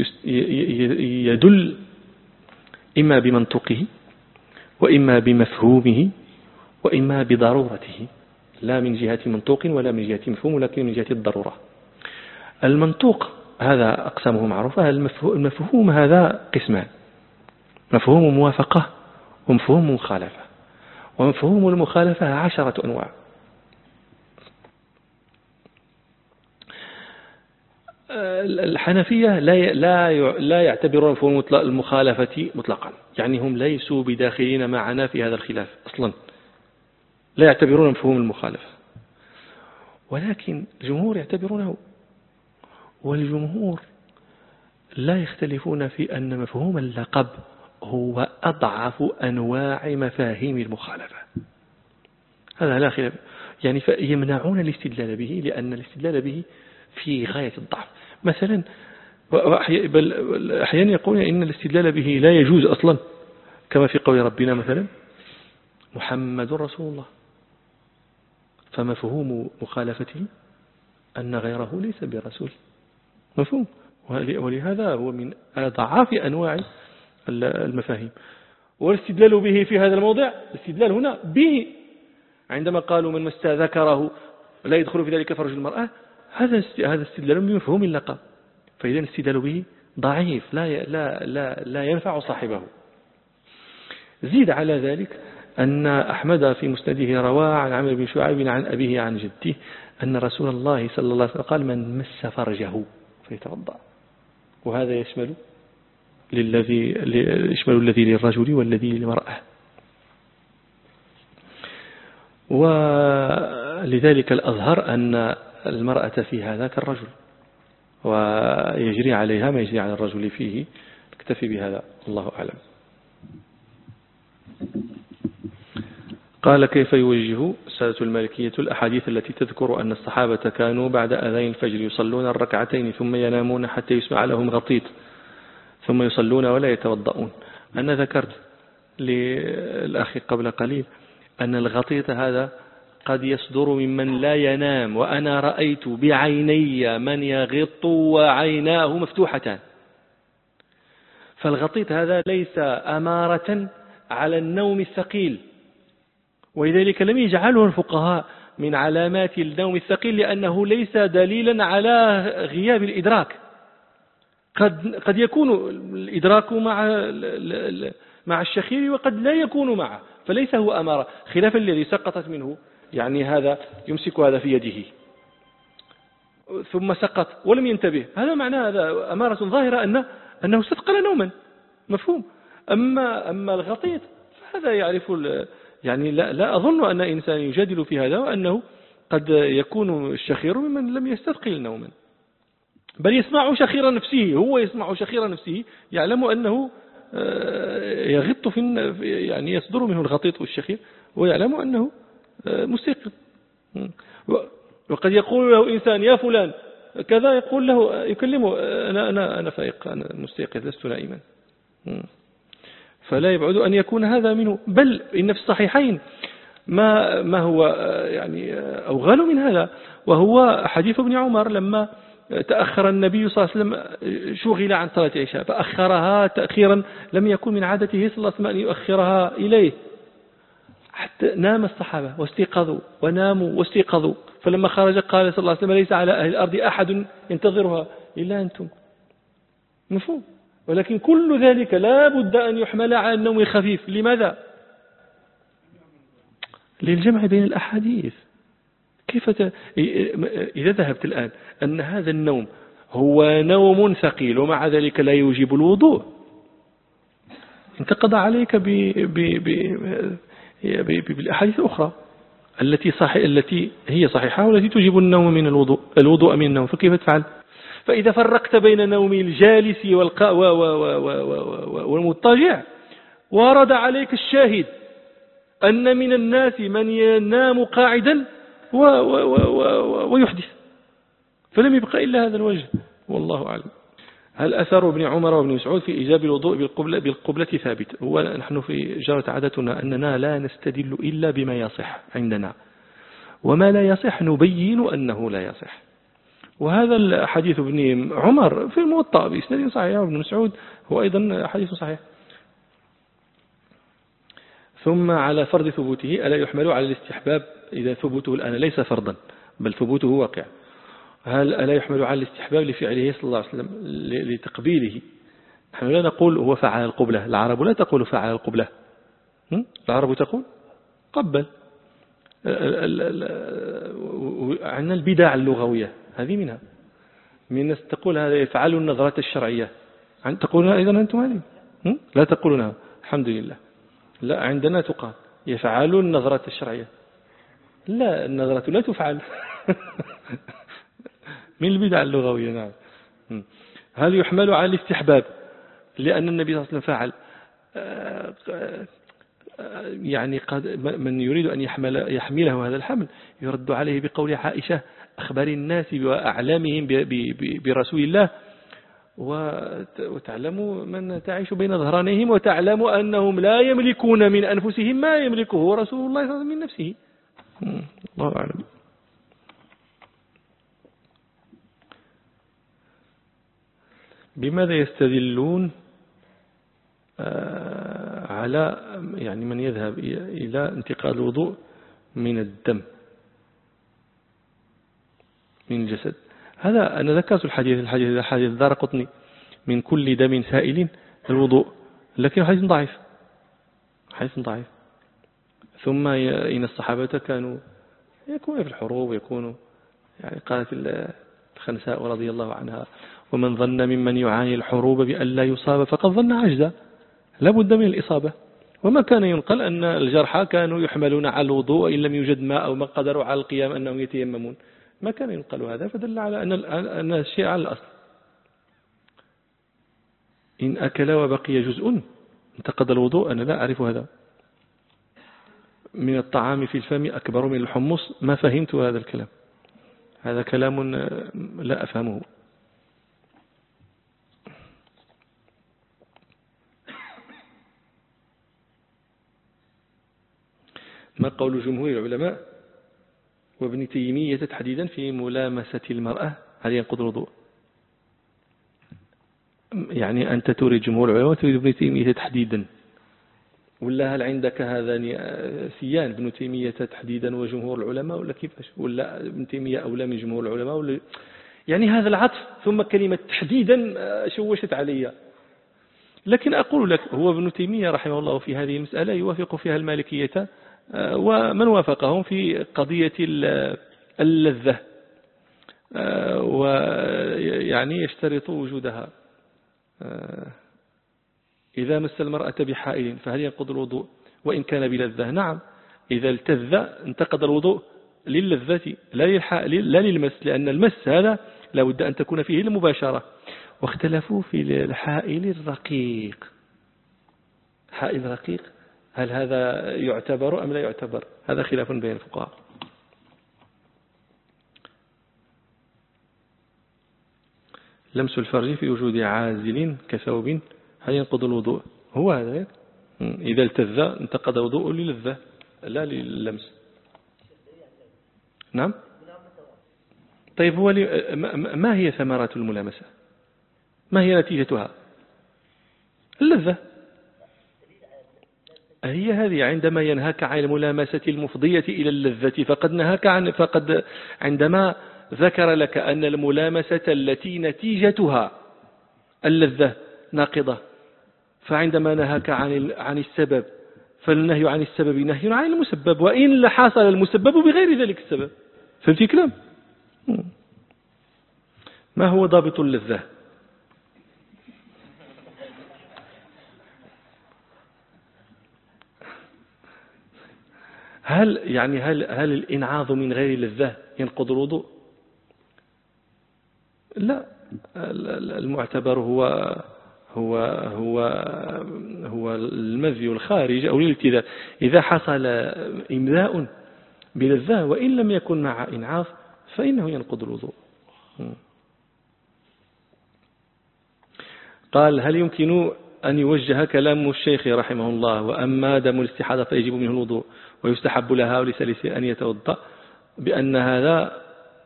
يدل إما بمنطقه وإما بمفهومه وإما بضرورته، لا من جهة منطوق ولا من جهة مفهوم ولكن من جهة الضرورة. المنطوق هذا أقسامه معروفة، المفهوم هذا قسمان: مفهوم موافقة ومفهوم مخالفة. ومفهوم المخالفة 10 أنواع. الحنفية لا يعتبرون مفهوم المخالفة مطلقا، يعني هم ليسوا بداخلين معنا في هذا الخلاف أصلا، لا يعتبرون مفهوم المخالفة. ولكن الجمهور يعتبرونه، والجمهور لا يختلفون في أن مفهوم اللقب هو أضعف أنواع مفاهيم المخالفة، هذا لا خلاف. يعني فيمنعون الاستدلال به لأن الاستدلال به في غاية الضعف. مثلا بل أحيانا يقولون إن الاستدلال به لا يجوز أصلا، كما في قول ربنا مثلا محمد رسول الله، فمفهوم مخالفته أن غيره ليس برسول، مفهوم، ولهذا هو من أضعاف أنواع المفاهيم. والاستدلال به في هذا الموضع، الاستدلال هنا به عندما قالوا من مس ذكره لا يدخل في ذلك فرج المرأة، هذا استدلال بمفهوم اللقب، فإذا الاستدلال به ضعيف لا ينفع صاحبه. زيد على ذلك أن أحمد في مسنده روى عن عمرو بن شعيب عن أبيه عن جده أن رسول الله صلى الله عليه وسلم قال من مس فرجه فيتوضأ، وهذا يشمل الذي للرجل والذي للمرأة. ولذلك الأظهر أن المرأة في هذا كالرجل، ويجري عليها ما يجري على الرجل فيه. اكتفي بهذا، الله أعلم. قال كيف يوجه السادة المالكية الأحاديث التي تذكر أن الصحابة كانوا بعد أذان الفجر يصلون الركعتين ثم ينامون حتى يسمع لهم غطيط ثم يصلون ولا يتوضؤون؟ أنا ذكرت للأخ قبل قليل أن الغطيط هذا قد يصدر ممن لا ينام، وأنا رأيت بعيني من يغط وعيناه مفتوحتان. فالغطيط هذا ليس أمارة على النوم الثقيل، ولذلك لم يجعله الفقهاء من علامات النوم الثقيل، لأنه ليس دليلا على غياب الإدراك. قد يكون الإدراك مع الشخير وقد لا يكون معه، فليس هو أمارة، خلافا الذي سقطت منه، يعني هذا يمسك هذا في يده ثم سقط ولم ينتبه، هذا معناه هذا أمارة ظاهرة أنه استثقل نوما، مفهوم. أما الغطيط فهذا يعرف، يعني لا أظن أن إنسان يجادل في هذا، وأنه قد يكون الشخير ممن لم يستثقل نوما، بل يسمع شخير نفسه، هو يسمع شخير نفسه، يعلم أنه يغط يعني يصدر منه الغطيط والشخير، ويعلم أنه مستيقظ. وقد يقول له إنسان يا فلان كذا، يقول له يكلمه أنا فائق، أنا مستيقظ لست نائما. فلا يبعد أن يكون هذا منه، بل إن في الصحيحين ما هو يعني أوغل من هذا، وهو حديث ابن عمر لما تأخر النبي صلى الله عليه وسلم، شغل عن صلاة العشاء فأخرها تأخيرا لم يكن من عادته صلى الله عليه وسلم أن يؤخرها إليه، حتى نام الصحابة واستيقظوا وناموا واستيقظوا، فلما خرج قال صلى الله عليه وسلم ليس على أهل الأرض أحد ينتظرها إلا أنتم، مفهوم. ولكن كل ذلك لا بد أن يحمل على النوم الخفيف. لماذا؟ للجمع بين الأحاديث. إذا ذهبت الآن أن هذا النوم هو نوم ثقيل ومع ذلك لا يوجب الوضوء، انتقض عليك بالأحاديث الأخرى التي هي صحيحة والتي تجيب النوم من الوضوء من النوم، فكيف تفعل؟ فإذا فرقت بين نوم الجالس والمضطجع، ورد عليك الشاهد أن من الناس من ينام قاعدا ويحدث، فلم يبقى إلا هذا الوجه، والله أعلم. هل أثر ابن عمر وابن مسعود في إيجاب الوضوء بالقبلة ثابت؟ هو نحن في جرت عادتنا أننا لا نستدل إلا بما يصح عندنا، وما لا يصح نبين أنه لا يصح. وهذا الحديث ابن عمر في الموطأ بإسناد صحيح، وابن مسعود هو أيضا حديث صحيح. ثم على فرض ثبوته ألا يحمل على الاستحباب إذا ثبوته الآن ليس فرضا بل ثبوته واقع؟ هل ألا يحمل على الاستحباب لفعله صلى الله عليه وسلم لتقبيله؟ نحن لا نقول هو فعل القبلة، العرب لا تقول فعل القبلة، العرب تقول قبل. عندنا البدع اللغوية هذه منها، من الناس تقول هذا يفعل النظرة الشرعية، تقولونها أيضا أنتم هذه؟ لا تقولونها الحمد لله. لا، عندنا تقال يفعل النظرة الشرعية. لا، النظرة لا تفعل من البدع اللغوية. نعم. هل يحمل على الاستحباب لأن النبي صلى الله عليه وسلم فعل؟ يعني قد من يريد أن يحمله هذا الحمل يرد عليه بقول عائشة: أخبر الناس وأعلامهم برسول الله، وتعلم من تعيش بين ظهرانيهم، وتعلم أنهم لا يملكون من أنفسهم ما يملكه رسول الله صلى الله عليه وسلم من نفسه. الله أعلم. بماذا يستدلون على يعني من يذهب إلى انتقال الوضوء من الدم من الجسد؟ هذا أنا ذكرت الحديث الدارقطني: من كل دم سائل الوضوء، لكن حديث ضعيف. ثم إن الصحابة كانوا يكونون في الحروب، يكونوا يعني قالت الخنساء رضي الله عنها: ومن ظن ممن يعاني الحروب بأن لا يصاب فقد ظن عجزا، لا بد من الإصابة. وما كان ينقل أن الجرحى كانوا يحملون على الوضوء إن لم يوجد ماء أو ما قدروا على القيام أنهم يتيممون، ما كان ينقل هذا، فدل على أن الشيء على الأصل. إن أكل وبقي جزء انتقض الوضوء، أنا لا أعرف هذا. من الطعام في الفم أكبر من الحمص، ما فهمت هذا الكلام، هذا كلام لا أفهمه. ما قول جمهور العلماء وابن تيمية تحديدا في ملامسة المرأة هل ينقض الوضوء؟ يعني أنت تريد جمهور العلماء وتريد ابن تيمية تحديدا، ولا هل عندك هذان سيان ابن تيمية تحديدا وجمهور العلماء، ولا كيفاش؟ ولا ابن تيمية أولى من جمهور العلماء، ولا يعني هذا العطف ثم كلمة تحديدا شوشت علي. لكن أقول لك هو ابن تيمية رحمه الله في هذه المسألة يوافق فيها المالكية ومن وافقهم في قضية اللذة، ويعني يشترط وجودها. إذا مس المرأة بحائل فهل ينقض الوضوء وإن كان بلذة؟ نعم، إذا التذ انتقض الوضوء للذة لا للمس، لأن المس هذا لا بد أن تكون فيه المباشرة. واختلفوا في الحائل الرقيق. حائل رقيق هل هذا يعتبر أم لا يعتبر؟ هذا خلاف بين الفقهاء. لمس الفرج في وجود عازل كثوب هل ينقض الوضوء؟ هو هذا. إذا التذ انتقض وضوء للذة لا لللمس. نعم. طيب هو ما هي ثمرة الملامسة؟ ما هي نتيجتها؟ اللذة. هي هذه عندما ينهاك عن الملامسة المفضية إلى اللذة فقد عندما ذكر لك أن الملامسة التي نتيجتها اللذة ناقضة، فعندما نهاك عن السبب فالنهي عن السبب نهي عن المسبب، وإن لحصل المسبب بغير ذلك السبب. فهمت الكلام؟ ما هو ضابط اللذة؟ هل الإنعاض من غير لذة ينقض الوضوء؟ لا، المعتبر هو المذي الخارج أو الالتذاذ. إذا حصل إملاء بلذة وإن لم يكن مع إنعاض فإنه ينقض الوضوء. قال: هل يمكن أن يوجه كلام الشيخ رحمه الله: وأما دم الاستحاضة فيجب منه الوضوء ويستحب لها ولسلس أن يتوضأ، بأن هذا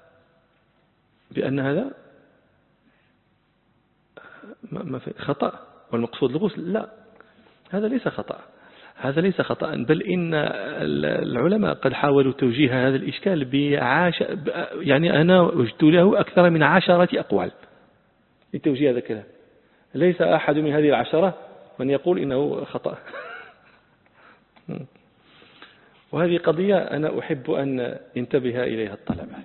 ما في خطأ والمقصود الغسل؟ لا، هذا ليس خطأ، بل إن العلماء قد حاولوا توجيه هذا الإشكال يعني أنا وجدت له أكثر من 10 أقوال لتوجيه هذا الكلام. ليس أحد من هذه 10 من يقول إنه خطأ. وهذه قضية أنا أحب أن ينتبه إليها الطلبة.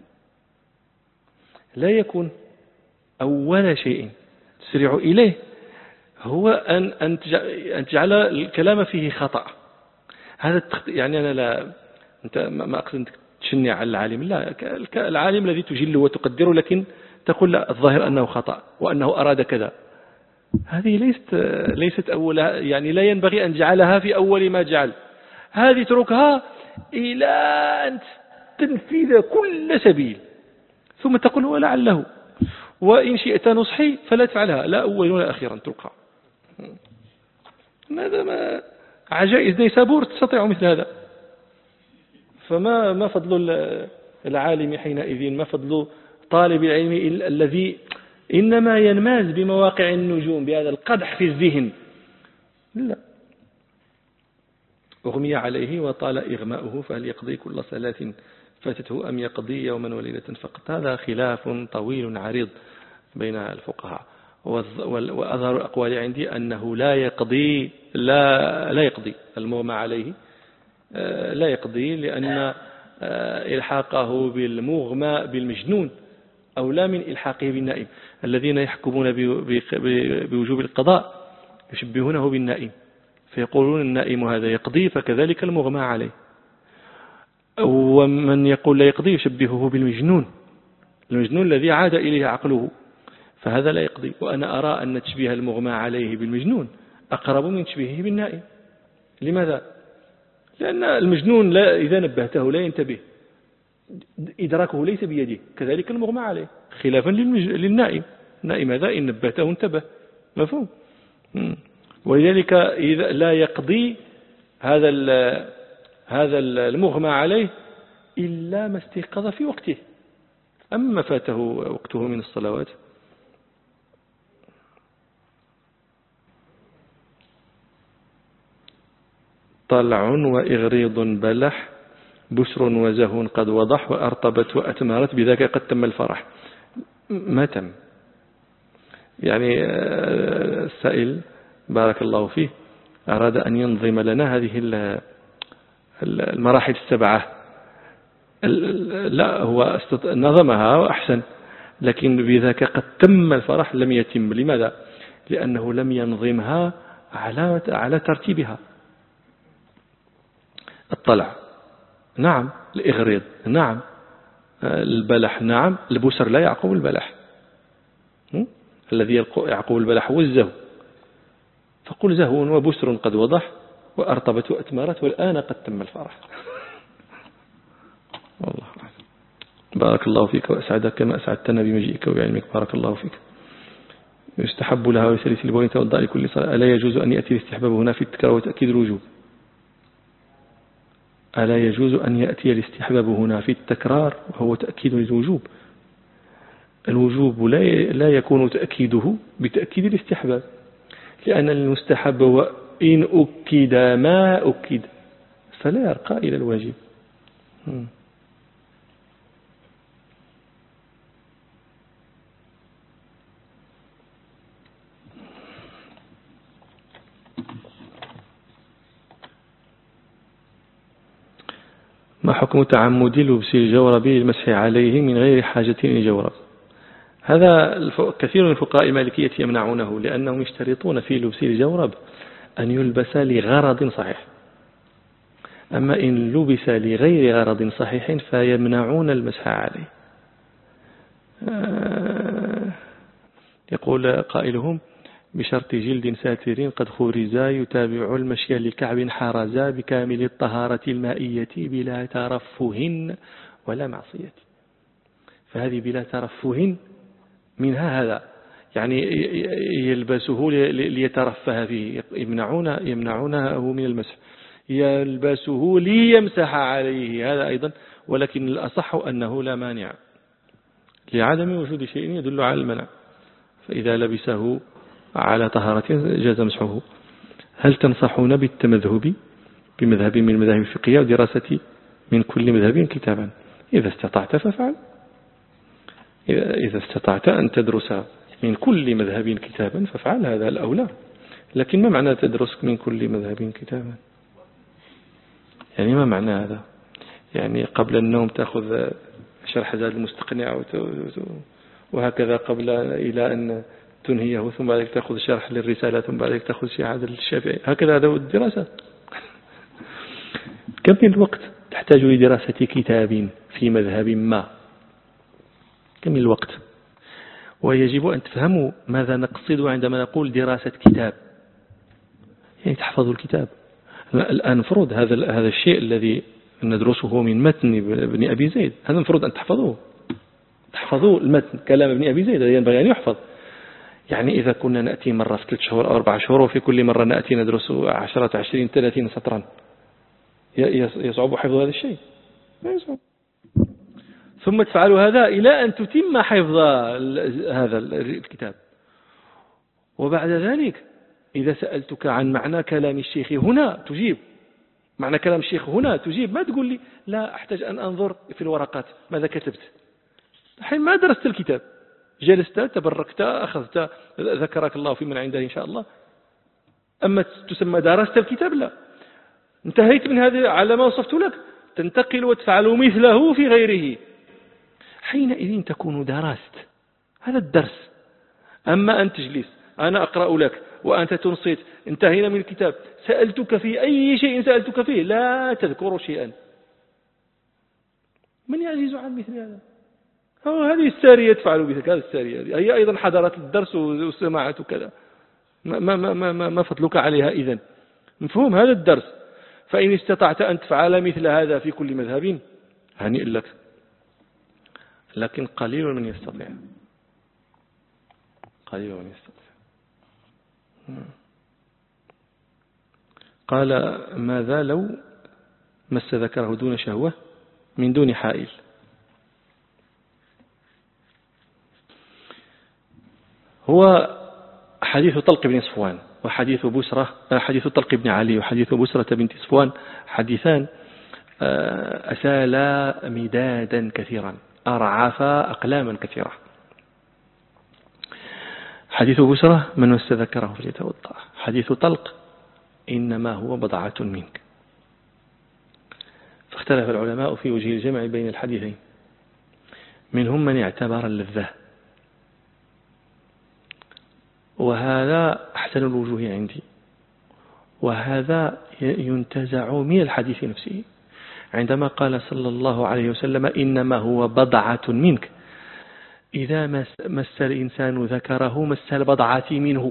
لا يكون أول شيء تسرع إليه هو أن تجعل الكلام فيه خطأ. هذا يعني أنا لا، أنت ما أقصد أنك تشنع على العالم، لا، العالم الذي تجله وتقدره، لكن تقول لا، الظاهر أنه خطأ وأنه أراد كذا. هذه ليست أول، يعني لا ينبغي أن جعلها في أول ما جعل. هذه اتركها إلى أن تنفذ كل سبيل، ثم تقول ولعله، وإن شئت نصحي فلا تفعلها، لا أولا ولا أخيرا، اتركها. ماذا ما عجائز نيسابور تستطيع مثل هذا. فما فضل العالم حينئذ؟ ما فضل طالب العلم الذي إنما ينماز بمواقع النجوم بهذا القدح في الذهن؟ لا، أغمي عليه وطال إغماؤه، فهل يقضي كل صلاة فاتته أم يقضي يوما وليلة فقط؟ هذا خلاف طويل عريض بين الفقهاء، وأظهر الأقوال عندي أنه لا يقضي المغمى عليه، لا يقضي، لأن إلحاقه بالمغمى بالمجنون أولى من إلحاقه بالنائم. الذين يحكمون بوجوب القضاء يشبهونه بالنائم، فيقولون النائم هذا يقضي فكذلك المغمى عليه. ومن يقول لا يقضي يشبهه بالمجنون، المجنون الذي عاد إليه عقله، فهذا لا يقضي. وأنا أرى أن تشبيه المغمى عليه بالمجنون أقرب من تشبيهه بالنائم. لماذا؟ لأن المجنون إذا نبهته لا ينتبه، إدراكه ليس بيده، كذلك المغمى عليه، خلافا للنائم. النائم هذا إن نبهته انتبه، مفهوم؟ ولذلك إذا لا يقضي هذا المغمى عليه إلا ما استيقظ في وقته. أما فاته وقته من الصلوات طلع وإغريض بلح، بسر وزهو قد وضح، وأرطبت وأتمرت، بذاك قد تم الفرح. ما تم. يعني السائل بارك الله فيه أراد أن ينظم لنا هذه المراحل السبعة. لا، هو نظمها وأحسن، لكن بذاك قد تم الفرح لم يتم. لماذا؟ لأنه لم ينظمها على ترتيبها. الطلع نعم، الإغريض نعم، البلح نعم، البسر لا يعقب البلح، الذي يعقب البلح هو الزهو. فقل زهو وبسر قد وضح، وأرطبت وأتمرت، والآن قد تم الفرح. والله بارك الله فيك وأسعدك كما أسعدتنا بمجيئك وبعلمك، بارك الله فيك. يستحب لها ويسلس البول توضأ لكل صلاة. ألا يجوز أن يأتي الاستحباب هنا في التكرار وتأكيد الوجوب؟ ألا يجوز أن يأتي الاستحباب هنا في التكرار وهو تأكيد الوجوب؟ الوجوب لا يكون تأكيده بتأكيد الاستحباب، لأن المستحب وإن أكد ما أكد فلا يرقى إلى الواجب. ما حكم تعمد لبس الجورب للمسح عليه من غير حاجة لجورب؟ هذا كثير من فقهاء المالكية يمنعونه، لأنهم يشترطون في لبس الجورب أن يلبس لغرض صحيح. أما إن لبس لغير غرض صحيح فيمنعون المسح عليه. يقول قائلهم: بشرط جلد ساتر قد خرزا، يتابع المشي لكعب حرزا، بكامل الطهارة المائية بلا ترفه ولا معصية. فهذه بلا ترفه منها هذا، يعني يلبسه ليترفه فيه، يمنعونه من المسح، يلبسه ليمسح عليه، هذا أيضا. ولكن الأصح أنه لا مانع لعدم وجود شيء يدل على المنع، فإذا لبسه على طهارة جاز مسحه. هل تنصحون بالتمذهب بمذهب من المذاهب الفقهية ودراسة من كل مذهب كتابا؟ إذا استطعت فافعل. إذا استطعت أن تدرس من كل مذهب كتابا فافعل، هذا الأولى. لكن ما معنى تدرس من كل مذهب كتابا؟ يعني ما معنى هذا؟ يعني قبل النوم تأخذ شرح زاد المستقنع وهكذا قبل إلى أن تنهيه، ثم بعد ذلك تأخذ شرح للرسالة، ثم بعد ذلك تأخذ شيء عدل الشافعي، هكذا هذا الدراسة. كم من الوقت تحتاج لدراسة كتاب في مذهب ما كم الوقت، ويجب أن تفهموا ماذا نقصد عندما نقول دراسة كتاب. يعني تحفظوا الكتاب. الآن فرض هذا الشيء الذي ندرسه من متن ابن أبي زيد، هذا المفروض أن تحفظوا المتن كلام ابن أبي زيد، ينبغي أن يحفظ. يعني إذا كنا نأتي مرة في 3 شهور أو 4 شهور، وفي كل مرة نأتي ندرس 10 20 30 سطرا، يصعب حفظ هذا الشيء؟ لا يصعب. ثم تفعل هذا إلى أن تتم حفظ هذا الكتاب. وبعد ذلك إذا سألتك عن معنى كلام الشيخ هنا تجيب، معنى كلام الشيخ هنا تجيب، ما تقول لي لا أحتاج أن أنظر في الورقات ماذا كتبت، حين ما درست الكتاب، جلست تبركت أخذت ذكرك الله في من عنده إن شاء الله. أما تسمى درست الكتاب، لا، انتهيت من هذا على ما وصفت لك، تنتقل وتفعل مثله في غيره، حينئذ تكون درست هذا الدرس. أما أن تجلس أنا أقرأ لك وأنت تنصت، انتهينا من الكتاب، سألتك في أي شيء سألتك فيه لا تذكر شيئا، من يعجز عن مثل هذا؟ هذه السارية تفعل بك، هذه السارية هي أيضا حضرت الدرس وسمعت كذا، ما فضلك عليها إذن؟ مفهوم هذا الدرس. فإن استطعت أن تفعل مثل هذا في كل مذهب هنيئا لك، لكن قليل من يستطيع، قليل من يستطيع. قال ماذا لو مس ذكره دون شهوة من دون حائل؟ هو حديث طلق بن صفوان وحديث بسرة، حديث طلق بن علي وحديث بسرة بنت صفوان، حديثان أسالا مدادا كثيرا، أرعافا أقلاما كثيرة. حديث بسرة من مس ذكره فليتوضأ، حديث طلق إنما هو بضعة منك. فاختلف العلماء في وجه الجمع بين الحديثين، منهم من اعتبر اللذة، وهذا أحسن الوجوه عندي، وهذا ينتزع من الحديث نفسه. عندما قال صلى الله عليه وسلم إنما هو بضعة منك، إذا مس الإنسان ذكره مس البضعة منه،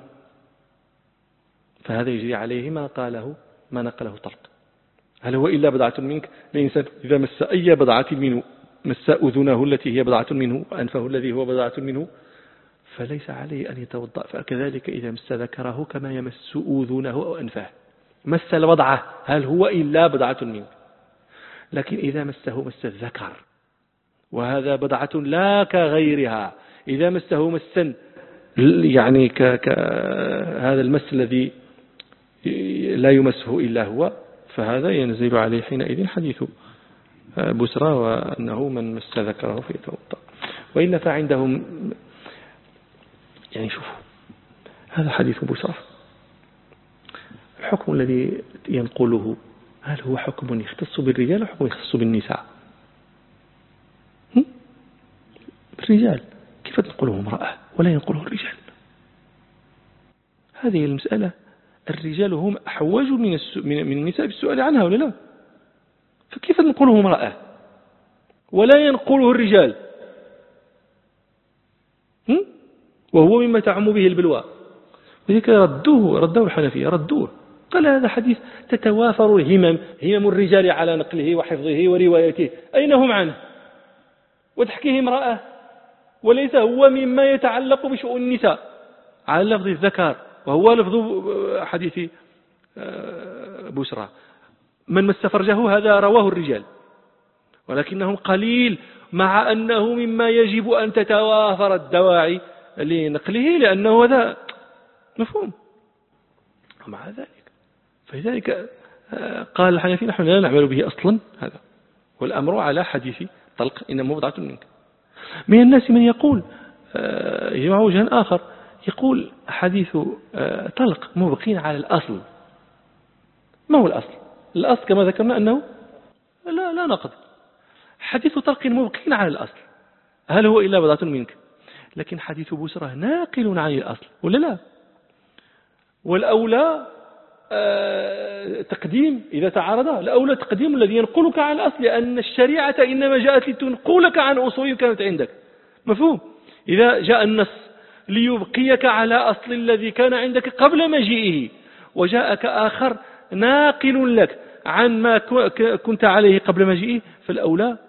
فهذا يجري عليه ما نقله طلق. هل هو إلا بضعة منك؟ الإنسان إذا مس أي بضعة منه، مس أذنه التي هي بضعة منه، وأنفه الذي هو بضعة منه، فليس عليه أن يتوضأ. فكذلك إذا مس ذكره كما يمس أذنه أو أنفه، مس البضعة، هل هو إلا بضعة منه؟ لكن إذا مس الذكر، وهذا بضعة لا كغيرها، إذا مسه مسا يعني هذا المس الذي لا يمسه إلا هو، فهذا ينزل عليه حينئذ حديث بسرى، وأنه من مس ذكره فيتوضأ. وإلا فعندهم يعني شوفوا هذا حديث بسرى، الحكم الذي ينقله هل هو حكم يختص بالرجال أو حكم يختص بالنساء؟ بالرجال كيف تنقله امرأة ولا ينقله الرجال؟ هذه المسألة، الرجال هم أحوج من النساء بالسؤال عنها ولا لا؟ فكيف تنقله امرأة ولا ينقله الرجال؟ وهو مما تعم به البلوى. وذلك ردوه الحنفية، ردوه، قال هذا حديث تتوافر همم الرجال على نقله وحفظه وروايته، أين هم عنه؟ وتحكيه امرأة، وليس هو مما يتعلق بشؤون النساء على لفظ الذكر، وهو لفظ حديث بسرى. من مس فرجه هذا رواه الرجال، ولكنهم قليل، مع أنه مما يجب أن تتوافر الدواعي لنقله، لأنه هذا مفهوم. ومع ذلك فلذلك قال الحنفي نحن لا نعمل به أصلا هذا، والأمر على حديث طلق إنما بضعة منك. من الناس من يقول يجمع وجها آخر، يقول حديث طلق مبقين على الأصل. ما هو الأصل؟ الأصل كما ذكرنا أنه لا نقض. حديث طلق مبقين على الأصل، هل هو إلا بضعة منك؟ لكن حديث بسرة ناقل عن الأصل ولا لا؟ والأولى تقديم إذا تعارض الأولى تقديم الذي ينقلك عن الأصل، لأن الشريعة إنما جاءت لتنقلك عن أصول كانت عندك. مفهوم؟ إذا جاء النص ليبقيك على أصل الذي كان عندك قبل مجيئه، وجاءك آخر ناقل لك عن ما كنت عليه قبل مجيئه، فالأولى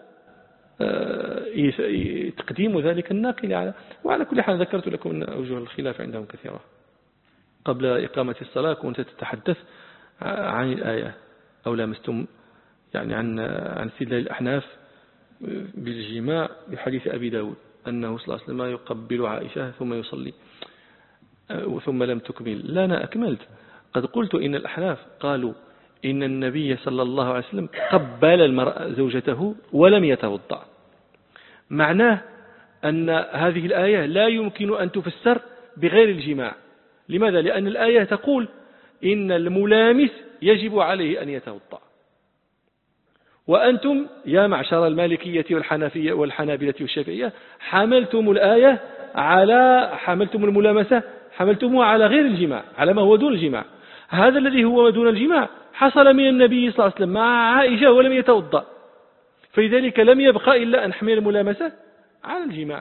تقديم ذلك الناقل على. وعلى كل حال ذكرت لكم أن أوجه الخلاف عندهم كثيرة. قبل إقامة الصلاة كنت تتحدث عن الآية، أو لامستم يعني عن استدلال الأحناف بالجماع بحديث أبي داود أنه صلى الله عليه وسلم يقبل عائشة ثم يصلي ثم لم تكمل. لا، أنا أكملت. قد قلت إن الأحناف قالوا إن النبي صلى الله عليه وسلم قبل المرأة زوجته ولم يتوضأ. معناه أن هذه الآية لا يمكن أن تفسر بغير الجماع. لماذا؟ لأن الآية تقول إن الملامس يجب عليه أن يتوضأ، وأنتم يا معشر المالكية والحنفية والحنابلة والشافعية حملتم الآية على الملامسة، حملتموها على غير الجماع، على ما هو دون الجماع. هذا الذي هو دون الجماع حصل من النبي صلى الله عليه وسلم مع عائشة ولم يتوضأ، فلذلك لم يبقى إلا أن نحمل الملامسة على الجماع.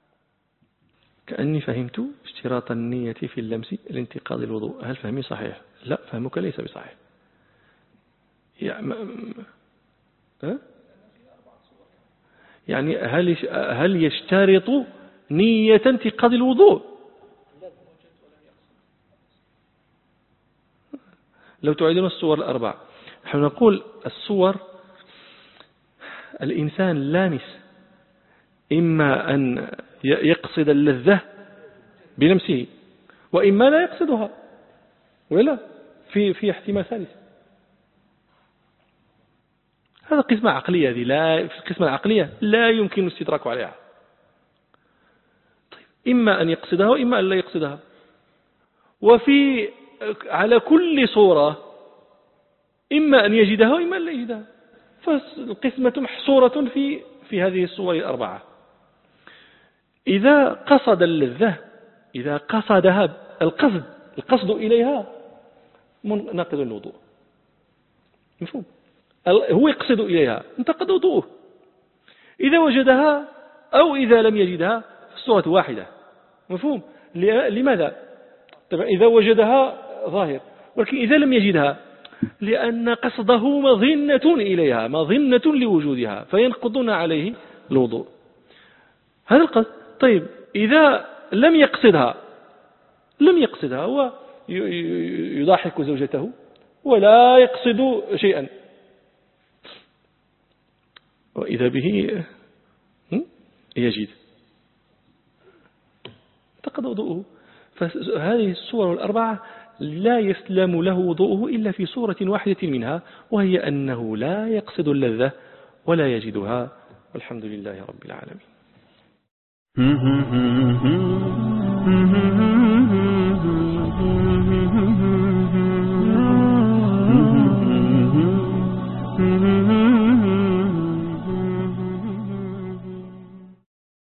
كأني فهمت اشتراط النية في اللمس لانتقاض الوضوء. هل فهمي صحيح؟ لا، فهمك ليس بصحيح. يعني هل يشترط نية انتقاض الوضوء؟ لو تعيدون الصور الأربع، نحن نقول الصور الإنسان لامس، إما أن يقصد اللذة بنفسه، وإما لا يقصدها، ولا في احتمال ثالث. هذا قسمة عقلية، هذه لا، في القسمة العقلية لا يمكن الاستدراك عليها. طيب، إما أن يقصدها وإما أن لا يقصدها. على كل صورة إما أن يجدها وإما أن لا يجدها، فالقسمة محصورة في هذه الصور الأربعة. إذا قصد اللذة، إذا قصدها القصد إليها ناقض الوضوء. مفهوم؟ هو يقصد إليها انتقض وضوءه. إذا وجدها أو إذا لم يجدها الصورة واحدة. مفهوم؟ لماذا؟ طبعا إذا وجدها ظاهر، ولكن إذا لم يجدها لأن قصده مظنة إليها، مظنة لوجودها، فينقضون عليه الوضوء. هذا القصد. طيب، إذا لم يقصدها هو يضاحك زوجته ولا يقصد شيئا، وإذا به يجد انتقض وضوءه. فهذه الصور الأربعة لا يسلم له وضوءه إلا في صورة واحدة منها، وهي أنه لا يقصد اللذة ولا يجدها. والحمد لله رب العالمين.